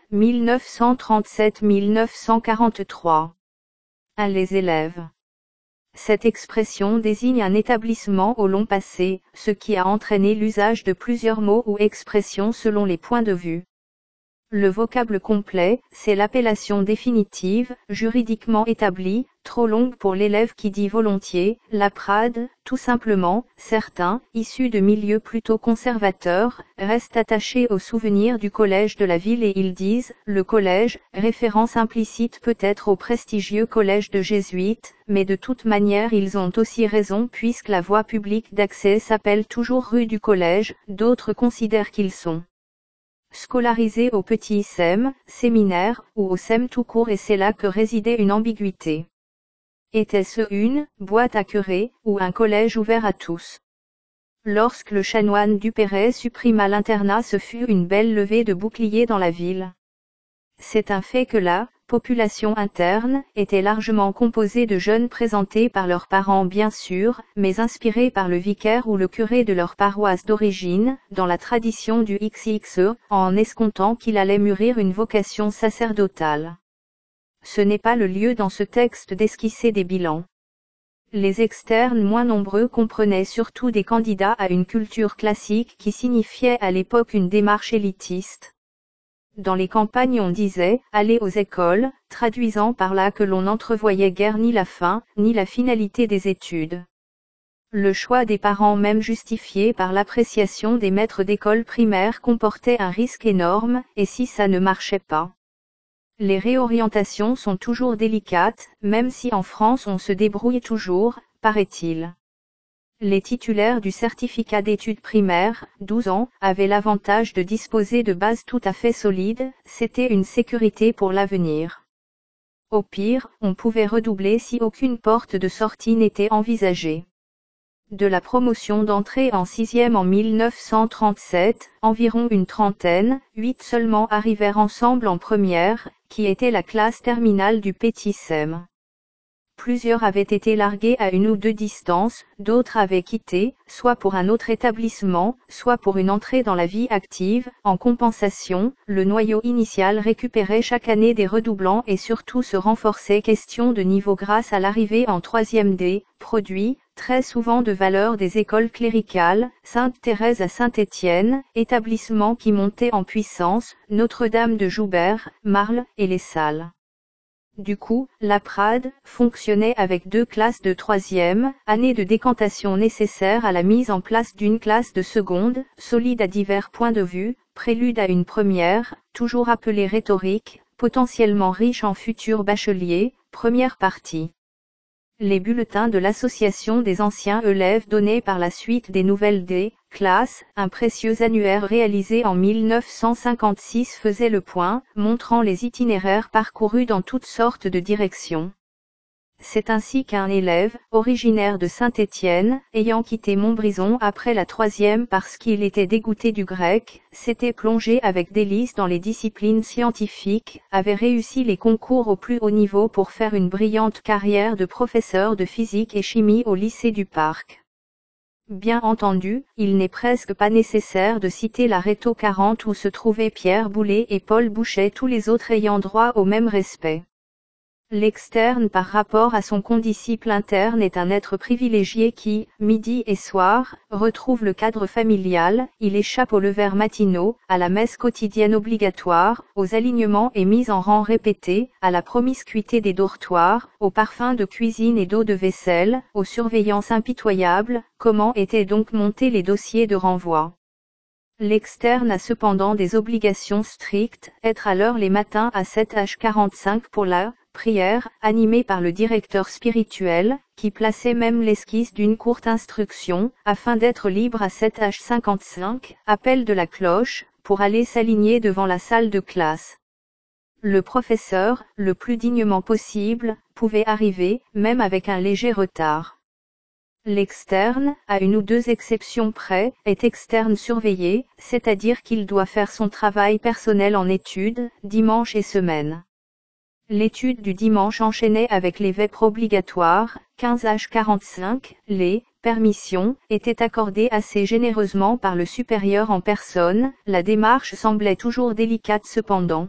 1937-1943. 1. Les élèves. Cette expression désigne un établissement au long passé, ce qui a entraîné l'usage de plusieurs mots ou expressions selon les points de vue. Le vocable complet, c'est l'appellation définitive, juridiquement établie, trop longue pour l'élève qui dit volontiers, la Prade, tout simplement, certains, issus de milieux plutôt conservateurs, restent attachés au souvenir du collège de la ville et ils disent, le collège, référence implicite peut-être au prestigieux collège de jésuites, mais de toute manière ils ont aussi raison puisque la voie publique d'accès s'appelle toujours rue du collège, d'autres considèrent qu'ils sont scolarisés au petit SEM, séminaire, ou au SEM tout court et c'est là que résidait une ambiguïté. Était-ce une boîte à curé, ou un collège ouvert à tous? Lorsque le chanoine Dupéret supprima l'internat ce fut une belle levée de boucliers dans la ville. C'est un fait que la population interne était largement composée de jeunes présentés par leurs parents bien sûr, mais inspirés par le vicaire ou le curé de leur paroisse d'origine, dans la tradition du XXE, en escomptant qu'il allait mûrir une vocation sacerdotale. Ce n'est pas le lieu dans ce texte d'esquisser des bilans. Les externes moins nombreux comprenaient surtout des candidats à une culture classique qui signifiait à l'époque une démarche élitiste. Dans les campagnes on disait « aller aux écoles », traduisant par là que l'on n'entrevoyait guère ni la fin, ni la finalité des études. Le choix des parents même justifié par l'appréciation des maîtres d'école primaire comportait un risque énorme, et si ça ne marchait pas? Les réorientations sont toujours délicates, même si en France on se débrouille toujours, paraît-il. Les titulaires du certificat d'études primaires, 12 ans, avaient l'avantage de disposer de bases tout à fait solides, c'était une sécurité pour l'avenir. Au pire, on pouvait redoubler si aucune porte de sortie n'était envisagée. De la promotion d'entrée en 6e en 1937, environ une trentaine, 8 seulement arrivèrent ensemble en première, qui était la classe terminale du Petit Sem. Plusieurs avaient été largués à une ou deux distances, d'autres avaient quitté, soit pour un autre établissement, soit pour une entrée dans la vie active. En compensation, le noyau initial récupérait chaque année des redoublants et surtout se renforçait question de niveau grâce à l'arrivée en 3e des produits, très souvent de valeur des écoles cléricales, Sainte-Thérèse à Saint-Étienne, établissement qui montait en puissance, Notre-Dame de Joubert, Marle et les Salles. Du coup, la Prade fonctionnait avec 2 classes de 3e, année de décantation nécessaire à la mise en place d'une classe de seconde, solide à divers points de vue, prélude à une première, toujours appelée rhétorique, potentiellement riche en futurs bacheliers, première partie. Les bulletins de l'association des anciens élèves donnaient par la suite des nouvelles des classes, un précieux annuaire réalisé en 1956 faisait le point, montrant les itinéraires parcourus dans toutes sortes de directions. C'est ainsi qu'un élève, originaire de Saint-Étienne, ayant quitté Montbrison après la 3e parce qu'il était dégoûté du grec, s'était plongé avec délice dans les disciplines scientifiques, avait réussi les concours au plus haut niveau pour faire une brillante carrière de professeur de physique et chimie au lycée du Parc. Bien entendu, il n'est presque pas nécessaire de citer la Rhéto 40 où se trouvaient Pierre Boulez et Paul Bouchet, tous les autres ayant droit au même respect. L'externe par rapport à son condisciple interne est un être privilégié qui, midi et soir, retrouve le cadre familial, il échappe aux levers matinaux, à la messe quotidienne obligatoire, aux alignements et mises en rang répétées, à la promiscuité des dortoirs, aux parfums de cuisine et d'eau de vaisselle, aux surveillances impitoyables. Comment étaient donc montés les dossiers de renvoi? L'externe a cependant des obligations strictes, être à l'heure les matins à 7h45 pour la prière, animée par le directeur spirituel, qui plaçait même l'esquisse d'une courte instruction, afin d'être libre à 7h55, appel de la cloche, pour aller s'aligner devant la salle de classe. Le professeur, le plus dignement possible, pouvait arriver, même avec un léger retard. L'externe, à une ou 2 exceptions près, est externe surveillé, c'est-à-dire qu'il doit faire son travail personnel en études, dimanche et semaine. L'étude du dimanche enchaînait avec les vêpres obligatoires, 15h45, les permissions étaient accordées assez généreusement par le supérieur en personne, la démarche semblait toujours délicate cependant.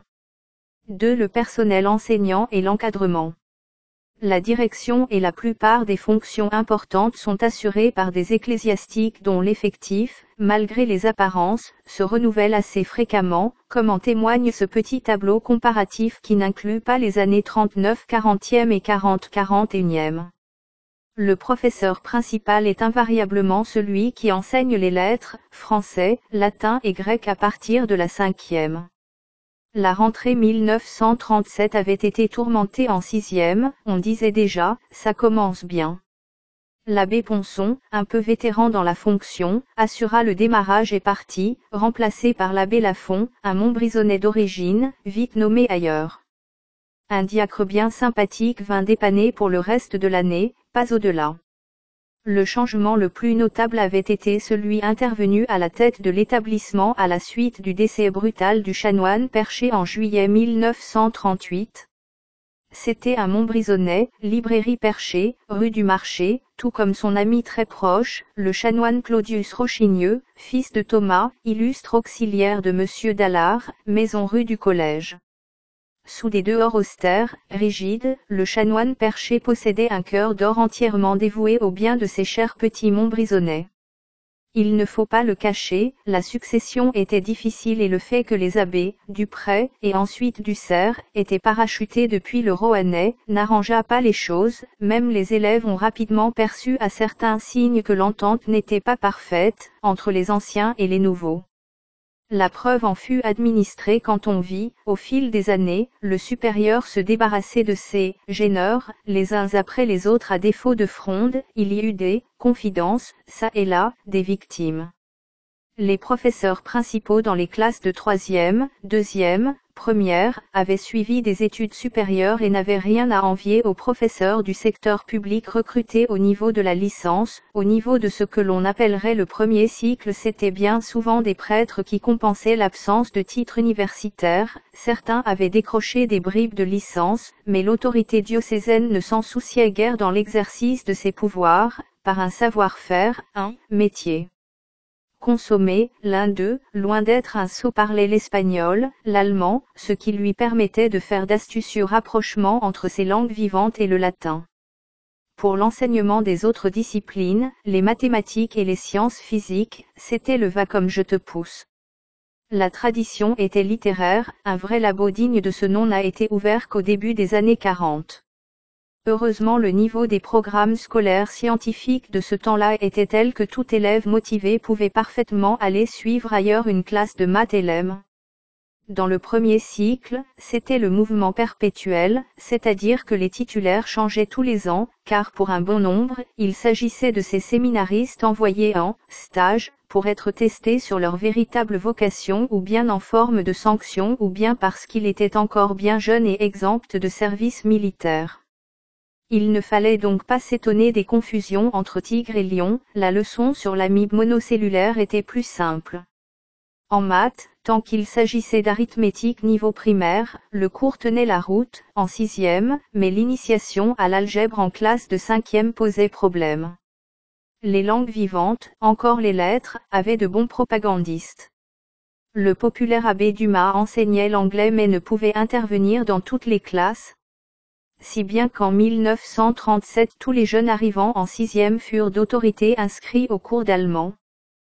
2. Le personnel enseignant et l'encadrement. La direction et la plupart des fonctions importantes sont assurées par des ecclésiastiques dont l'effectif, malgré les apparences, se renouvelle assez fréquemment, comme en témoigne ce petit tableau comparatif qui n'inclut pas les années 39 40e et 40 41e. Le professeur principal est invariablement celui qui enseigne les lettres, français, latin et grec à partir de la 5e. La rentrée 1937 avait été tourmentée en 6e, on disait déjà, ça commence bien. L'abbé Ponson, un peu vétéran dans la fonction, assura le démarrage et partit, remplacé par l'abbé Lafont, un Montbrisonnais d'origine, vite nommé ailleurs. Un diacre bien sympathique vint dépanner pour le reste de l'année, pas au-delà. Le changement le plus notable avait été celui intervenu à la tête de l'établissement à la suite du décès brutal du chanoine Perché en juillet 1938. C'était un Montbrisonnais, librairie Perché, rue du Marché, tout comme son ami très proche, le chanoine Claudius Rochigneux, fils de Thomas, illustre auxiliaire de Monsieur Dallard, maison rue du Collège. Sous des dehors austères, rigides, le chanoine Perché possédait un cœur d'or entièrement dévoué au bien de ses chers petits Montbrisonnais. Il ne faut pas le cacher, la succession était difficile et le fait que les abbés, Dupré, et ensuite Dussert, étaient parachutés depuis le Roannais, n'arrangea pas les choses, même les élèves ont rapidement perçu à certains signes que l'entente n'était pas parfaite, entre les anciens et les nouveaux. La preuve en fut administrée quand on vit, au fil des années, le supérieur se débarrasser de ses gêneurs, les uns après les autres à défaut de fronde, il y eut des confidences, ça et là, des victimes. Les professeurs principaux dans les classes de 3e, 2e, première, avaient suivi des études supérieures et n'avaient rien à envier aux professeurs du secteur public recrutés au niveau de la licence. Au niveau de ce que l'on appellerait le premier cycle, c'était bien souvent des prêtres qui compensaient l'absence de titre universitaire. Certains avaient décroché des bribes de licence, mais l'autorité diocésaine ne s'en souciait guère dans l'exercice de ses pouvoirs, par un savoir-faire, un métier. Consommé, l'un d'eux, loin d'être un sot, parlait l'espagnol, l'allemand, ce qui lui permettait de faire d'astucieux rapprochements entre ces langues vivantes et le latin. Pour l'enseignement des autres disciplines, les mathématiques et les sciences physiques, c'était le va comme je te pousse. La tradition était littéraire, un vrai labo digne de ce nom n'a été ouvert qu'au début des années 40. Heureusement, le niveau des programmes scolaires scientifiques de ce temps-là était tel que tout élève motivé pouvait parfaitement aller suivre ailleurs une classe de maths LM. Dans le premier cycle, c'était le mouvement perpétuel, c'est-à-dire que les titulaires changeaient tous les ans, car pour un bon nombre, il s'agissait de ces séminaristes envoyés en stage, pour être testés sur leur véritable vocation ou bien en forme de sanction ou bien parce qu'il était encore bien jeune et exempt de service militaire. Il ne fallait donc pas s'étonner des confusions entre tigre et lion, la leçon sur l'amibe monocellulaire était plus simple. En maths, tant qu'il s'agissait d'arithmétique niveau primaire, le cours tenait la route, en 6e, mais l'initiation à l'algèbre en classe de 5e posait problème. Les langues vivantes, encore les lettres, avaient de bons propagandistes. Le populaire abbé Dumas enseignait l'anglais mais ne pouvait intervenir dans toutes les classes, si bien qu'en 1937 tous les jeunes arrivant en 6e furent d'autorité inscrits au cours d'allemand.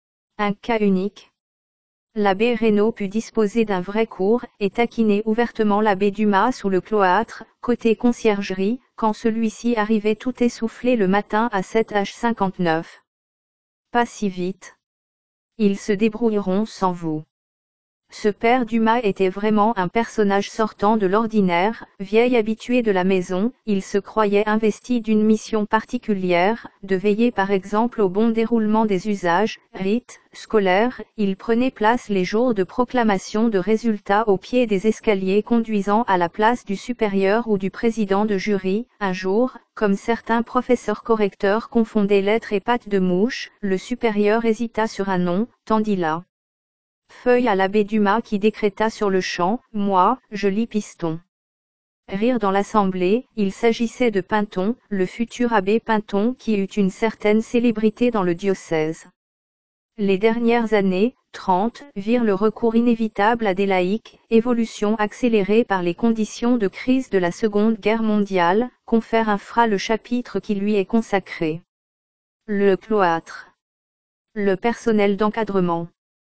Un cas unique. L'abbé Reynaud put disposer d'un vrai cours, et taquiner ouvertement l'abbé Dumas sous le cloître, côté conciergerie, quand celui-ci arrivait tout essoufflé le matin à 7h59. Pas si vite. Ils se débrouilleront sans vous. Ce père Dumas était vraiment un personnage sortant de l'ordinaire, vieil habitué de la maison, il se croyait investi d'une mission particulière, de veiller par exemple au bon déroulement des usages, rites, scolaires, il prenait place les jours de proclamation de résultats au pied des escaliers conduisant à la place du supérieur ou du président de jury. Un jour, comme certains professeurs correcteurs confondaient lettres et pattes de mouche, le supérieur hésita sur un nom, tendit la feuille à l'abbé Dumas qui décréta sur le champ, moi, je lis Piston. Rire dans l'assemblée, il s'agissait de Pinton, le futur abbé Pinton qui eut une certaine célébrité dans le diocèse. Les dernières années, 30, virent le recours inévitable à des laïcs, évolution accélérée par les conditions de crise de la Seconde Guerre mondiale, confère infra le chapitre qui lui est consacré. Le cloître. Le personnel d'encadrement.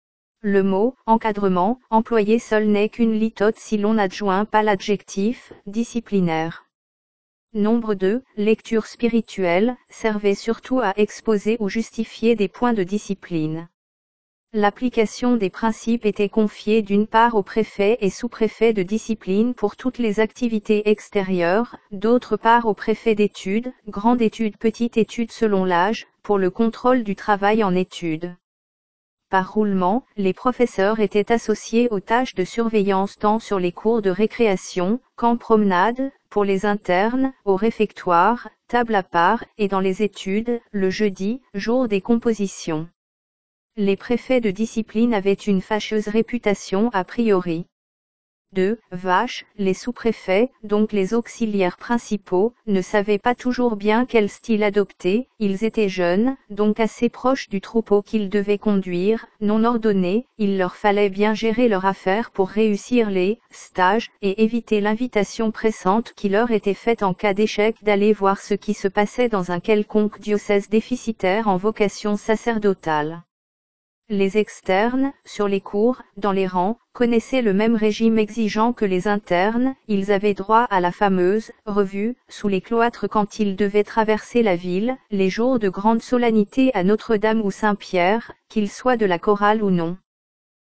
Le mot « encadrement » employé seul n'est qu'une litote si l'on n'adjoint pas l'adjectif « disciplinaire ». Nombre 2, lecture spirituelle, servait surtout à exposer ou justifier des points de discipline. L'application des principes était confiée d'une part au préfet et sous-préfet de discipline pour toutes les activités extérieures, d'autre part au préfet d'études, grande étude, petite étude selon l'âge, pour le contrôle du travail en études. Par roulement, les professeurs étaient associés aux tâches de surveillance tant sur les cours de récréation, qu'en promenade, pour les internes, au réfectoire, table à part, et dans les études, le jeudi, jour des compositions. Les préfets de discipline avaient une fâcheuse réputation a priori. 2. Vaches, les sous-préfets, donc les auxiliaires principaux, ne savaient pas toujours bien quel style adopter, ils étaient jeunes, donc assez proches du troupeau qu'ils devaient conduire, non ordonnés, il leur fallait bien gérer leur affaire pour réussir les stages, et éviter l'invitation pressante qui leur était faite en cas d'échec d'aller voir ce qui se passait dans un quelconque diocèse déficitaire en vocation sacerdotale. Les externes, sur les cours, dans les rangs, connaissaient le même régime exigeant que les internes, ils avaient droit à la fameuse « revue » sous les cloîtres quand ils devaient traverser la ville, les jours de grande solennité à Notre-Dame ou Saint-Pierre, qu'ils soient de la chorale ou non.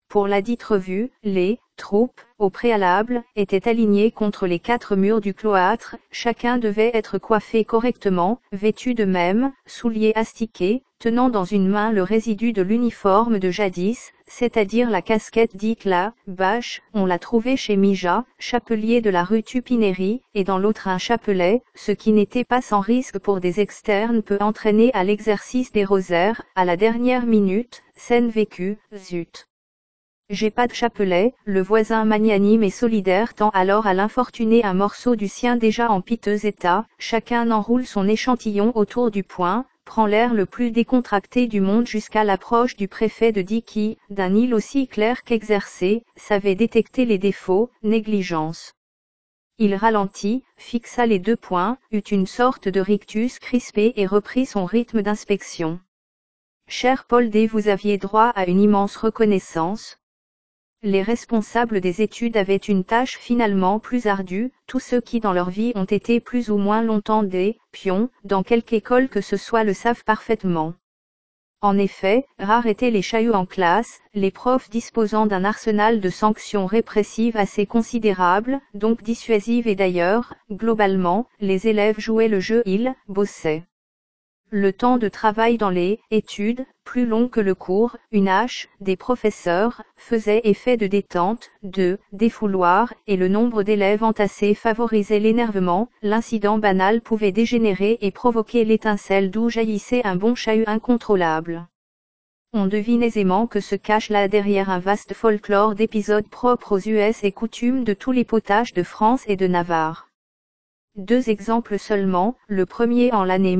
Pour la dite revue, les troupes, au préalable, étaient alignées contre les 4 murs du cloître, chacun devait être coiffé correctement, vêtu de même, souliers astiqués, tenant dans une main le résidu de l'uniforme de jadis, c'est-à-dire la casquette dite la bâche, on l'a trouvée chez Mija, chapelier de la rue Tupineri, et dans l'autre un chapelet, ce qui n'était pas sans risque pour des externes peut entraîner à l'exercice des rosaires, à la dernière minute, scène vécue, zut. J'ai pas de chapelet, le voisin magnanime et solidaire tend alors à l'infortuné un morceau du sien déjà en piteux état, chacun enroule son échantillon autour du poing, prend l'air le plus décontracté du monde jusqu'à l'approche du préfet de Die qui, d'un île aussi clair qu'exercé, savait détecter les défauts, négligence. Il ralentit, fixa les 2 points, eut une sorte de rictus crispé et reprit son rythme d'inspection. Cher Paul D, vous aviez droit à une immense reconnaissance. Les responsables des études avaient une tâche finalement plus ardue, tous ceux qui dans leur vie ont été plus ou moins longtemps des pions, dans quelque école que ce soit le savent parfaitement. En effet, rares étaient les chahuts en classe, les profs disposant d'un arsenal de sanctions répressives assez considérable, donc dissuasives et d'ailleurs, globalement, les élèves jouaient le jeu, ils bossaient. Le temps de travail dans les études, plus long que le cours, une hache, des professeurs, faisait effet de détente, de défouloir, et le nombre d'élèves entassés favorisait l'énervement, l'incident banal pouvait dégénérer et provoquer l'étincelle d'où jaillissait un bon chahut incontrôlable. On devine aisément que se cache là derrière un vaste folklore d'épisodes propres aux US et coutumes de tous les potages de France et de Navarre. 2 exemples seulement, le premier en l'année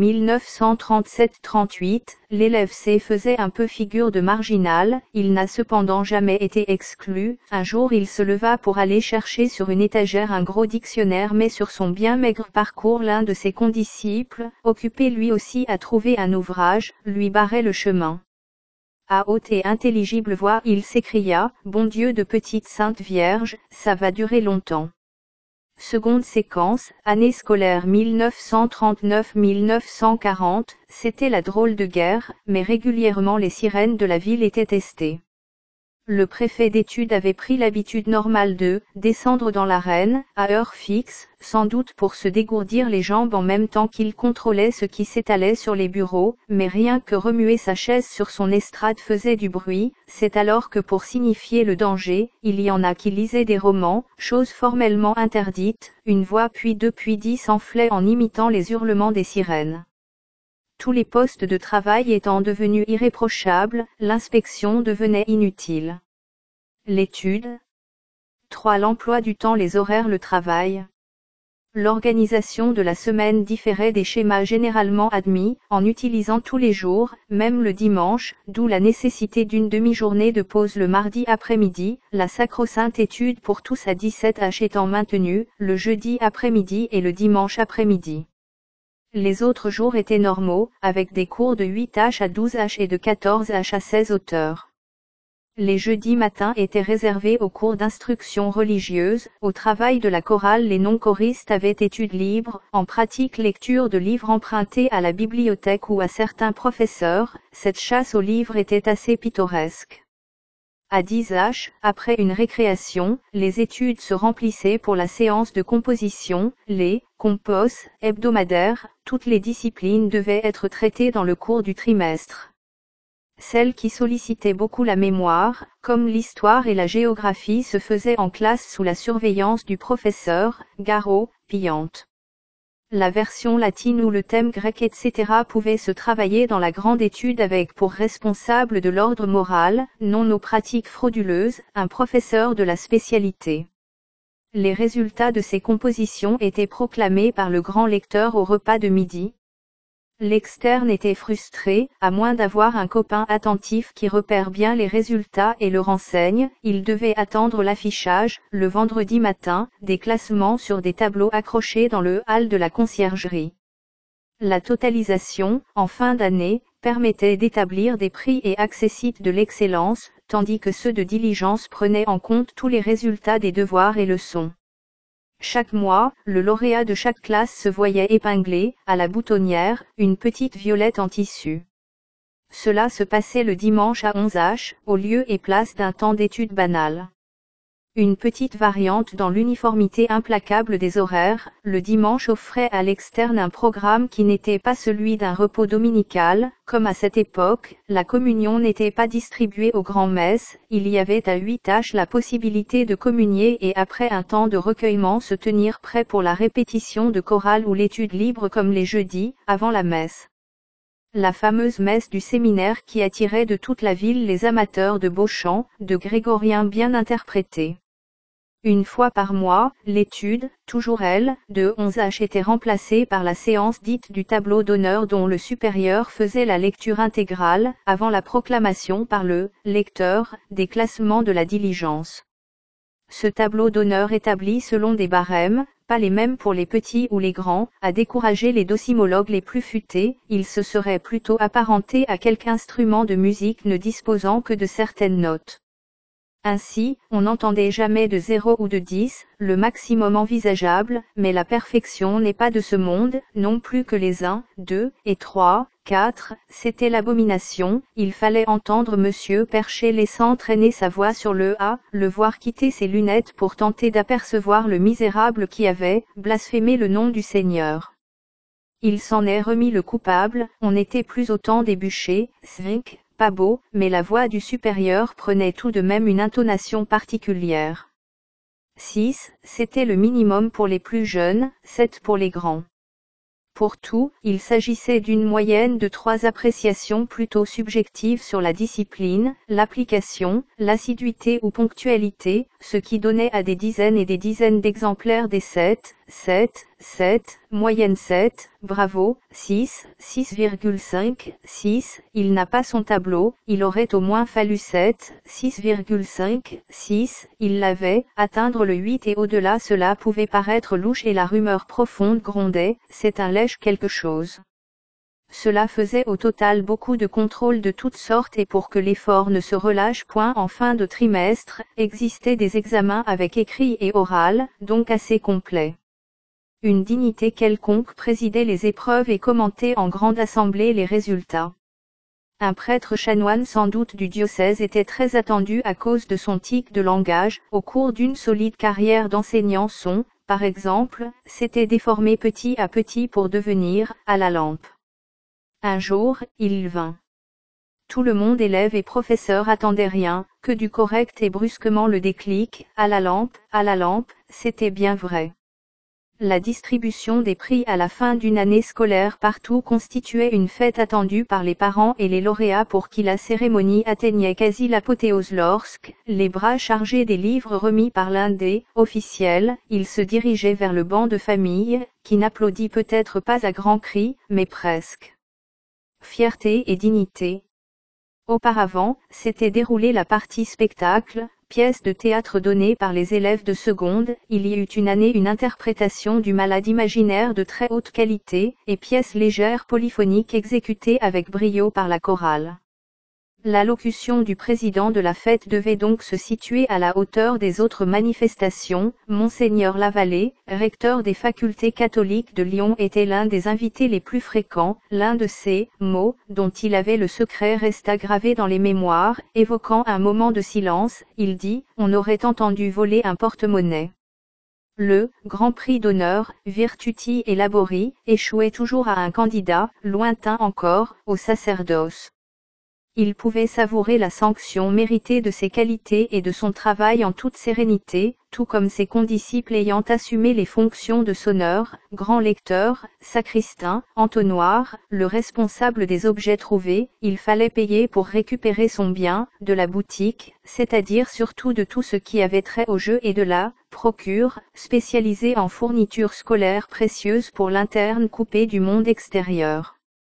1937-38, l'élève C faisait un peu figure de marginal, il n'a cependant jamais été exclu, un jour il se leva pour aller chercher sur une étagère un gros dictionnaire mais sur son bien maigre parcours l'un de ses condisciples, occupé lui aussi à trouver un ouvrage, lui barrait le chemin. À haute et intelligible voix il s'écria, bon Dieu de petite Sainte Vierge, ça va durer longtemps. Seconde séquence, année scolaire 1939-1940, c'était la drôle de guerre, mais régulièrement les sirènes de la ville étaient testées. Le préfet d'études avait pris l'habitude normale de descendre dans l'arène, à heure fixe, sans doute pour se dégourdir les jambes en même temps qu'il contrôlait ce qui s'étalait sur les bureaux, mais rien que remuer sa chaise sur son estrade faisait du bruit, c'est alors que pour signifier le danger, il y en a qui lisaient des romans, chose formellement interdite, une voix puis 2 puis 10 enflait en imitant les hurlements des sirènes. Tous les postes de travail étant devenus irréprochables, l'inspection devenait inutile. L'étude. 3. L'emploi du temps, les horaires, le travail. L'organisation de la semaine différait des schémas généralement admis, en utilisant tous les jours, même le dimanche, d'où la nécessité d'une demi-journée de pause le mardi après-midi, la sacro-sainte étude pour tous à 17h étant maintenue, le jeudi après-midi et le dimanche après-midi. Les autres jours étaient normaux, avec des cours de 8h à 12h et de 14h à 16h. Les jeudis matins étaient réservés aux cours d'instruction religieuse, au travail de la chorale les non-choristes avaient études libres, en pratique lecture de livres empruntés à la bibliothèque ou à certains professeurs, cette chasse aux livres était assez pittoresque. À 10h, après une récréation, les études se remplissaient pour la séance de composition, les compos hebdomadaires, toutes les disciplines devaient être traitées dans le cours du trimestre. Celles qui sollicitaient beaucoup la mémoire, comme l'histoire et la géographie se faisaient en classe sous la surveillance du professeur, Garot, Pillante. La version latine ou le thème grec etc. pouvait se travailler dans la grande étude avec pour responsable de l'ordre moral, non nos pratiques frauduleuses, un professeur de la spécialité. Les résultats de ces compositions étaient proclamés par le grand lecteur au repas de midi. L'externe était frustré, à moins d'avoir un copain attentif qui repère bien les résultats et le renseigne, il devait attendre l'affichage, le vendredi matin, des classements sur des tableaux accrochés dans le hall de la conciergerie. La totalisation, en fin d'année, permettait d'établir des prix et accessites de l'excellence, tandis que ceux de diligence prenaient en compte tous les résultats des devoirs et leçons. Chaque mois, le lauréat de chaque classe se voyait épinglé, à la boutonnière, une petite violette en tissu. Cela se passait le dimanche à 11h, au lieu et place d'un temps d'étude banal. Une petite variante dans l'uniformité implacable des horaires, le dimanche offrait à l'externe un programme qui n'était pas celui d'un repos dominical, comme à cette époque, la communion n'était pas distribuée aux grands-messes, il y avait à 8h la possibilité de communier et après un temps de recueillement se tenir prêt pour la répétition de chorale ou l'étude libre comme les jeudis, avant la messe. La fameuse messe du séminaire qui attirait de toute la ville les amateurs de beaux chants, de grégoriens bien interprétés. Une fois par mois, l'étude, toujours elle, de 11h était remplacée par la séance dite du tableau d'honneur dont le supérieur faisait la lecture intégrale, avant la proclamation par le lecteur des classements de la diligence. Ce tableau d'honneur établi selon des barèmes, pas les mêmes pour les petits ou les grands, a découragé les docimologues les plus futés, il se serait plutôt apparenté à quelque instrument de musique ne disposant que de certaines notes. Ainsi, on n'entendait jamais de 0 ou de 10, le maximum envisageable, mais la perfection n'est pas de ce monde, non plus que les 1, 2, et 3, 4, c'était l'abomination, il fallait entendre Monsieur Percher laissant traîner sa voix sur le A, le voir quitter ses lunettes pour tenter d'apercevoir le misérable qui avait blasphémé le nom du Seigneur. Il s'en est remis le coupable, on n'était plus au temps des bûchers, Svink, pas beau, mais la voix du supérieur prenait tout de même une intonation particulière. 6, c'était le minimum pour les plus jeunes, 7 pour les grands. Pour tout, il s'agissait d'une moyenne de 3 appréciations plutôt subjectives sur la discipline, l'application, l'assiduité ou ponctualité, ce qui donnait à des dizaines et des dizaines d'exemplaires des 7, 7, 7, moyenne 7, bravo, 6, 6,5, 6, il n'a pas son tableau, il aurait au moins fallu 7, 6,5, 6, il l'avait, atteindre le 8 et au-delà cela pouvait paraître louche et la rumeur profonde grondait, c'est un lèche quelque chose. Cela faisait au total beaucoup de contrôles de toutes sortes et pour que l'effort ne se relâche point en fin de trimestre, existaient des examens avec écrit et oral, donc assez complets. Une dignité quelconque présidait les épreuves et commentait en grande assemblée les résultats. Un prêtre chanoine sans doute du diocèse était très attendu à cause de son tic de langage, au cours d'une solide carrière d'enseignant son, par exemple, s'était déformé petit à petit pour devenir, à la lampe. Un jour, il vint. Tout le monde élève et professeur attendait rien, que du correct et brusquement le déclic, à la lampe, c'était bien vrai. La distribution des prix à la fin d'une année scolaire partout constituait une fête attendue par les parents et les lauréats pour qui la cérémonie atteignait quasi l'apothéose lorsque, les bras chargés des livres remis par l'un des officiels, il se dirigeait vers le banc de famille, qui n'applaudit peut-être pas à grands cris, mais presque. Fierté et dignité. Auparavant, s'était déroulée la partie spectacle, pièce de théâtre donnée par les élèves de seconde, il y eut une année une interprétation du Malade imaginaire de très haute qualité, et pièce légère polyphonique exécutée avec brio par la chorale. L'allocution du président de la fête devait donc se situer à la hauteur des autres manifestations. Monseigneur Lavallée, recteur des facultés catholiques de Lyon, était l'un des invités les plus fréquents. L'un de ces mots, dont il avait le secret, resta gravé dans les mémoires, évoquant un moment de silence. Il dit, on aurait entendu voler un porte-monnaie. Le Grand Prix d'honneur, Virtuti et Labori, échouait toujours à un candidat, lointain encore, au sacerdoce. Il pouvait savourer la sanction méritée de ses qualités et de son travail en toute sérénité, tout comme ses condisciples ayant assumé les fonctions de sonneur, grand lecteur, sacristain, entonnoir, le responsable des objets trouvés. Il fallait payer pour récupérer son bien, de la boutique, c'est-à-dire surtout de tout ce qui avait trait au jeu et de la procure, spécialisée en fournitures scolaires précieuses pour l'interne coupé du monde extérieur.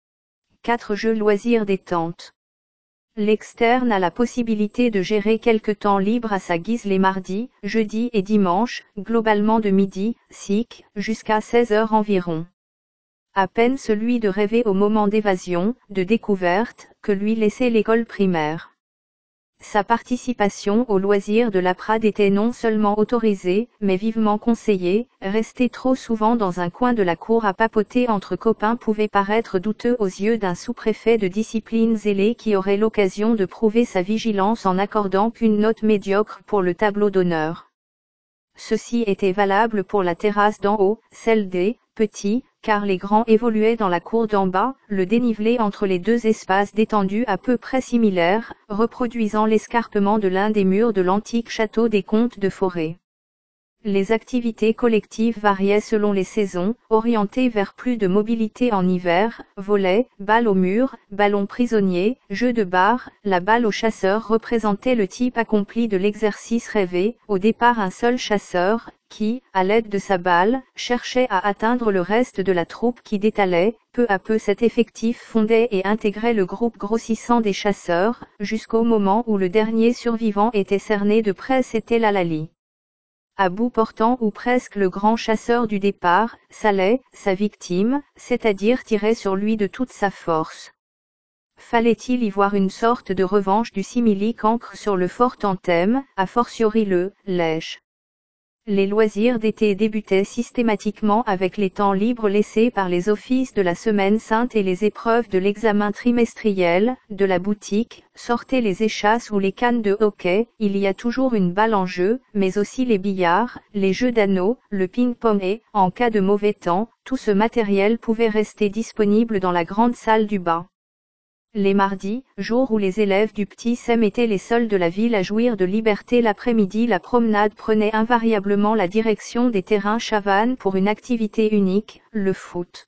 4 jeux loisirs détente. L'externe a la possibilité de gérer quelque temps libre à sa guise les mardis, jeudis et dimanches, globalement de midi, jusqu'à 16h environ. À peine celui de rêver au moment d'évasion, de découverte, que lui laissait l'école primaire. sa participation aux loisirs de la Prade était non seulement autorisée, mais vivement conseillée. Rester trop souvent dans un coin de la cour à papoter entre copains pouvait paraître douteux aux yeux d'un sous-préfet de discipline zélé qui aurait l'occasion de prouver sa vigilance en n'accordant qu'une note médiocre pour le tableau d'honneur. Ceci était valable pour la terrasse d'en haut, celle des petits, car les grands évoluaient dans la cour d'en bas, le dénivelé entre les deux espaces d'étendue à peu près similaire, reproduisant l'escarpement de l'un des murs de l'antique château des comtes de Forêt. Les activités collectives variaient selon les saisons, orientées vers plus de mobilité en hiver, volets, balles au mur, ballons prisonniers, jeux de bar. La balle au chasseur représentait le type accompli de l'exercice rêvé, au départ un seul chasseur, qui, à l'aide de sa balle, cherchait à atteindre le reste de la troupe qui détalait. Peu à peu cet effectif fondait et intégrait le groupe grossissant des chasseurs, jusqu'au moment où le dernier survivant était cerné de près, c'était Lalali. À bout portant ou presque, le grand chasseur du départ, salait sa victime, c'est-à-dire tirait sur lui de toute sa force. Fallait-il y voir une sorte de revanche du simili-cancre sur le fort Anthème, a fortiori le lèche. Les loisirs d'été débutaient systématiquement avec les temps libres laissés par les offices de la Semaine Sainte et les épreuves de l'examen trimestriel. De la boutique, sortaient les échasses ou les cannes de hockey. Il y a toujours une balle en jeu, mais aussi les billards, les jeux d'anneaux, le ping-pong et, en cas de mauvais temps, tout ce matériel pouvait rester disponible dans la grande salle du bas. Les mardis, jours où les élèves du Petit Sem étaient les seuls de la ville à jouir de liberté l'après-midi, la promenade prenait invariablement la direction des terrains Chavannes pour une activité unique, le foot.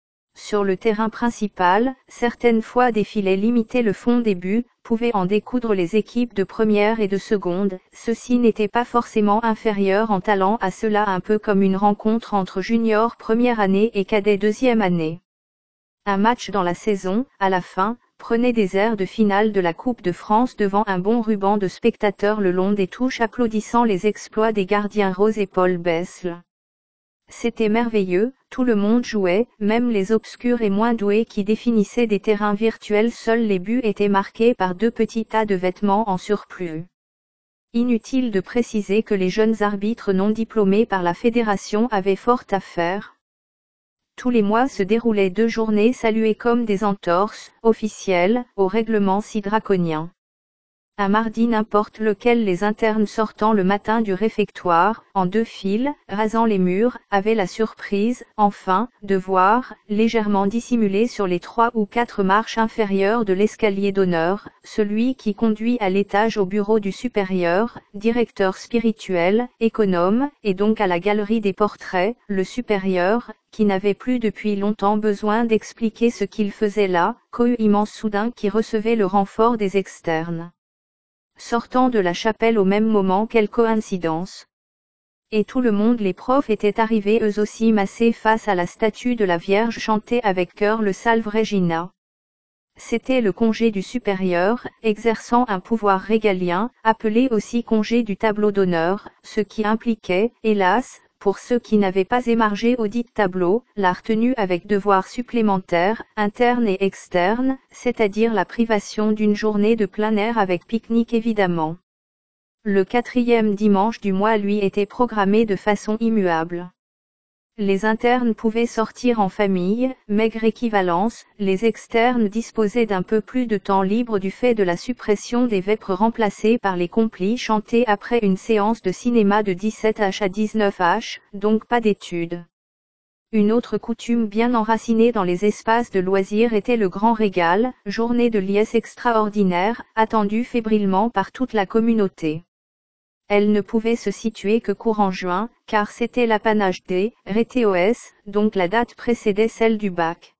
Sur le terrain principal, certaines fois des filets limitaient le fond des buts, pouvaient en découdre les équipes de première et de seconde. Ceux-ci n'étaient pas forcément inférieurs en talent à cela, un peu comme une rencontre entre juniors première année et cadets deuxième année. Un match dans la saison, à la fin, prenait des airs de finale de la Coupe de France devant un bon ruban de spectateurs le long des touches applaudissant les exploits des gardiens Rose et Paul Bessel. C'était merveilleux, tout le monde jouait, même les obscurs et moins doués qui définissaient des terrains virtuels. Seuls les buts étaient marqués par deux petits tas de vêtements en surplus. Inutile de préciser que les jeunes arbitres non diplômés par la fédération avaient fort à faire. Tous les mois se déroulaient 2 journées saluées comme des entorses officielles au règlement si draconien. Un mardi n'importe lequel, les internes sortant le matin du réfectoire, en 2 files, rasant les murs, avaient la surprise, enfin, de voir, légèrement dissimulé sur les 3 ou 4 marches inférieures de l'escalier d'honneur, celui qui conduit à l'étage au bureau du supérieur, directeur spirituel, économe, et donc à la galerie des portraits, le supérieur, qui n'avait plus depuis longtemps besoin d'expliquer ce qu'il faisait là, cohue immense soudain qui recevait le renfort des externes. Sortant de la chapelle au même moment, quelle coïncidence! Et tout le monde, les profs étaient arrivés eux aussi massés face à la statue de la Vierge, chantaient avec cœur le Salve Regina. C'était le congé du supérieur, exerçant un pouvoir régalien, appelé aussi congé du tableau d'honneur, ce qui impliquait, hélas, pour ceux qui n'avaient pas émargé au dit tableau, la retenue avec devoirs supplémentaires, internes et externes, c'est-à-dire la privation d'une journée de plein air avec pique-nique évidemment. Le 4e dimanche du mois lui était programmé de façon immuable. Les internes pouvaient sortir en famille, maigre équivalence, les externes disposaient d'un peu plus de temps libre du fait de la suppression des vêpres remplacées par les complis chantés après une séance de cinéma de 17h à 19h, donc pas d'études. Une autre coutume bien enracinée dans les espaces de loisirs était le grand régal, journée de liesse extraordinaire, attendue fébrilement par toute la communauté. Elle ne pouvait se situer que courant juin, car c'était l'apanage des RTOS, donc la date précédait celle du bac.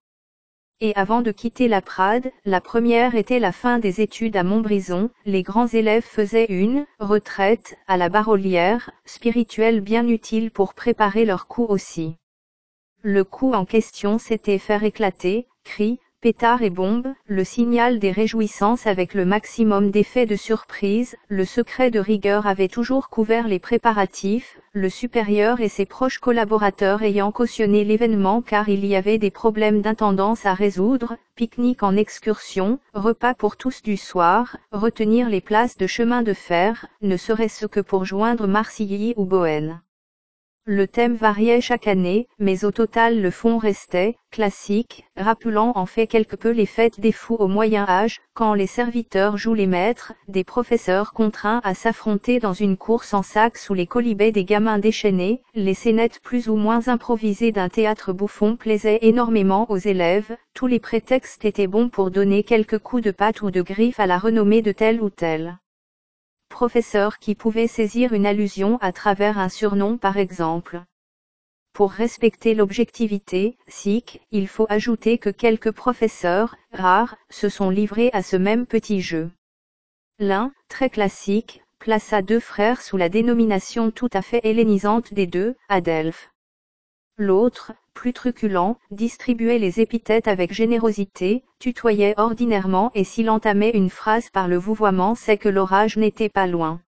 Et avant de quitter la Prade, la première était la fin des études à Montbrison. Les grands élèves faisaient une retraite à la Barolière, spirituelle bien utile pour préparer leur coup aussi. Le coup en question, c'était faire éclater, cris, pétards et bombes, le signal des réjouissances avec le maximum d'effets de surprise, le secret de rigueur avait toujours couvert les préparatifs, le supérieur et ses proches collaborateurs ayant cautionné l'événement car il y avait des problèmes d'intendance à résoudre, pique-nique en excursion, repas pour tous du soir, retenir les places de chemin de fer, ne serait-ce que pour joindre Marcilly ou Bohême. Le thème variait chaque année, mais au total le fond restait classique, rappelant en fait quelque peu les fêtes des fous au Moyen Âge, quand les serviteurs jouent les maîtres, des professeurs contraints à s'affronter dans une course en sac sous les quolibets des gamins déchaînés, les scénettes plus ou moins improvisées d'un théâtre bouffon plaisaient énormément aux élèves, tous les prétextes étaient bons pour donner quelques coups de patte ou de griffe à la renommée de tel ou tel professeur qui pouvait saisir une allusion à travers un surnom par exemple. Pour respecter l'objectivité, SIC, il faut ajouter que quelques professeurs, rares, se sont livrés à ce même petit jeu. L'un, très classique, plaça deux frères sous la dénomination tout à fait hellénisante des deux, Adelphes. L'autre, plus truculent, distribuait les épithètes avec générosité, tutoyait ordinairement et s'il entamait une phrase par le vouvoiement c'est que l'orage n'était pas loin.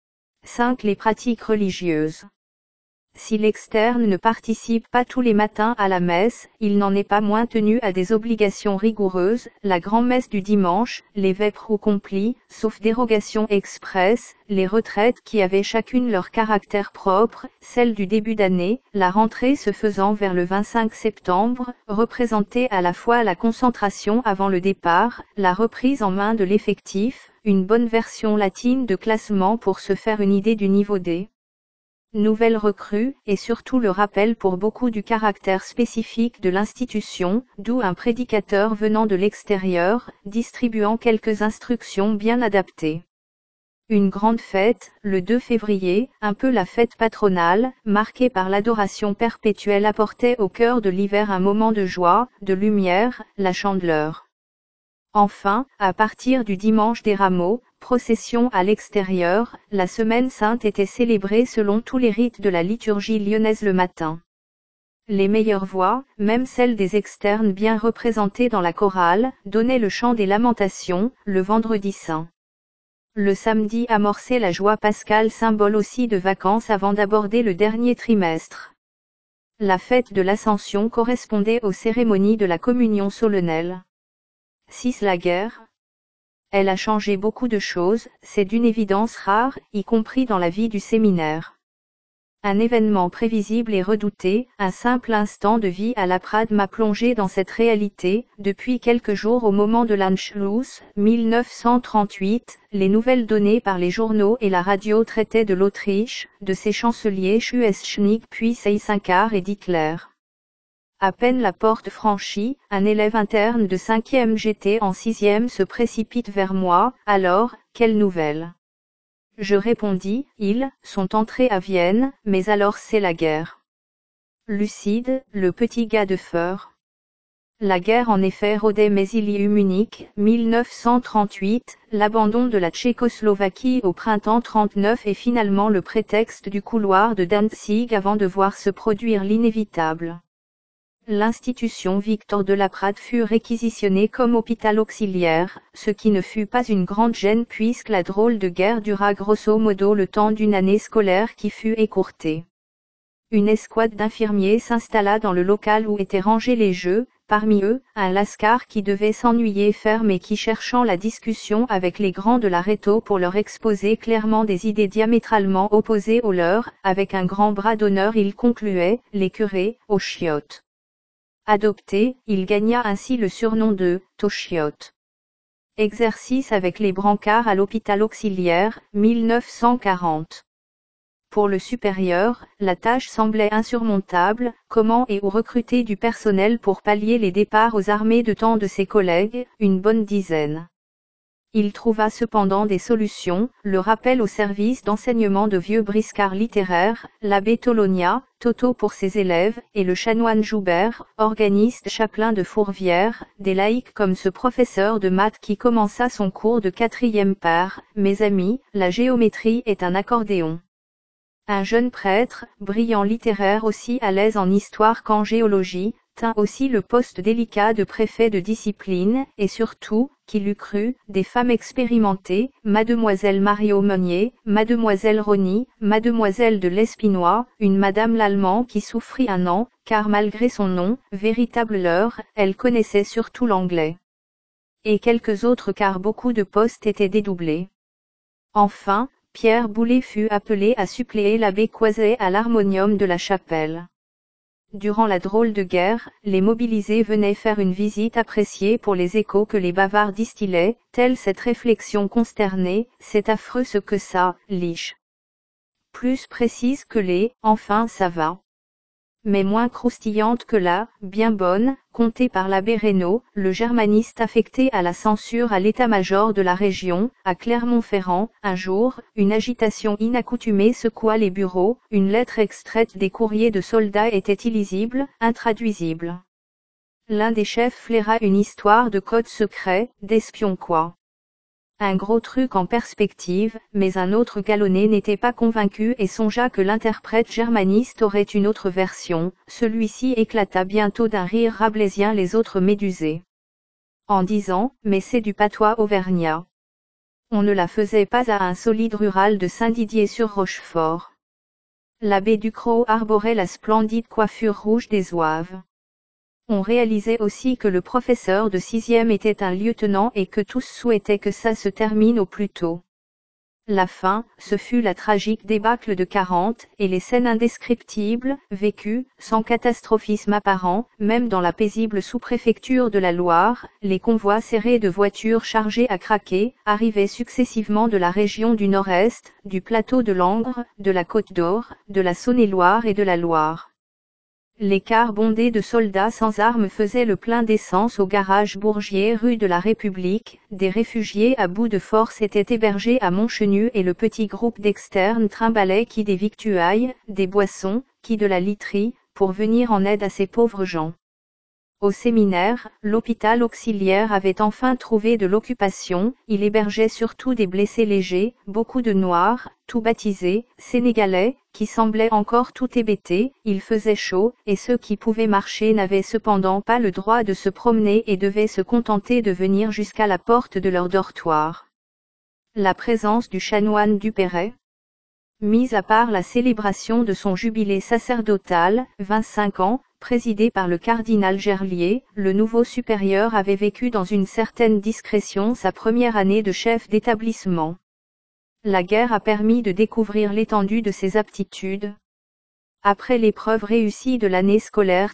5. Les pratiques religieuses. Si l'externe ne participe pas tous les matins à la messe, il n'en est pas moins tenu à des obligations rigoureuses, la grand-messe du dimanche, les vêpres ou complis, sauf dérogation expresse, les retraites qui avaient chacune leur caractère propre, celle du début d'année, la rentrée se faisant vers le 25 septembre, représentait à la fois la concentration avant le départ, la reprise en main de l'effectif, une bonne version latine de classement pour se faire une idée du niveau des nouvelles recrues, et surtout le rappel pour beaucoup du caractère spécifique de l'institution, d'où un prédicateur venant de l'extérieur, distribuant quelques instructions bien adaptées. Une grande fête, le 2 février, un peu la fête patronale, marquée par l'adoration perpétuelle apportait au cœur de l'hiver un moment de joie, de lumière, la Chandeleur. Enfin, à partir du dimanche des Rameaux, procession à l'extérieur, la Semaine Sainte était célébrée selon tous les rites de la liturgie lyonnaise le matin. Les meilleures voix, même celles des externes bien représentées dans la chorale, donnaient le chant des lamentations, le vendredi saint. Le samedi amorçait la joie pascale, symbole aussi de vacances avant d'aborder le dernier trimestre. La fête de l'Ascension correspondait aux cérémonies de la communion solennelle. 6. La guerre. Elle a changé beaucoup de choses, c'est d'une évidence rare, y compris dans la vie du séminaire. Un événement prévisible et redouté, un simple instant de vie à la Prade m'a plongé dans cette réalité. Depuis quelques jours au moment de l'Anschluss, 1938, les nouvelles données par les journaux et la radio traitaient de l'Autriche, de ses chanceliers Schuschnigg puis Seyss-Inquart et d'Hitler. À peine la porte franchie, un élève interne de 5e GT en 6e se précipite vers moi. Alors, quelle nouvelle? Je répondis, ils sont entrés à Vienne, mais alors c'est la guerre. Lucide, le petit gars de Feur. La guerre en effet rôdait mais il y eut Munich, 1938, l'abandon de la Tchécoslovaquie au printemps 39 et finalement le prétexte du couloir de Danzig avant de voir se produire l'inévitable. L'institution Victor de la Prade fut réquisitionnée comme hôpital auxiliaire, ce qui ne fut pas une grande gêne puisque la drôle de guerre dura grosso modo le temps d'une année scolaire qui fut écourtée. Une escouade d'infirmiers s'installa dans le local où étaient rangés les jeux, parmi eux, un lascar qui devait s'ennuyer ferme et qui cherchant la discussion avec les grands de la réto pour leur exposer clairement des idées diamétralement opposées aux leurs, avec un grand bras d'honneur il concluait, les curés, aux chiottes. Adopté, il gagna ainsi le surnom de « Tochiotte ». Exercice avec les brancards à l'hôpital auxiliaire, 1940. Pour le supérieur, la tâche semblait insurmontable, comment et où recruter du personnel pour pallier les départs aux armées de tant de ses collègues, une bonne dizaine. Il trouva cependant des solutions, le rappel au service d'enseignement de vieux briscards littéraires, l'abbé Tolonia, Toto pour ses élèves, et le chanoine Joubert, organiste chapelain de Fourvière, des laïcs comme ce professeur de maths qui commença son cours de 4e par « Mes amis, la géométrie est un accordéon ». Un jeune prêtre, brillant littéraire aussi à l'aise en histoire qu'en géologie, tint aussi le poste délicat de préfet de discipline, et surtout, qui l'eût cru, des femmes expérimentées, mademoiselle Marie-Aumonier, mademoiselle Rony, mademoiselle de l'Espinois, une madame Lallemand qui souffrit un an, car malgré son nom, véritable leurre, elle connaissait surtout l'anglais. Et quelques autres car beaucoup de postes étaient dédoublés. Enfin, Pierre Boulay fut appelé à suppléer l'abbé Coiset à l'harmonium de la chapelle. Durant la drôle de guerre, les mobilisés venaient faire une visite appréciée pour les échos que les bavards distillaient, telle cette réflexion consternée, c'est affreux ce que ça, liche. Plus précise que les, enfin ça va. Mais moins croustillante que la, bien bonne, contée par l'abbé Reynaud, le germaniste affecté à la censure à l'état-major de la région, à Clermont-Ferrand. Un jour, une agitation inaccoutumée secoua les bureaux, une lettre extraite des courriers de soldats était illisible, intraduisible. L'un des chefs flaira une histoire de code secret, d'espion quoi. Un gros truc en perspective, mais un autre galonné n'était pas convaincu et songea que l'interprète germaniste aurait une autre version. Celui-ci éclata bientôt d'un rire rabelaisien, les autres médusés. En disant, mais c'est du patois auvergnat. On ne la faisait pas à un solide rural de Saint-Didier-sur-Rochefort. L'abbé Ducrot arborait la splendide coiffure rouge des Zouaves. On réalisait aussi que le professeur de 6e était un lieutenant et que tous souhaitaient que ça se termine au plus tôt. La fin, ce fut la tragique débâcle de 40, et les scènes indescriptibles, vécues, sans catastrophisme apparent, même dans la paisible sous-préfecture de la Loire, les convois serrés de voitures chargées à craquer, arrivaient successivement de la région du Nord-Est, du plateau de Langres, de la Côte d'Or, de la Saône-et-Loire et de la Loire. Les cars bondés de soldats sans armes faisaient le plein d'essence au garage Bourgier rue de la République, des réfugiés à bout de force étaient hébergés à Montchenu et le petit groupe d'externes trimballait qui des victuailles, des boissons, qui de la literie, pour venir en aide à ces pauvres gens. Au séminaire, l'hôpital auxiliaire avait enfin trouvé de l'occupation, il hébergeait surtout des blessés légers, beaucoup de Noirs, tout baptisés, Sénégalais, qui semblaient encore tout hébétés, il faisait chaud, et ceux qui pouvaient marcher n'avaient cependant pas le droit de se promener et devaient se contenter de venir jusqu'à la porte de leur dortoir. La présence du chanoine Dupéret, mis à part la célébration de son jubilé sacerdotal, 25 ans, présidé par le cardinal Gerlier, le nouveau supérieur avait vécu dans une certaine discrétion sa première année de chef d'établissement. La guerre a permis de découvrir l'étendue de ses aptitudes. Après l'épreuve réussie de l'année scolaire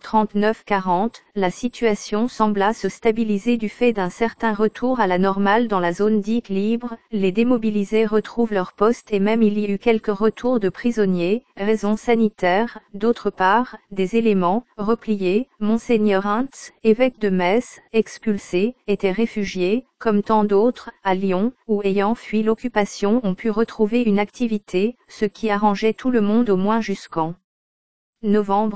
39-40, la situation sembla se stabiliser du fait d'un certain retour à la normale dans la zone dite libre, les démobilisés retrouvent leur poste et même il y eut quelques retours de prisonniers, raisons sanitaires, d'autre part, des éléments, repliés, Monseigneur Hintz, évêque de Metz, expulsé, était réfugié, comme tant d'autres, à Lyon, où ayant fui l'occupation ont pu retrouver une activité, ce qui arrangeait tout le monde au moins jusqu'en novembre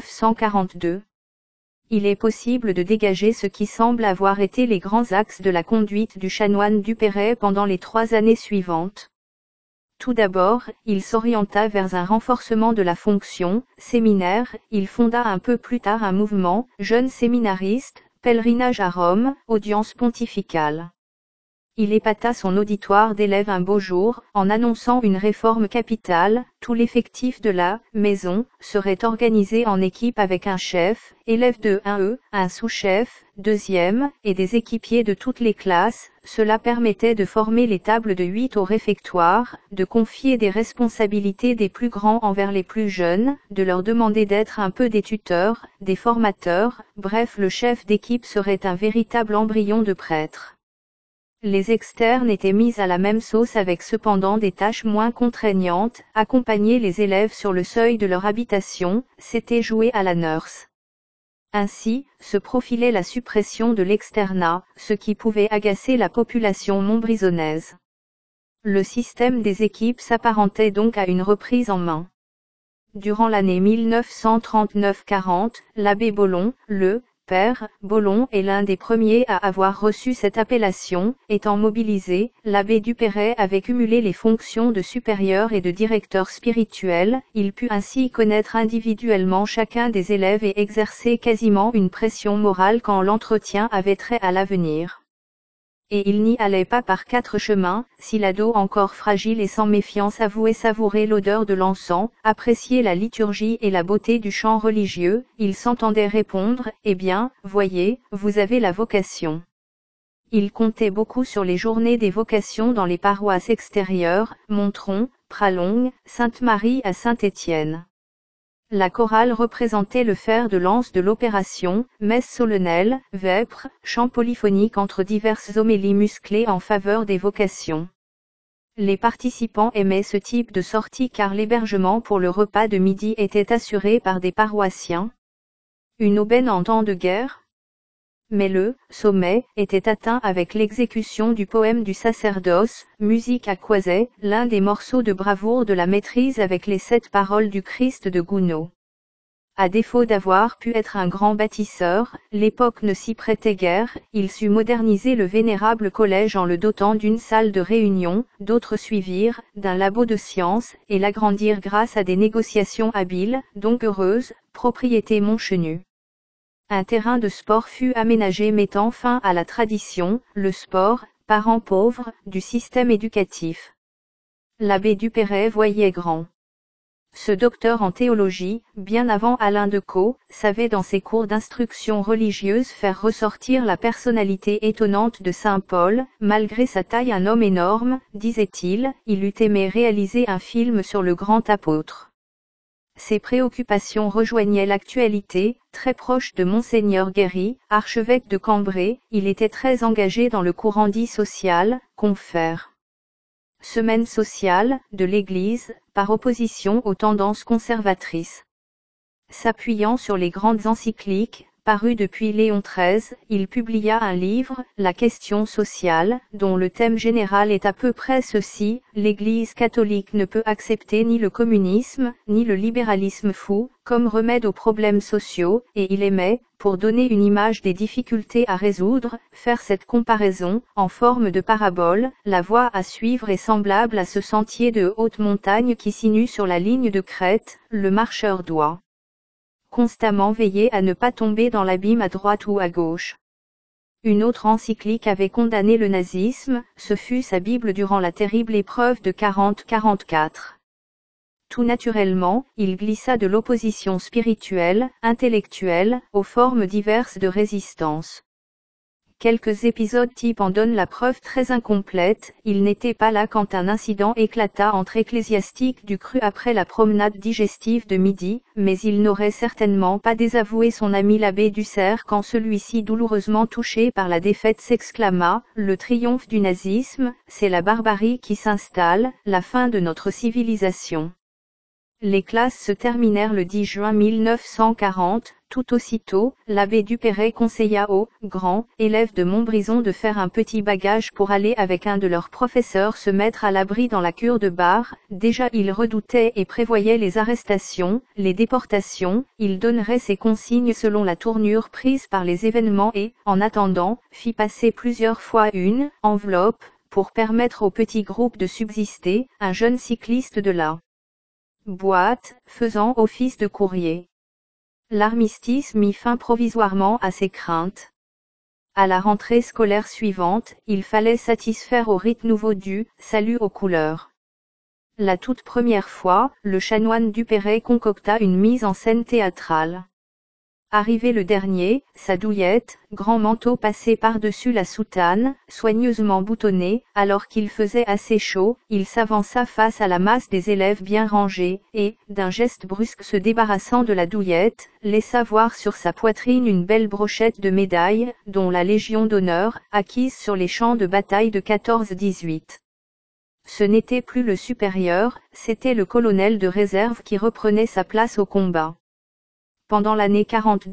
1942. Il est possible de dégager ce qui semble avoir été les grands axes de la conduite du chanoine Dupéret pendant les 3 années suivantes. Tout d'abord, il s'orienta vers un renforcement de la fonction séminaire, il fonda un peu plus tard un mouvement, jeunes séminaristes, pèlerinage à Rome, audience pontificale. Il épata son auditoire d'élèves un beau jour, en annonçant une réforme capitale, tout l'effectif de la maison serait organisé en équipe avec un chef, élève de 1E, un sous-chef, 2e, et des équipiers de toutes les classes. Cela permettait de former les tables de 8 au réfectoire, de confier des responsabilités des plus grands envers les plus jeunes, de leur demander d'être un peu des tuteurs, des formateurs, bref le chef d'équipe serait un véritable embryon de prêtre. Les externes étaient mis à la même sauce avec cependant des tâches moins contraignantes, accompagner les élèves sur le seuil de leur habitation, c'était jouer à la nurse. Ainsi, se profilait la suppression de l'externat, ce qui pouvait agacer la population montbrisonnaise. Le système des équipes s'apparentait donc à une reprise en main. Durant l'année 1939-40, l'abbé Bollon, le Prosper, Bolon est l'un des premiers à avoir reçu cette appellation. Étant mobilisé, l'abbé Duperrey avait cumulé les fonctions de supérieur et de directeur spirituel, il put ainsi connaître individuellement chacun des élèves et exercer quasiment une pression morale quand l'entretien avait trait à l'avenir. Et il n'y allait pas par quatre chemins, si l'ado encore fragile et sans méfiance avouait savourer l'odeur de l'encens, apprécier la liturgie et la beauté du chant religieux, il s'entendait répondre, eh bien, voyez, vous avez la vocation. Il comptait beaucoup sur les journées des vocations dans les paroisses extérieures, Montron, Pralongue, Sainte-Marie à Saint-Étienne. La chorale représentait le fer de lance de l'opération, messe solennelle, vêpres, chant polyphonique entre diverses homélies musclées en faveur des vocations. Les participants aimaient ce type de sortie car l'hébergement pour le repas de midi était assuré par des paroissiens. Une aubaine en temps de guerre? Mais le sommet était atteint avec l'exécution du poème du sacerdoce, Musique à Croiset, l'un des morceaux de bravoure de la maîtrise avec les 7 paroles du Christ de Gounod. À défaut d'avoir pu être un grand bâtisseur, l'époque ne s'y prêtait guère, il sut moderniser le vénérable collège en le dotant d'une salle de réunion, d'autres suivirent, d'un labo de sciences, et l'agrandirent grâce à des négociations habiles, donc heureuses, propriété Montchenu. Un terrain de sport fut aménagé mettant fin à la tradition, le sport, parent pauvre, du système éducatif. L'abbé Duperrey voyait grand. Ce docteur en théologie, bien avant Alain de Caux, savait dans ses cours d'instruction religieuse faire ressortir la personnalité étonnante de saint Paul, malgré sa taille un homme énorme, disait-il, il eût aimé réaliser un film sur le grand apôtre. Ses préoccupations rejoignaient l'actualité, très proche de Monseigneur Guéry, archevêque de Cambrai, il était très engagé dans le courant dit social, confère. Semaine sociale, de l'Église, par opposition aux tendances conservatrices. S'appuyant sur les grandes encycliques, parues depuis Léon XIII, il publia un livre, La question sociale, dont le thème général est à peu près ceci, l'Église catholique ne peut accepter ni le communisme, ni le libéralisme fou, comme remède aux problèmes sociaux, et il aimait, pour donner une image des difficultés à résoudre, faire cette comparaison, en forme de parabole, la voie à suivre est semblable à ce sentier de haute montagne qui sinue sur la ligne de crête, le marcheur doit constamment veiller à ne pas tomber dans l'abîme à droite ou à gauche. Une autre encyclique avait condamné le nazisme, ce fut sa Bible durant la terrible épreuve de 40-44. Tout naturellement, il glissa de l'opposition spirituelle, intellectuelle, aux formes diverses de résistance. Quelques épisodes types en donnent la preuve très incomplète, il n'était pas là quand un incident éclata entre ecclésiastiques du cru après la promenade digestive de midi, mais il n'aurait certainement pas désavoué son ami l'abbé Ducerre quand celui-ci douloureusement touché par la défaite s'exclama, le triomphe du nazisme, c'est la barbarie qui s'installe, la fin de notre civilisation. Les classes se terminèrent le 10 juin 1940, tout aussitôt, l'abbé Duperrey conseilla aux grands élèves de Montbrison de faire un petit bagage pour aller avec un de leurs professeurs se mettre à l'abri dans la cure de Bar. Déjà il redoutait et prévoyait les arrestations, les déportations, il donnerait ses consignes selon la tournure prise par les événements et, en attendant, fit passer plusieurs fois une enveloppe, pour permettre au petit groupe de subsister, un jeune cycliste de la boîte, faisant office de courrier. L'armistice mit fin provisoirement à ses craintes. À la rentrée scolaire suivante, il fallait satisfaire au rite nouveau du « salut aux couleurs ». La toute première fois, le chanoine Duperrey concocta une mise en scène théâtrale. Arrivé le dernier, sa douillette, grand manteau passé par-dessus la soutane, soigneusement boutonné, alors qu'il faisait assez chaud, il s'avança face à la masse des élèves bien rangés, et, d'un geste brusque se débarrassant de la douillette, laissa voir sur sa poitrine une belle brochette de médailles, dont la Légion d'honneur, acquise sur les champs de bataille de 14-18. Ce n'était plus le supérieur, c'était le colonel de réserve qui reprenait sa place au combat. Pendant l'année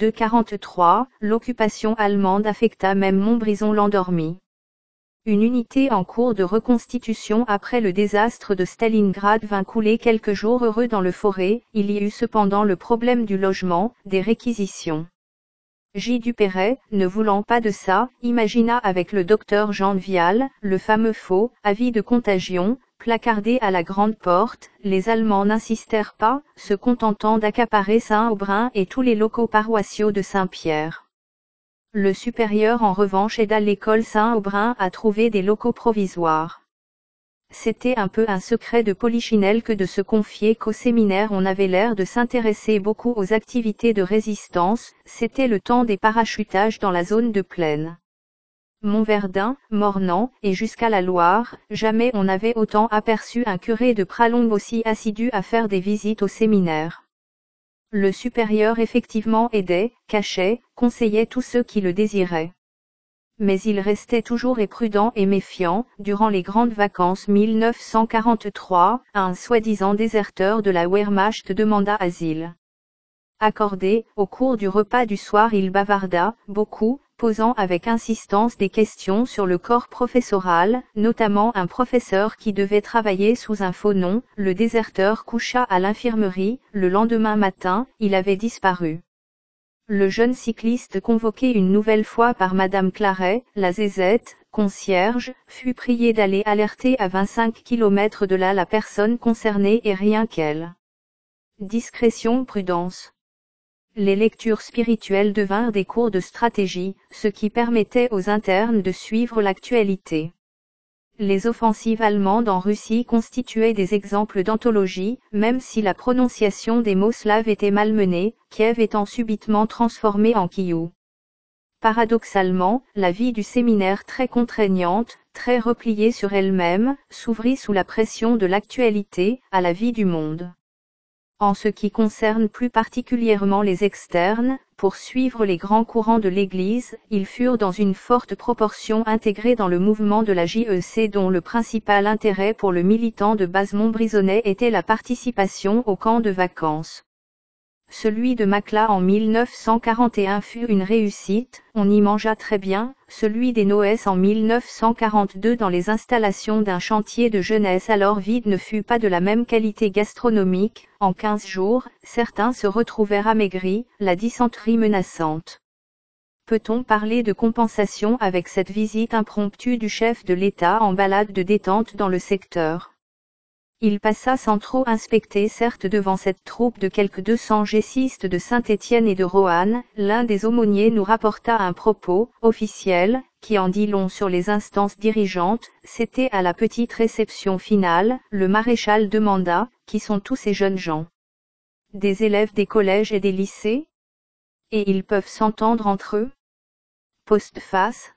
42-43, l'occupation allemande affecta même Montbrison l'endormi. Une unité en cours de reconstitution après le désastre de Stalingrad vint couler quelques jours heureux dans le Forez, il y eut cependant le problème du logement, des réquisitions. J. Dupéret, ne voulant pas de ça, imagina avec le docteur Jean Vial, le fameux faux avis de contagion, placardé à la grande porte. Les Allemands n'insistèrent pas, se contentant d'accaparer Saint-Aubrin et tous les locaux paroissiaux de Saint-Pierre. Le supérieur en revanche aida l'école Saint-Aubrin à trouver des locaux provisoires. C'était un peu un secret de Polichinelle que de se confier qu'au séminaire on avait l'air de s'intéresser beaucoup aux activités de résistance. C'était le temps des parachutages dans la zone de plaine. Montverdun, Mornan, et jusqu'à la Loire, jamais on n'avait autant aperçu un curé de Pralongue aussi assidu à faire des visites au séminaire. Le supérieur effectivement aidait, cachait, conseillait tous ceux qui le désiraient. Mais il restait toujours prudent et méfiant. Durant les grandes vacances 1943, un soi-disant déserteur de la Wehrmacht demanda asile. Accordé, au cours du repas du soir il bavarda beaucoup, posant avec insistance des questions sur le corps professoral, notamment un professeur qui devait travailler sous un faux nom. Le déserteur coucha à l'infirmerie. Le lendemain matin, il avait disparu. Le jeune cycliste, convoqué une nouvelle fois par Madame Claret, la zézette, concierge, fut prié d'aller alerter à 25 km de là la personne concernée et rien qu'elle. Discrétion, prudence. Les lectures spirituelles devinrent des cours de stratégie, ce qui permettait aux internes de suivre l'actualité. Les offensives allemandes en Russie constituaient des exemples d'anthologie, même si la prononciation des mots slaves était malmenée, Kiev étant subitement transformée en Kyiv. Paradoxalement, la vie du séminaire très contraignante, très repliée sur elle-même, s'ouvrit sous la pression de l'actualité, à la vie du monde. En ce qui concerne plus particulièrement les externes, pour suivre les grands courants de l'Église, ils furent dans une forte proportion intégrés dans le mouvement de la JEC dont le principal intérêt pour le militant de base Montbrisonnais était la participation au camp de vacances. Celui de Macla en 1941 fut une réussite, on y mangea très bien. Celui des Noès en 1942 dans les installations d'un chantier de jeunesse alors vide ne fut pas de la même qualité gastronomique. En 15 jours, certains se retrouvèrent amaigris, la dysenterie menaçante. Peut-on parler de compensation avec cette visite impromptue du chef de l'État en balade de détente dans le secteur? Il passa sans trop inspecter certes devant cette troupe de quelques 200 gessistes de Saint-Étienne et de Roanne. L'un des aumôniers nous rapporta un propos officiel, qui en dit long sur les instances dirigeantes. C'était à la petite réception finale, le maréchal demanda, qui sont tous ces jeunes gens? Des élèves des collèges et des lycées? Et ils peuvent s'entendre entre eux? Postface.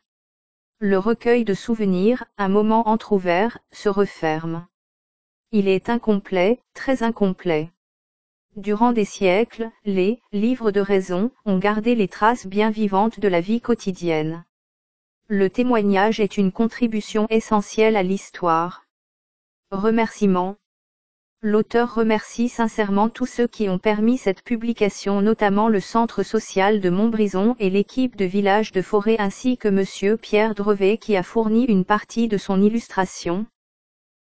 Le recueil de souvenirs, un moment entrouvert, se referme. Il est incomplet, très incomplet. Durant des siècles, les livres de raison ont gardé les traces bien vivantes de la vie quotidienne. Le témoignage est une contribution essentielle à l'histoire. Remerciements. L'auteur remercie sincèrement tous ceux qui ont permis cette publication, notamment le Centre social de Montbrison et l'équipe de Village de Forêt ainsi que Monsieur Pierre Drevet qui a fourni une partie de son illustration.